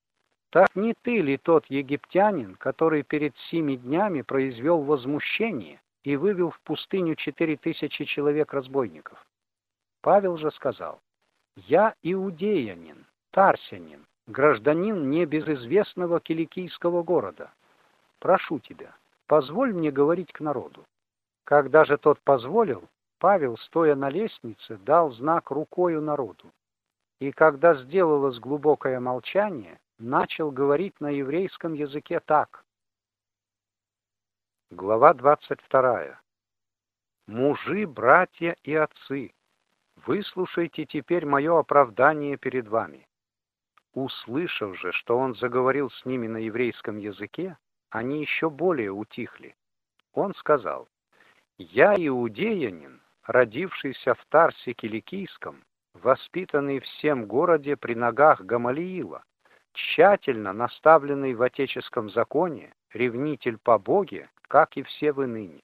Так не ты ли тот египтянин, который перед семи днями произвел возмущение и вывел в пустыню четыре тысячи человек-разбойников? Павел же сказал: я иудеянин, тарсянин, гражданин небезызвестного киликийского города. Прошу тебя, позволь мне говорить к народу. Когда же тот позволил, Павел, стоя на лестнице, дал знак рукою народу. И когда сделалось глубокое молчание, начал говорить на еврейском языке так. Глава двадцать вторая. «Мужи, братья и отцы, выслушайте теперь мое оправдание перед вами». Услышав же, что он заговорил с ними на еврейском языке, они еще более утихли. Он сказал: «Я иудеянин, родившийся в Тарсе Киликийском, воспитанный в сем городе при ногах Гамалиила, тщательно наставленный в отеческом законе, ревнитель по Боге, как и все вы ныне.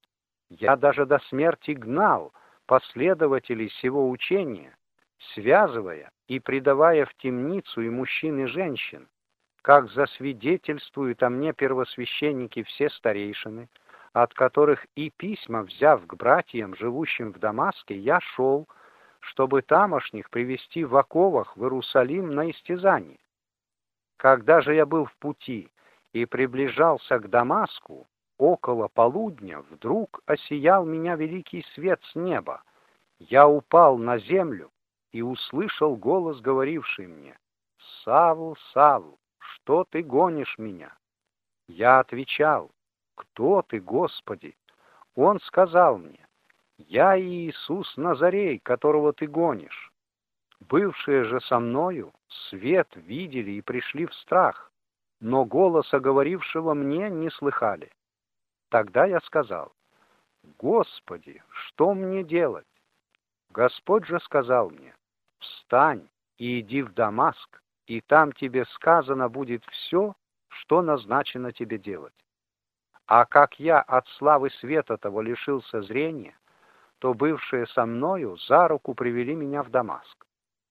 Я даже до смерти гнал последователей сего учения, связывая и предавая в темницу и мужчин и женщин, как засвидетельствуют о мне первосвященники все старейшины, от которых и письма, взяв к братьям, живущим в Дамаске, я шел, чтобы тамошних привести в оковах в Иерусалим на истязание. Когда же я был в пути и приближался к Дамаску, около полудня вдруг осиял меня великий свет с неба. Я упал на землю и услышал голос, говоривший мне: «Савл, Савл, что ты гонишь меня?» Я отвечал: «Кто ты, Господи?» Он сказал мне: «Я Иисус Назарей, которого ты гонишь». Бывшие же со мною свет видели и пришли в страх, но голоса говорившего мне не слыхали. Тогда я сказал: «Господи, что мне делать?» Господь же сказал мне: «Встань и иди в Дамаск, и там тебе сказано будет все, что назначено тебе делать». А как я от славы света того лишился зрения, то бывшие со мною за руку привели меня в Дамаск.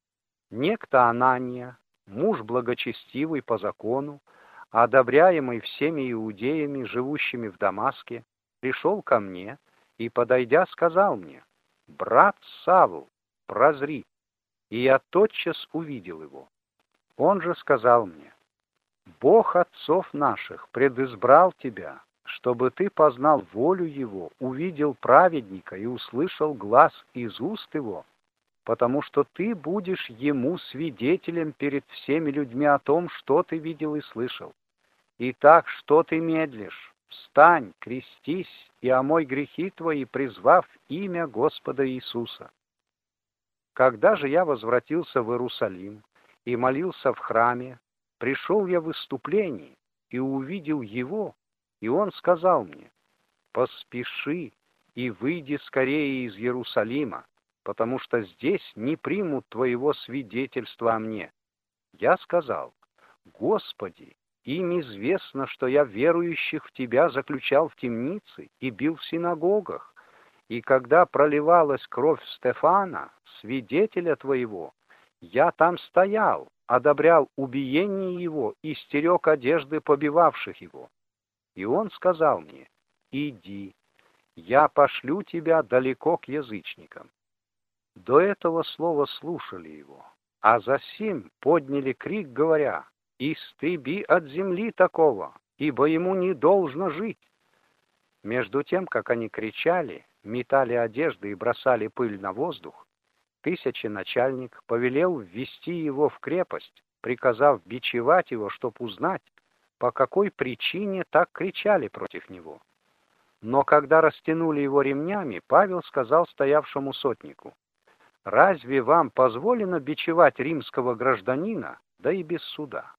Некто Анания, муж благочестивый по закону, одобряемый всеми иудеями, живущими в Дамаске, пришел ко мне и, подойдя, сказал мне: «Брат Савл, прозри». И я тотчас увидел его. Он же сказал мне: «Бог отцов наших предизбрал тебя, чтобы ты познал волю Его, увидел праведника и услышал глас из уст Его, потому что ты будешь Ему свидетелем перед всеми людьми о том, что ты видел и слышал. Итак, что ты медлишь? Встань, крестись и омой грехи твои, призвав имя Господа Иисуса». Когда же я возвратился в Иерусалим и молился в храме, пришел я в выступлении и увидел его, и он сказал мне: «Поспеши и выйди скорее из Иерусалима, потому что здесь не примут твоего свидетельства о мне». Я сказал: «Господи, им известно, что я верующих в Тебя заключал в темнице и бил в синагогах, и когда проливалась кровь Стефана, свидетеля Твоего, я там стоял, одобрял убиение его и стерег одежды побивавших его». И он сказал мне: «Иди, я пошлю тебя далеко к язычникам». До этого слова слушали его, а засим подняли крик, говоря: «Истреби от земли такого, ибо ему не должно жить». Между тем, как они кричали, метали одежды и бросали пыль на воздух, тысяченачальник повелел ввести его в крепость, приказав бичевать его, чтоб узнать, по какой причине так кричали против него. Но когда растянули его ремнями, Павел сказал стоявшему сотнику: «Разве вам позволено бичевать римского гражданина, да и без суда?»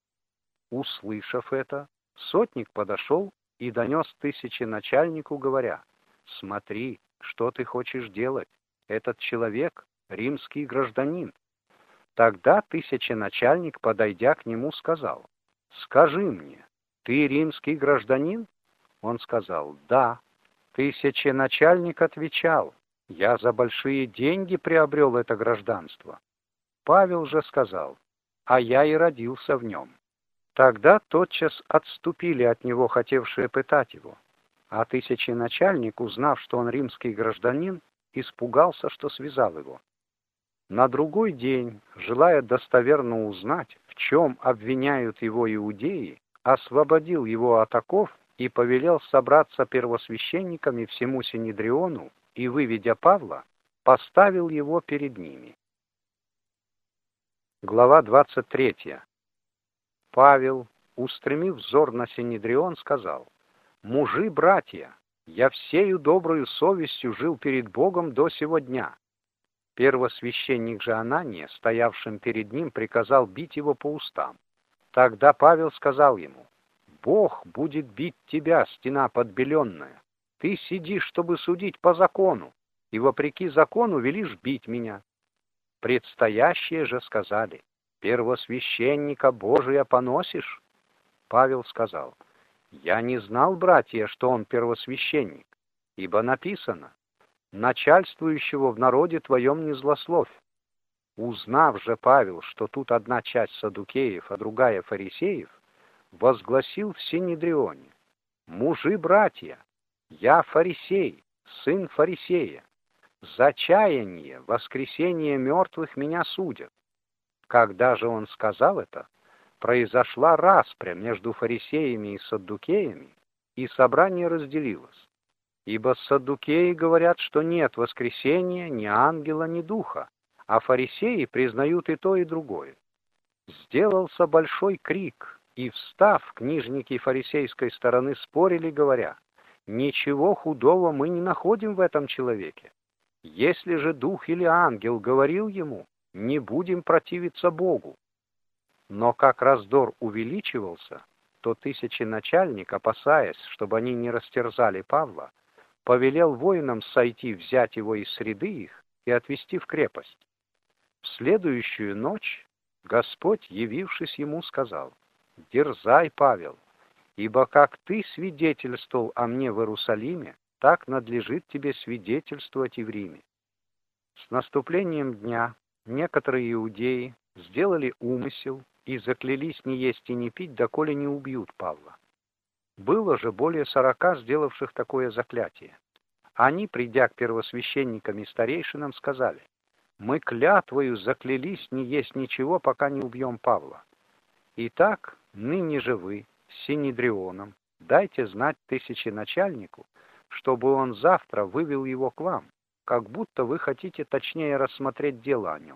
Услышав это, сотник подошел и донес тысяченачальнику, говоря: «Смотри, что ты хочешь делать. Этот человек — римский гражданин». Тогда тысяченачальник, подойдя к нему, сказал: «Скажи мне, ты римский гражданин?» Он сказал: «Да». Тысяченачальник отвечал: «Я за большие деньги приобрел это гражданство». Павел же сказал: «А я и родился в нем». Тогда тотчас отступили от него, хотевшие пытать его. А тысяченачальник, узнав, что он римский гражданин, испугался, что связал его. На другой день, желая достоверно узнать, в чем обвиняют его иудеи, освободил его от оков и повелел собраться первосвященниками всему Синедриону и, выведя Павла, поставил его перед ними. Глава двадцать третья. Павел, устремив взор на Синедрион, сказал: «Мужи, братья, я всею доброю совестью жил перед Богом до сего дня». Первосвященник же Анания, стоявшим перед ним, приказал бить его по устам. Тогда Павел сказал ему: «Бог будет бить тебя, стена подбеленная. Ты сидишь, чтобы судить по закону, и вопреки закону велишь бить меня». Предстоящие же сказали: «Первосвященника Божия поносишь?» Павел сказал: «Я не знал, братья, что он первосвященник, ибо написано: начальствующего в народе твоем не злословь». Узнав же Павел, что тут одна часть саддукеев, а другая фарисеев, возгласил в Синедрионе: «Мужи, братья, я фарисей, сын фарисея. За чаяние, воскресение мертвых меня судят». Когда же он сказал это, произошла распря между фарисеями и саддукеями, и собрание разделилось. Ибо саддукеи говорят, что нет воскресения ни ангела, ни духа, а фарисеи признают и то, и другое. Сделался большой крик, и, встав, книжники фарисейской стороны спорили, говоря: «Ничего худого мы не находим в этом человеке. Если же дух или ангел говорил ему, не будем противиться Богу». Но как раздор увеличивался, то тысяченачальник, опасаясь, чтобы они не растерзали Павла, повелел воинам сойти, взять его из среды их и отвести в крепость. В следующую ночь Господь, явившись ему, сказал: «Дерзай, Павел, ибо как ты свидетельствовал о мне в Иерусалиме, так надлежит тебе свидетельствовать и в Риме». С наступлением дня некоторые иудеи сделали умысел и заклялись не есть и не пить, доколе не убьют Павла. Было же более сорока сделавших такое заклятие. Они, придя к первосвященникам и старейшинам, сказали: «Мы клятвою заклялись не есть ничего, пока не убьем Павла. Итак, ныне же вы, с Синедрионом, дайте знать тысяченачальнику, чтобы он завтра вывел его к вам, как будто вы хотите точнее рассмотреть дело о нем.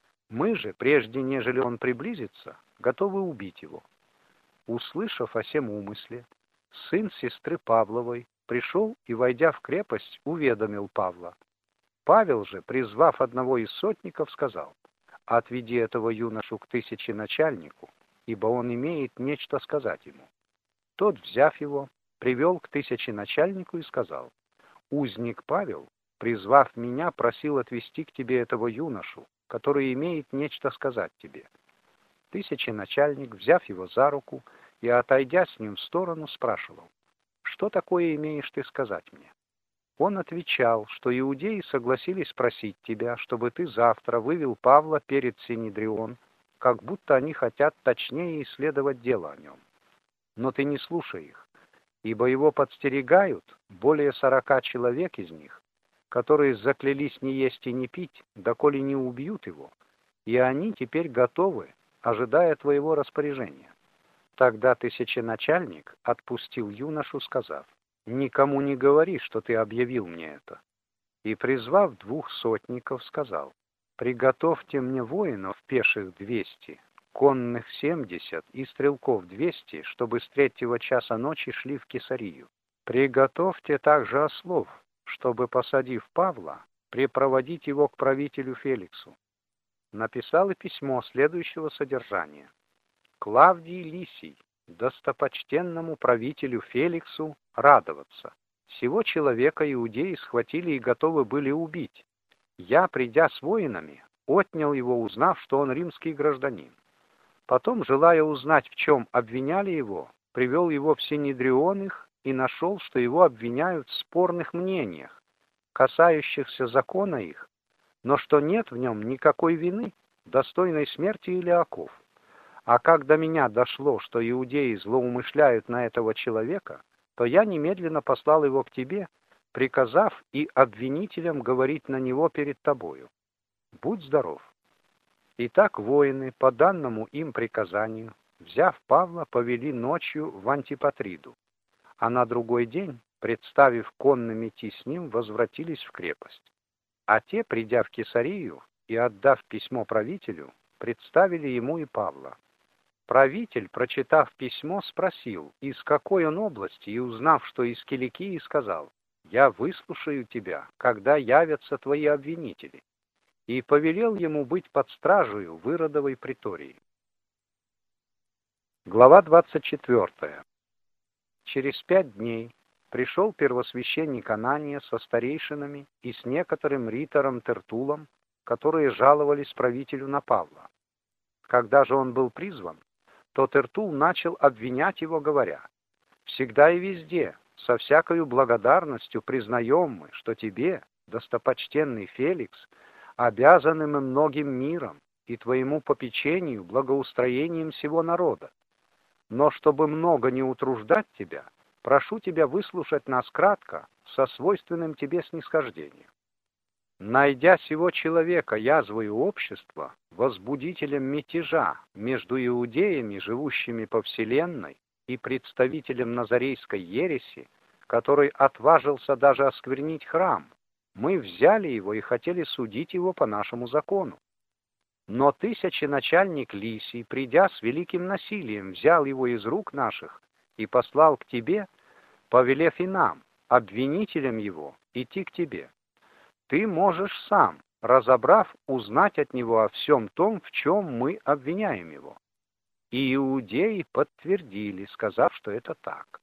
Мы же, прежде нежели он приблизится, готовы убить его». Услышав о сем умысле, сын сестры Павловой пришел и, войдя в крепость, уведомил Павла. Павел же, призвав одного из сотников, сказал: «Отведи этого юношу к тысяченачальнику, ибо он имеет нечто сказать ему». Тот, взяв его, привел к тысяченачальнику и сказал: «Узник Павел, призвав меня, просил отвести к тебе этого юношу, который имеет нечто сказать тебе». Тысяченачальник, взяв его за руку и отойдя с ним в сторону, спрашивал: «Что такое имеешь ты сказать мне?» Он отвечал, что иудеи согласились просить тебя, чтобы ты завтра вывел Павла перед Синедрион, как будто они хотят точнее исследовать дело о нем. Но ты не слушай их, ибо его подстерегают более сорока человек из них, которые заклялись не есть и не пить, доколе не убьют его, и они теперь готовы, ожидая твоего распоряжения». Тогда тысяченачальник отпустил юношу, сказав: «Никому не говори, что ты объявил мне это». И, призвав двух сотников, сказал: «Приготовьте мне воинов пеших двести, конных семьдесят и стрелков двести, чтобы с третьего часа ночи шли в Кесарию. Приготовьте также ослов, чтобы, посадив Павла, препроводить его к правителю Феликсу». Написал и письмо следующего содержания: «Клавдий Лисий, достопочтенному правителю Феликсу, радоваться. Сего человека иудеи схватили и готовы были убить. Я, придя с воинами, отнял его, узнав, что он римский гражданин. Потом, желая узнать, в чем обвиняли его, привел его в Синедрион их и нашел, что его обвиняют в спорных мнениях, касающихся закона их, но что нет в нем никакой вины, достойной смерти или оков. А как до меня дошло, что иудеи злоумышляют на этого человека, то я немедленно послал его к тебе, приказав и обвинителям говорить на него перед тобою. Будь здоров. Итак, воины, по данному им приказанию, взяв Павла, повели ночью в Антипатриду, а на другой день, представив конным идти с ним, возвратились в крепость. А те, придя в Кесарию и отдав письмо правителю, представили ему и Павла. Правитель, прочитав письмо, спросил, из какой он области, и, узнав, что из Киликии, сказал: «Я выслушаю тебя, когда явятся твои обвинители», и повелел ему быть под стражею в Иродовой притории. Глава двадцать четвёртая. Через пять дней пришел первосвященник Анания со старейшинами и с некоторым ритором Тертулом, которые жаловались правителю на Павла. Когда же он был призван, то Тертул начал обвинять его, говоря: «Всегда и везде, со всякою благодарностью признаем мы, что тебе, достопочтенный Феликс, обязаны мы многим миром и твоему попечению благоустроением всего народа. Но чтобы много не утруждать тебя, прошу тебя выслушать нас кратко, со свойственным тебе снисхождением. Найдя сего человека язвою общества, возбудителем мятежа между иудеями, живущими по вселенной, и представителем назарейской ереси, который отважился даже осквернить храм, мы взяли его и хотели судить его по нашему закону. Но тысяченачальник Лисий, придя с великим насилием, взял его из рук наших и послал к тебе, повелев и нам, обвинителям его, идти к тебе. Ты можешь сам, разобрав, узнать от него о всем том, в чем мы обвиняем его». И иудеи подтвердили, сказав, что это так.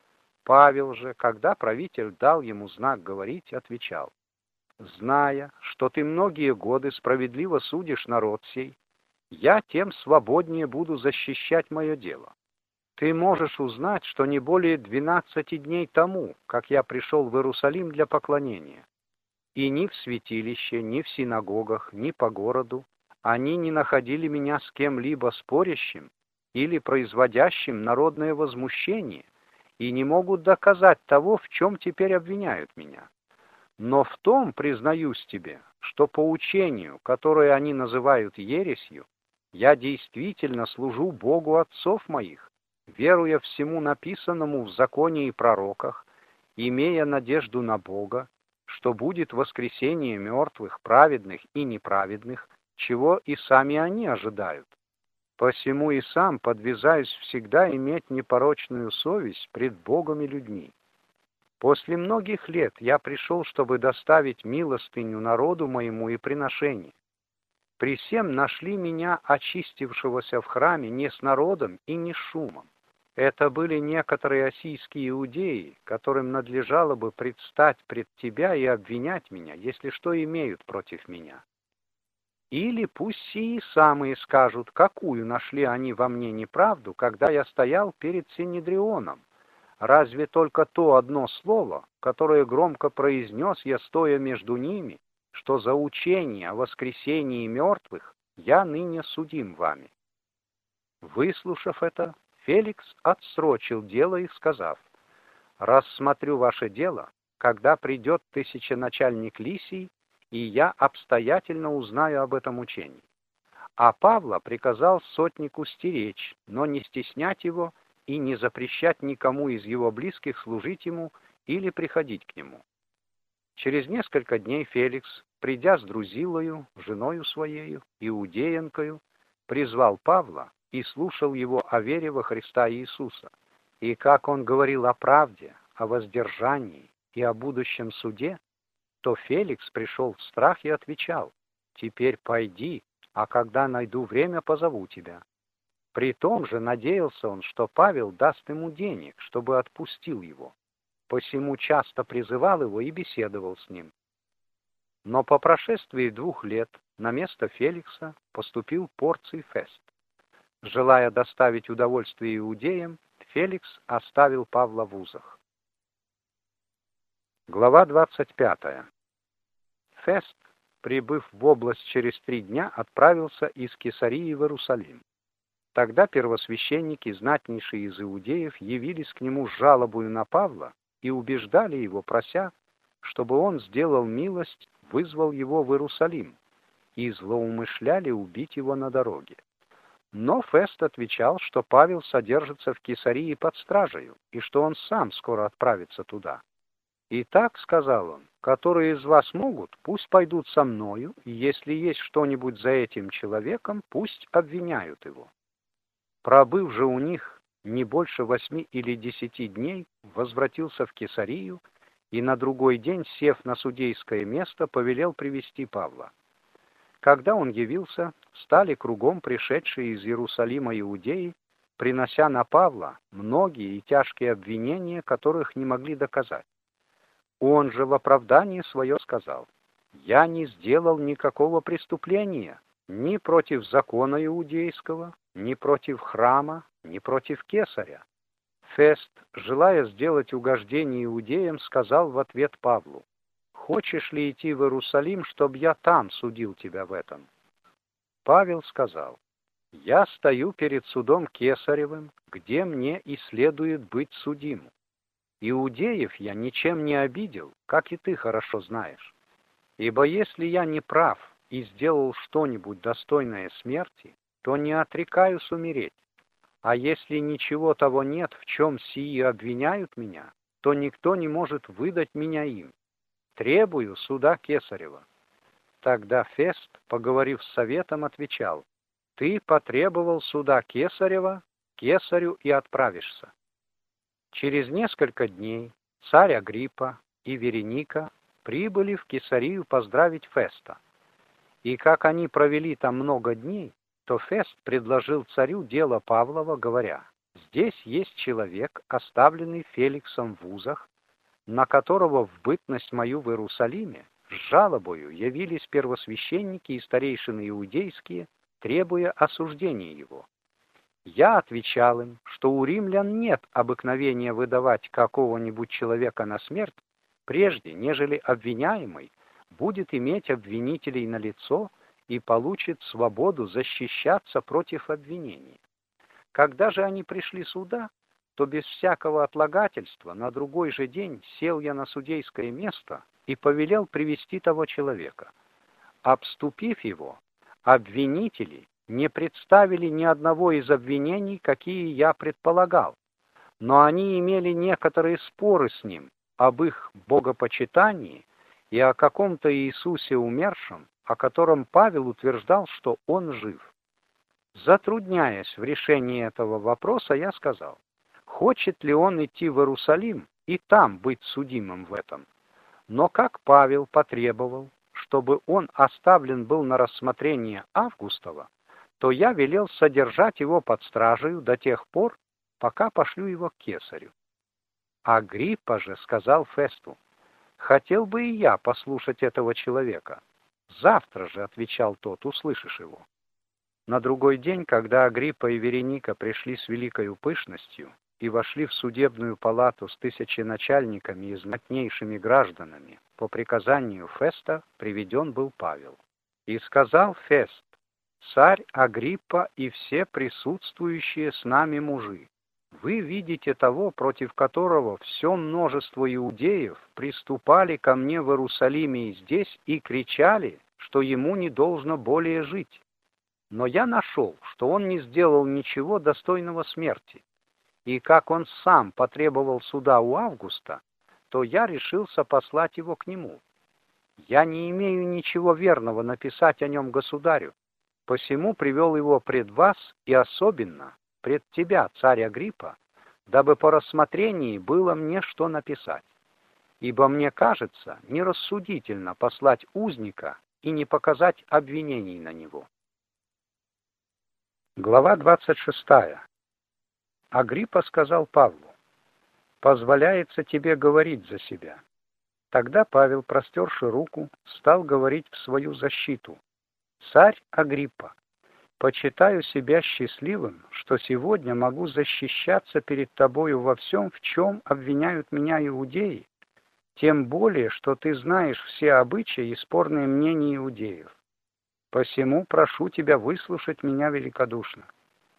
Павел же, когда правитель дал ему знак говорить, отвечал: «Зная, что ты многие годы справедливо судишь народ сей, я тем свободнее буду защищать мое дело. Ты можешь узнать, что не более двенадцати дней тому, как я пришел в Иерусалим для поклонения, и ни в святилище, ни в синагогах, ни по городу они не находили меня с кем-либо спорящим или производящим народное возмущение, и не могут доказать того, в чем теперь обвиняют меня. Но в том, признаюсь тебе, что по учению, которое они называют ересью, я действительно служу Богу отцов моих, веруя всему написанному в законе и пророках, имея надежду на Бога, что будет воскресение мертвых, праведных и неправедных, чего и сами они ожидают. Посему и сам подвязаюсь всегда иметь непорочную совесть пред Богом и людьми. После многих лет я пришел, чтобы доставить милостыню народу моему и приношение. При сем нашли меня, очистившегося в храме, не с народом и не с шумом. Это были некоторые ассийские иудеи, которым надлежало бы предстать пред тебя и обвинять меня, если что имеют против меня. Или пусть сии самые скажут, какую нашли они во мне неправду, когда я стоял перед Синедрионом. Разве только то одно слово, которое громко произнес я, стоя между ними, что за учение о воскресении мертвых я ныне судим вами». Выслушав это, Феликс отсрочил дело и, сказав: «Рассмотрю ваше дело, когда придет тысяченачальник Лисий, и я обстоятельно узнаю об этом учении». А Павла приказал сотнику стеречь, но не стеснять его и не запрещать никому из его близких служить ему или приходить к нему. Через несколько дней Феликс, придя с Друзилою, женою своею, иудеянкою, призвал Павла и слушал его о вере во Христа Иисуса, и как он говорил о правде, о воздержании и о будущем суде, то Феликс пришел в страх и отвечал: «Теперь пойди, а когда найду время, позову тебя». При том же надеялся он, что Павел даст ему денег, чтобы отпустил его. Посему часто призывал его и беседовал с ним. Но по прошествии двух лет на место Феликса поступил Порций Фест. Желая доставить удовольствие иудеям, Феликс оставил Павла в узах. Глава двадцать пятая. Фест, прибыв в область через три дня, отправился из Кесарии в Иерусалим. Тогда первосвященники, знатнейшие из иудеев, явились к нему с жалобою на Павла и убеждали его, прося, чтобы он сделал милость, вызвал его в Иерусалим, и злоумышляли убить его на дороге. Но Фест отвечал, что Павел содержится в Кесарии под стражею, и что он сам скоро отправится туда. «Итак, — сказал он, — которые из вас могут, пусть пойдут со мною, и если есть что-нибудь за этим человеком, пусть обвиняют его». Пробыв же у них не больше восьми или десяти дней, возвратился в Кесарию, и на другой день, сев на судейское место, повелел привести Павла. Когда он явился, стали кругом пришедшие из Иерусалима иудеи, принося на Павла многие и тяжкие обвинения, которых не могли доказать. Он же в оправдании свое сказал: «Я не сделал никакого преступления ни против закона иудейского, ни против храма, ни против кесаря». Фест, желая сделать угождение иудеям, сказал в ответ Павлу: «Хочешь ли идти в Иерусалим, чтобы я там судил тебя в этом?» Павел сказал: «Я стою перед судом Кесаревым, где мне и следует быть судим. Иудеев я ничем не обидел, как и ты хорошо знаешь. Ибо если я не прав и сделал что-нибудь достойное смерти, то не отрекаюсь умереть. А если ничего того нет, в чем сии обвиняют меня, то никто не может выдать меня им. Требую суда Кесарева». Тогда Фест, поговорив с советом, отвечал: «Ты потребовал суда Кесарева, Кесарю и отправишься». Через несколько дней царь Агриппа и Вереника прибыли в Кесарию поздравить Феста. И как они провели там много дней, то Фест предложил царю дело Павлова, говоря: «Здесь есть человек, оставленный Феликсом в узах, на которого в бытность мою в Иерусалиме с жалобою явились первосвященники и старейшины иудейские, требуя осуждения его. Я отвечал им, что у римлян нет обыкновения выдавать какого-нибудь человека на смерть, прежде нежели обвиняемый будет иметь обвинителей на лицо и получит свободу защищаться против обвинений. Когда же они пришли сюда, то без всякого отлагательства на другой же день сел я на судейское место и повелел привести того человека. Обступив его, обвинители не представили ни одного из обвинений, какие я предполагал, но они имели некоторые споры с ним об их богопочитании и о каком-то Иисусе умершем, о котором Павел утверждал, что он жив. Затрудняясь в решении этого вопроса, я сказал: хочет ли он идти в Иерусалим и там быть судимым в этом? Но как Павел потребовал, чтобы он оставлен был на рассмотрение Августова, то я велел содержать его под стражею до тех пор, пока пошлю его к кесарю. Агриппа же сказал Фесту: хотел бы и я послушать этого человека. Завтра же, отвечал тот, услышишь его. На другой день, когда Агриппа и Вереника пришли с великою пышностью и вошли в судебную палату с тысяченачальниками и знатнейшими гражданами, по приказанию Феста приведен был Павел. И сказал Фест: царь Агриппа и все присутствующие с нами мужи, вы видите того, против которого все множество иудеев приступали ко мне в Иерусалиме и здесь и кричали, что ему не должно более жить. Но я нашел, что он не сделал ничего достойного смерти, и как он сам потребовал суда у Августа, то я решился послать его к нему. Я не имею ничего верного написать о нем государю, посему привел его пред вас и особенно пред тебя, царь Агриппа, дабы по рассмотрении было мне что написать. Ибо мне кажется нерассудительно послать узника и не показать обвинений на него». Глава двадцать шестая. Агриппа сказал Павлу: «Позволяется тебе говорить за себя». Тогда Павел, простерши руку, стал говорить в свою защиту: «Царь Агриппа, почитаю себя счастливым, что сегодня могу защищаться перед тобою во всем, в чем обвиняют меня иудеи, тем более, что ты знаешь все обычаи и спорные мнения иудеев. Посему прошу тебя выслушать меня великодушно.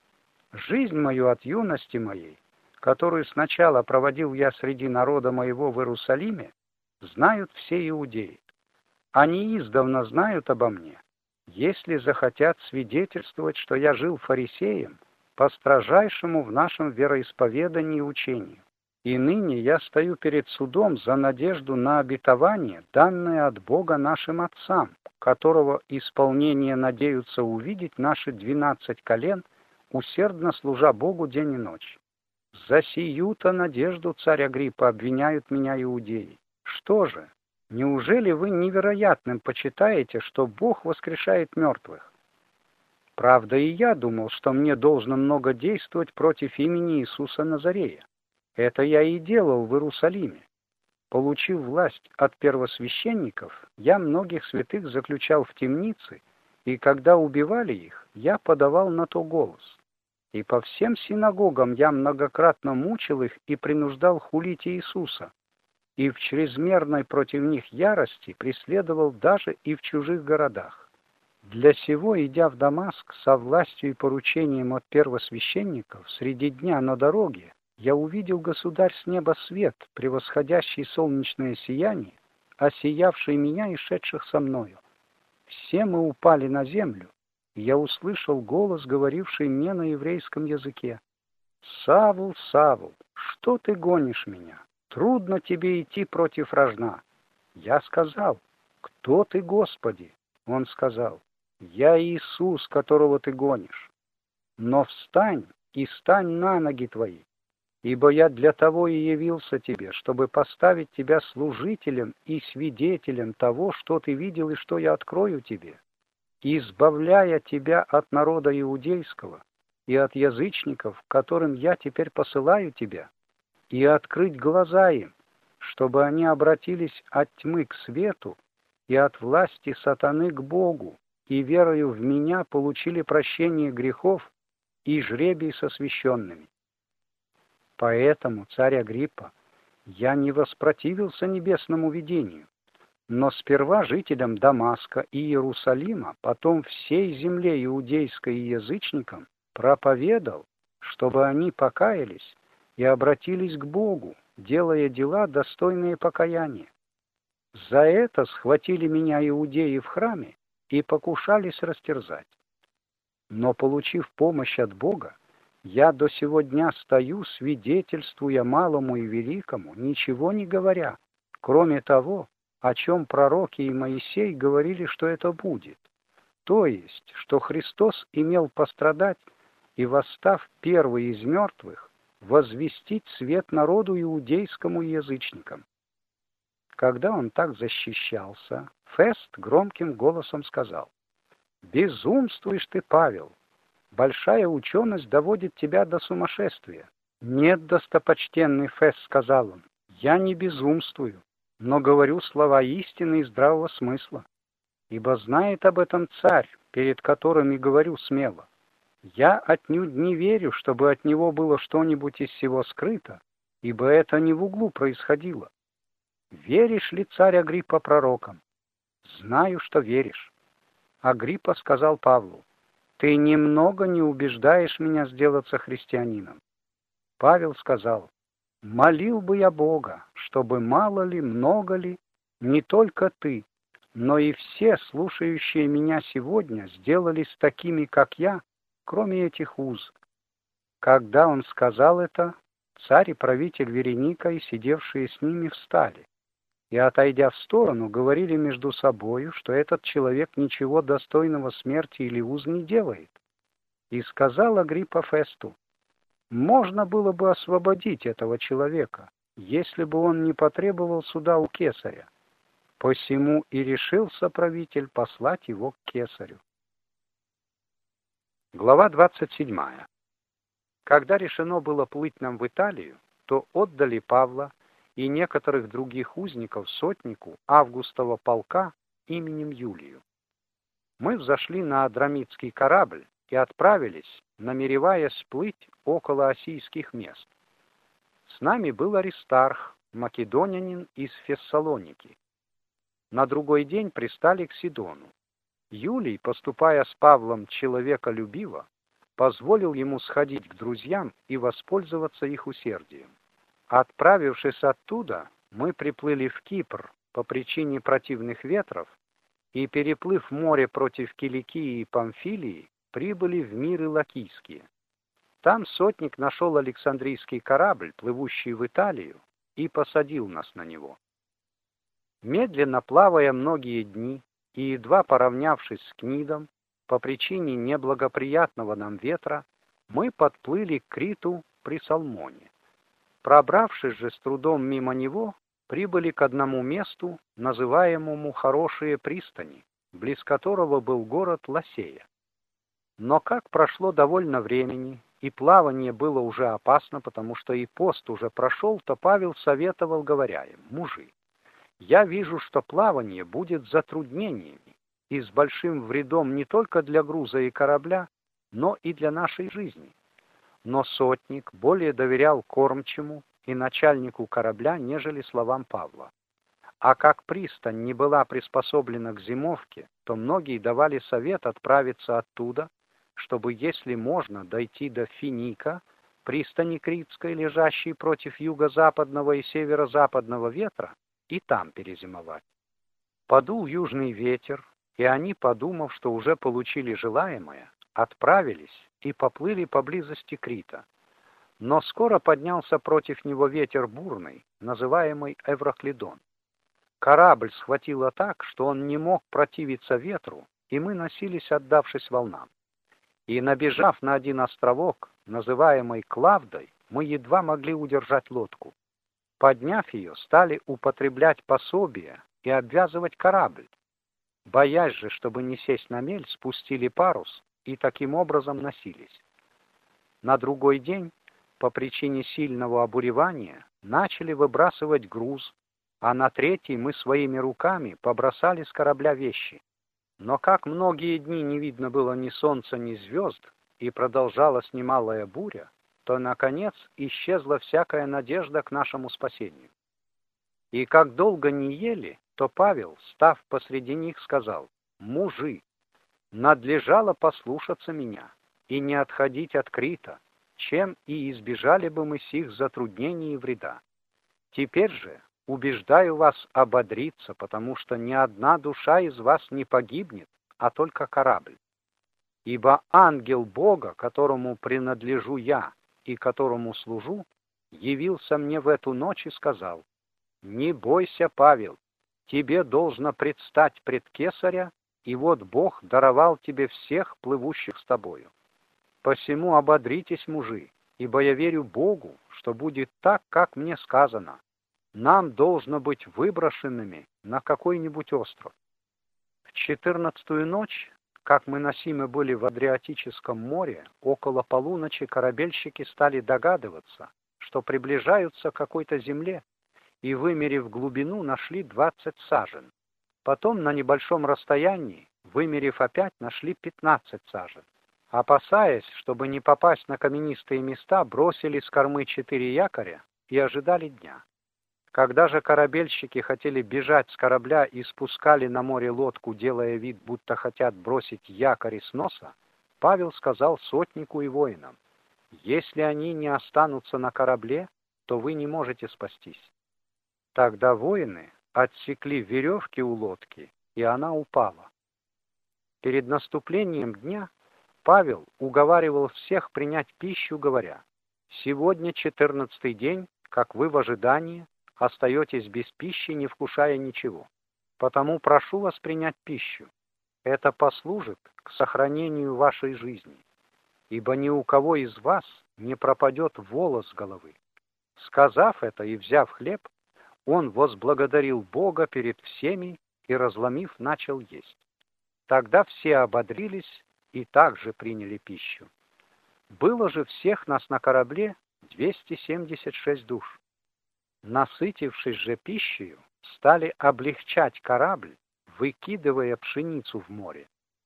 Жизнь мою от юности моей, которую сначала проводил я среди народа моего в Иерусалиме, знают все иудеи. Они издавна знают обо мне, если захотят свидетельствовать, что я жил фарисеем по строжайшему в нашем вероисповедании учению. И ныне я стою перед судом за надежду на обетование, данное от Бога нашим отцам, которого исполнение надеются увидеть наши двенадцать колен, усердно служа Богу день и ночь. За сию-то надежду, царь Агриппа, обвиняют меня иудеи. Что же? Неужели вы невероятным почитаете, что Бог воскрешает мертвых? Правда, и я думал, что мне должно много действовать против имени Иисуса Назарея. Это я и делал в Иерусалиме. Получив власть от первосвященников, я многих святых заключал в темницы, и когда убивали их, я подавал на то голос. И по всем синагогам я многократно мучил их и принуждал хулить Иисуса, и в чрезмерной против них ярости преследовал даже и в чужих городах. Для сего, идя в Дамаск со властью и поручением от первосвященников, среди дня на дороге, я увидел, государь, с неба свет, превосходящий солнечное сияние, осиявший меня и шедших со мною. Все мы упали на землю, и я услышал голос, говоривший мне на еврейском языке: «Савл, Савл, что ты гонишь меня? Трудно тебе идти против рожна». Я сказал: «Кто ты, Господи?» Он сказал: «Я Иисус, которого ты гонишь. Но встань и стань на ноги твои, ибо я для того и явился тебе, чтобы поставить тебя служителем и свидетелем того, что ты видел и что я открою тебе, избавляя тебя от народа иудейского и от язычников, которым я теперь посылаю тебя, и открыть глаза им, чтобы они обратились от тьмы к свету и от власти сатаны к Богу, и верою в меня получили прощение грехов и жребий со священными». Поэтому, царь Агриппа, я не воспротивился небесному видению, но сперва жителям Дамаска и Иерусалима, потом всей земле иудейской и язычникам проповедал, чтобы они покаялись и обратились к Богу, делая дела, достойные покаяния. За это схватили меня иудеи в храме и покушались растерзать. Но, получив помощь от Бога, я до сего дня стою, свидетельствуя малому и великому, ничего не говоря, кроме того, о чем пророки и Моисей говорили, что это будет, то есть, что Христос имел пострадать и, восстав первый из мертвых, возвестить свет народу иудейскому и язычникам. Когда он так защищался, Фест громким голосом сказал: «Безумствуешь ты, Павел! Большая ученость доводит тебя до сумасшествия». «Нет, достопочтенный Фест, — сказал он, — я не безумствую, но говорю слова истины и здравого смысла, ибо знает об этом царь, перед которым и говорю смело. Я отнюдь не верю, чтобы от него было что-нибудь из всего скрыто, ибо это не в углу происходило. Веришь ли, царь Агриппа, пророкам? Знаю, что веришь». Агриппа сказал Павлу: «Ты немного не убеждаешь меня сделаться христианином». Павел сказал: «Молил бы я Бога, чтобы мало ли, много ли, не только ты, но и все, слушающие меня сегодня, сделались такими, как я, кроме этих уз». Когда он сказал это, царь и правитель Вереника и сидевшие с ними встали, и, отойдя в сторону, говорили между собою, что этот человек ничего достойного смерти или уз не делает. И сказал Агриппа Фесту: «Можно было бы освободить этого человека, если бы он не потребовал суда у кесаря. Посему и решился правитель послать его к кесарю». Глава двадцать седьмая. Когда решено было плыть нам в Италию, то отдали Павла и некоторых других узников сотнику Августова полка именем Юлию. Мы взошли на Адрамитский корабль и отправились, намереваясь плыть около Осийских мест. С нами был Аристарх, македонянин из Фессалоники. На другой день пристали к Сидону. Юлий, поступая с Павлом человеколюбиво, позволил ему сходить к друзьям и воспользоваться их усердием. Отправившись оттуда, мы приплыли в Кипр по причине противных ветров и, переплыв море против Киликии и Памфилии, прибыли в миры Лакийские. Там сотник нашел Александрийский корабль, плывущий в Италию, и посадил нас на него. Медленно плавая многие дни и едва поравнявшись с Книдом, по причине неблагоприятного нам ветра, мы подплыли к Криту при Салмоне. Пробравшись же с трудом мимо него, прибыли к одному месту, называемому Хорошие пристани, близ которого был город Ласея. Но как прошло довольно времени, и плавание было уже опасно, потому что и пост уже прошел, то Павел советовал, говоря им: «Мужи, я вижу, что плавание будет затруднениями и с большим вредом не только для груза и корабля, но и для нашей жизни». Но сотник более доверял кормчему и начальнику корабля, нежели словам Павла. А как пристань не была приспособлена к зимовке, то многие давали совет отправиться оттуда, чтобы, если можно, дойти до Финика, пристани Критской, лежащей против юго-западного и северо-западного ветра, и там перезимовать. Подул южный ветер, и они, подумав, что уже получили желаемое, отправились и поплыли поблизости Крита. Но скоро поднялся против него ветер бурный, называемый Эвроклидон. Корабль схватило так, что он не мог противиться ветру, и мы носились, отдавшись волнам. И, набежав на один островок, называемый Клавдой, мы едва могли удержать лодку. Подняв ее, стали употреблять пособия и обвязывать корабль. Боясь же, чтобы не сесть на мель, спустили парус и таким образом носились. На другой день, по причине сильного обуревания, начали выбрасывать груз, а на третий мы своими руками побросали с корабля вещи. Но как многие дни не видно было ни солнца, ни звезд, и продолжалась немалая буря, то, наконец, исчезла всякая надежда к нашему спасению. И как долго не ели, то Павел, став посреди них, сказал: «Мужи, надлежало послушаться меня и не отходить от Крита, чем и избежали бы мы сих затруднений и вреда. Теперь же убеждаю вас ободриться, потому что ни одна душа из вас не погибнет, а только корабль. Ибо ангел Бога, которому принадлежу я и которому служу, явился мне в эту ночь и сказал: не бойся, Павел, тебе должно предстать пред Кесаря, и вот Бог даровал тебе всех плывущих с тобою. Посему ободритесь, мужи, ибо я верю Богу, что будет так, как мне сказано. Нам должно быть выброшенными на какой-нибудь остров». В четырнадцатую ночь, как мы носимы были в Адриатическом море, около полуночи корабельщики стали догадываться, что приближаются к какой-то земле, и, вымерив глубину, нашли двадцать сажен. Потом на небольшом расстоянии, вымерив опять, нашли пятнадцать сажен. Опасаясь, чтобы не попасть на каменистые места, бросили с кормы четыре якоря и ожидали дня. Когда же корабельщики хотели бежать с корабля и спускали на море лодку, делая вид, будто хотят бросить якорь с носа, Павел сказал сотнику и воинам: «Если они не останутся на корабле, то вы не можете спастись». Тогда воины отсекли веревки у лодки, и она упала. Перед наступлением дня Павел уговаривал всех принять пищу, говоря: «Сегодня четырнадцатый день, как вы в ожидании остаетесь без пищи, не вкушая ничего. Потому прошу вас принять пищу. Это послужит к сохранению вашей жизни, ибо ни у кого из вас не пропадет волос с головы». Сказав это и взяв хлеб, он возблагодарил Бога перед всеми и, разломив, начал есть. Тогда все ободрились и также приняли пищу. Было же всех нас на корабле двести семьдесят шесть душ. Насытившись же пищей, стали облегчать корабль, выкидывая пшеницу в море.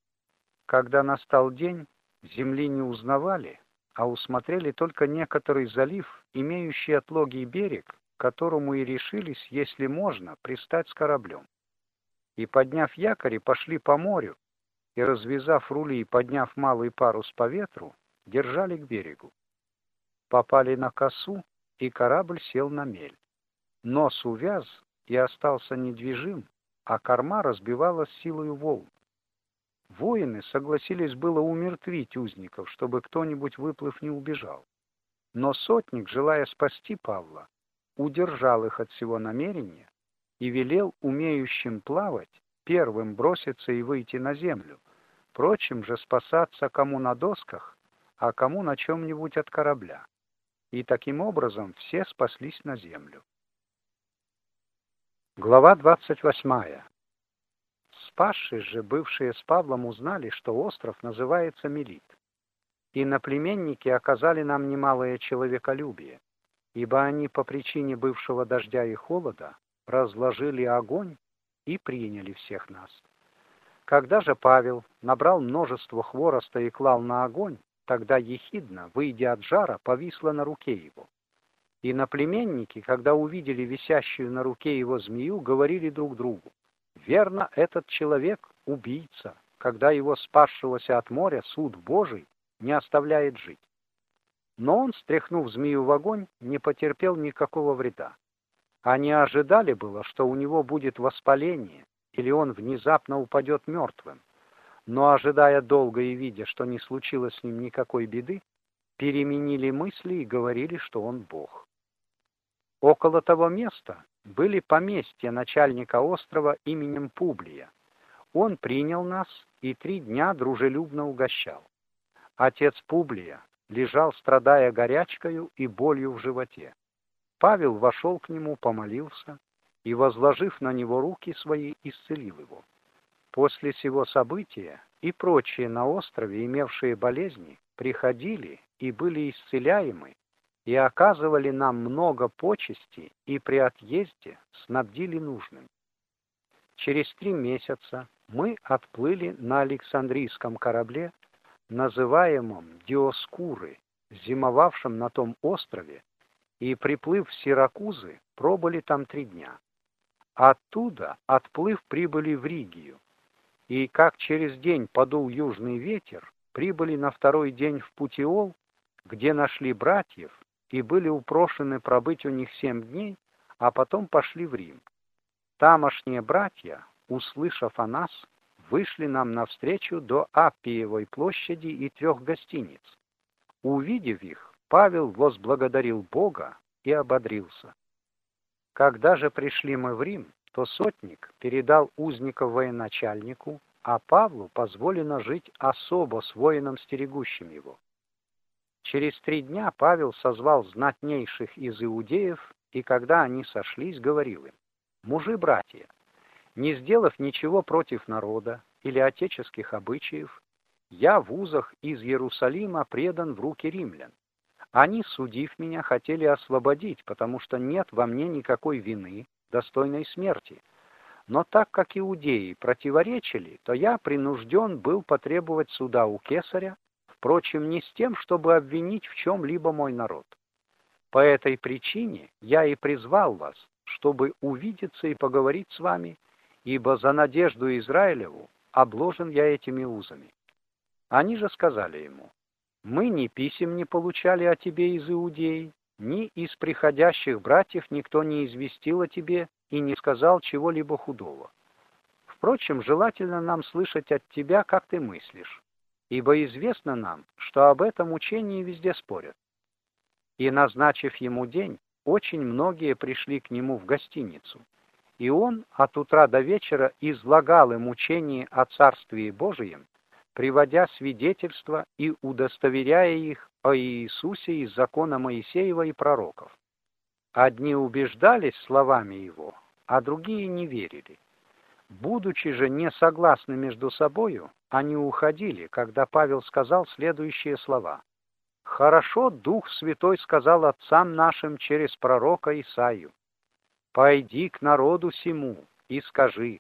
Когда настал день, земли не узнавали, а усмотрели только некоторый залив, имеющий отлогий берег, к которому и решились, если можно, пристать с кораблем. И, подняв якори, пошли по морю, и, развязав рули и подняв малый парус по ветру, держали к берегу. Попали на косу, и корабль сел на мель. Нос увяз и остался недвижим, а корма разбивалась силою волн. Воины согласились было умертвить узников, чтобы кто-нибудь, выплыв, не убежал. Но сотник, желая спасти Павла, удержал их от всего намерения и велел умеющим плавать первым броситься и выйти на землю, прочим же спасаться кому на досках, а кому на чем-нибудь от корабля. И таким образом все спаслись на землю. Глава двадцать восьмая. Спасшись же, бывшие с Павлом узнали, что остров называется Мелит. И наплеменники оказали нам немалое человеколюбие, ибо они по причине бывшего дождя и холода разложили огонь и приняли всех нас. Когда же Павел набрал множество хвороста и клал на огонь, тогда ехидна, выйдя от жара, повисла на руке его. И наплеменники, когда увидели висящую на руке его змею, говорили друг другу: «Верно, этот человек — убийца, когда его спасшегося от моря суд Божий не оставляет жить». Но он, стряхнув змею в огонь, не потерпел никакого вреда. Они ожидали было, что у него будет воспаление, или он внезапно упадет мертвым. Но, ожидая долго и видя, что не случилось с ним никакой беды, переменили мысли и говорили, что он Бог. Около того места были поместья начальника острова именем Публия. Он принял нас и три дня дружелюбно угощал. Отец Публия лежал, страдая горячкою и болью в животе. Павел вошел к нему, помолился и, возложив на него руки свои, исцелил его. После сего события и прочие на острове, имевшие болезни, приходили и были исцеляемы, и оказывали нам много почестей, и при отъезде снабдили нужным. Через три месяца мы отплыли на Александрийском корабле, называемом Диоскуры, зимовавшем на том острове, и, приплыв в Сиракузы, пробыли там три дня. Оттуда, отплыв, прибыли в Ригию, и, как через день подул южный ветер, прибыли на второй день в Путиол, где нашли братьев, и были упрошены пробыть у них семь дней, а потом пошли в Рим. Тамошние братья, услышав о нас, вышли нам навстречу до Аппиевой площади и трех гостиниц. Увидев их, Павел возблагодарил Бога и ободрился. Когда же пришли мы в Рим, то сотник передал узников военачальнику, а Павлу позволено жить особо с воином, стерегущим его. Через три дня Павел созвал знатнейших из иудеев, и когда они сошлись, говорил им: «Мужи-братья, не сделав ничего против народа или отеческих обычаев, я в узах из Иерусалима предан в руки римлян. Они, судив меня, хотели освободить, потому что нет во мне никакой вины, достойной смерти. Но так как иудеи противоречили, то я принужден был потребовать суда у кесаря, впрочем, не с тем, чтобы обвинить в чем-либо мой народ. По этой причине я и призвал вас, чтобы увидеться и поговорить с вами, ибо за надежду Израилеву обложен я этими узами». Они же сказали ему: «Мы ни писем не получали о тебе из Иудеи, ни из приходящих братьев никто не известил о тебе и не сказал чего-либо худого. Впрочем, желательно нам слышать от тебя, как ты мыслишь, ибо известно нам, что об этом учении везде спорят». И, назначив ему день, очень многие пришли к нему в гостиницу, и он от утра до вечера излагал им учение о Царствии Божием, приводя свидетельства и удостоверяя их о Иисусе из закона Моисеева и пророков. Одни убеждались словами его, а другие не верили. Будучи же не согласны между собою, они уходили, когда Павел сказал следующие слова: «Хорошо Дух Святой сказал отцам нашим через пророка Исаию: пойди к народу сему и скажи: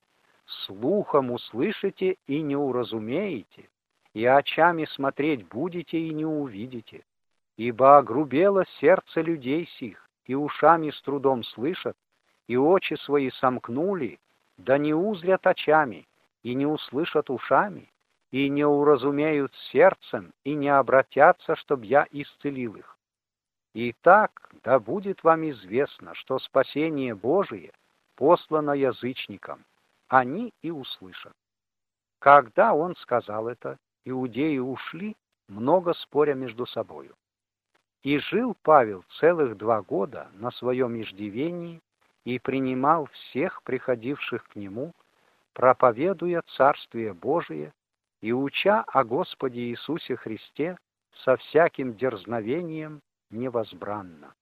слухом услышите и не уразумеете, и очами смотреть будете и не увидите, ибо огрубело сердце людей сих, и ушами с трудом слышат, и очи свои сомкнули, да не узрят очами, и не услышат ушами, и не уразумеют сердцем, и не обратятся, чтоб я исцелил их. Итак, да будет вам известно, что спасение Божие послано язычникам, они и услышат». Когда он сказал это, иудеи ушли, много споря между собою. И жил Павел целых два года на своем иждивении и принимал всех приходивших к нему, проповедуя Царствие Божие и уча о Господе Иисусе Христе со всяким дерзновением невозбранно.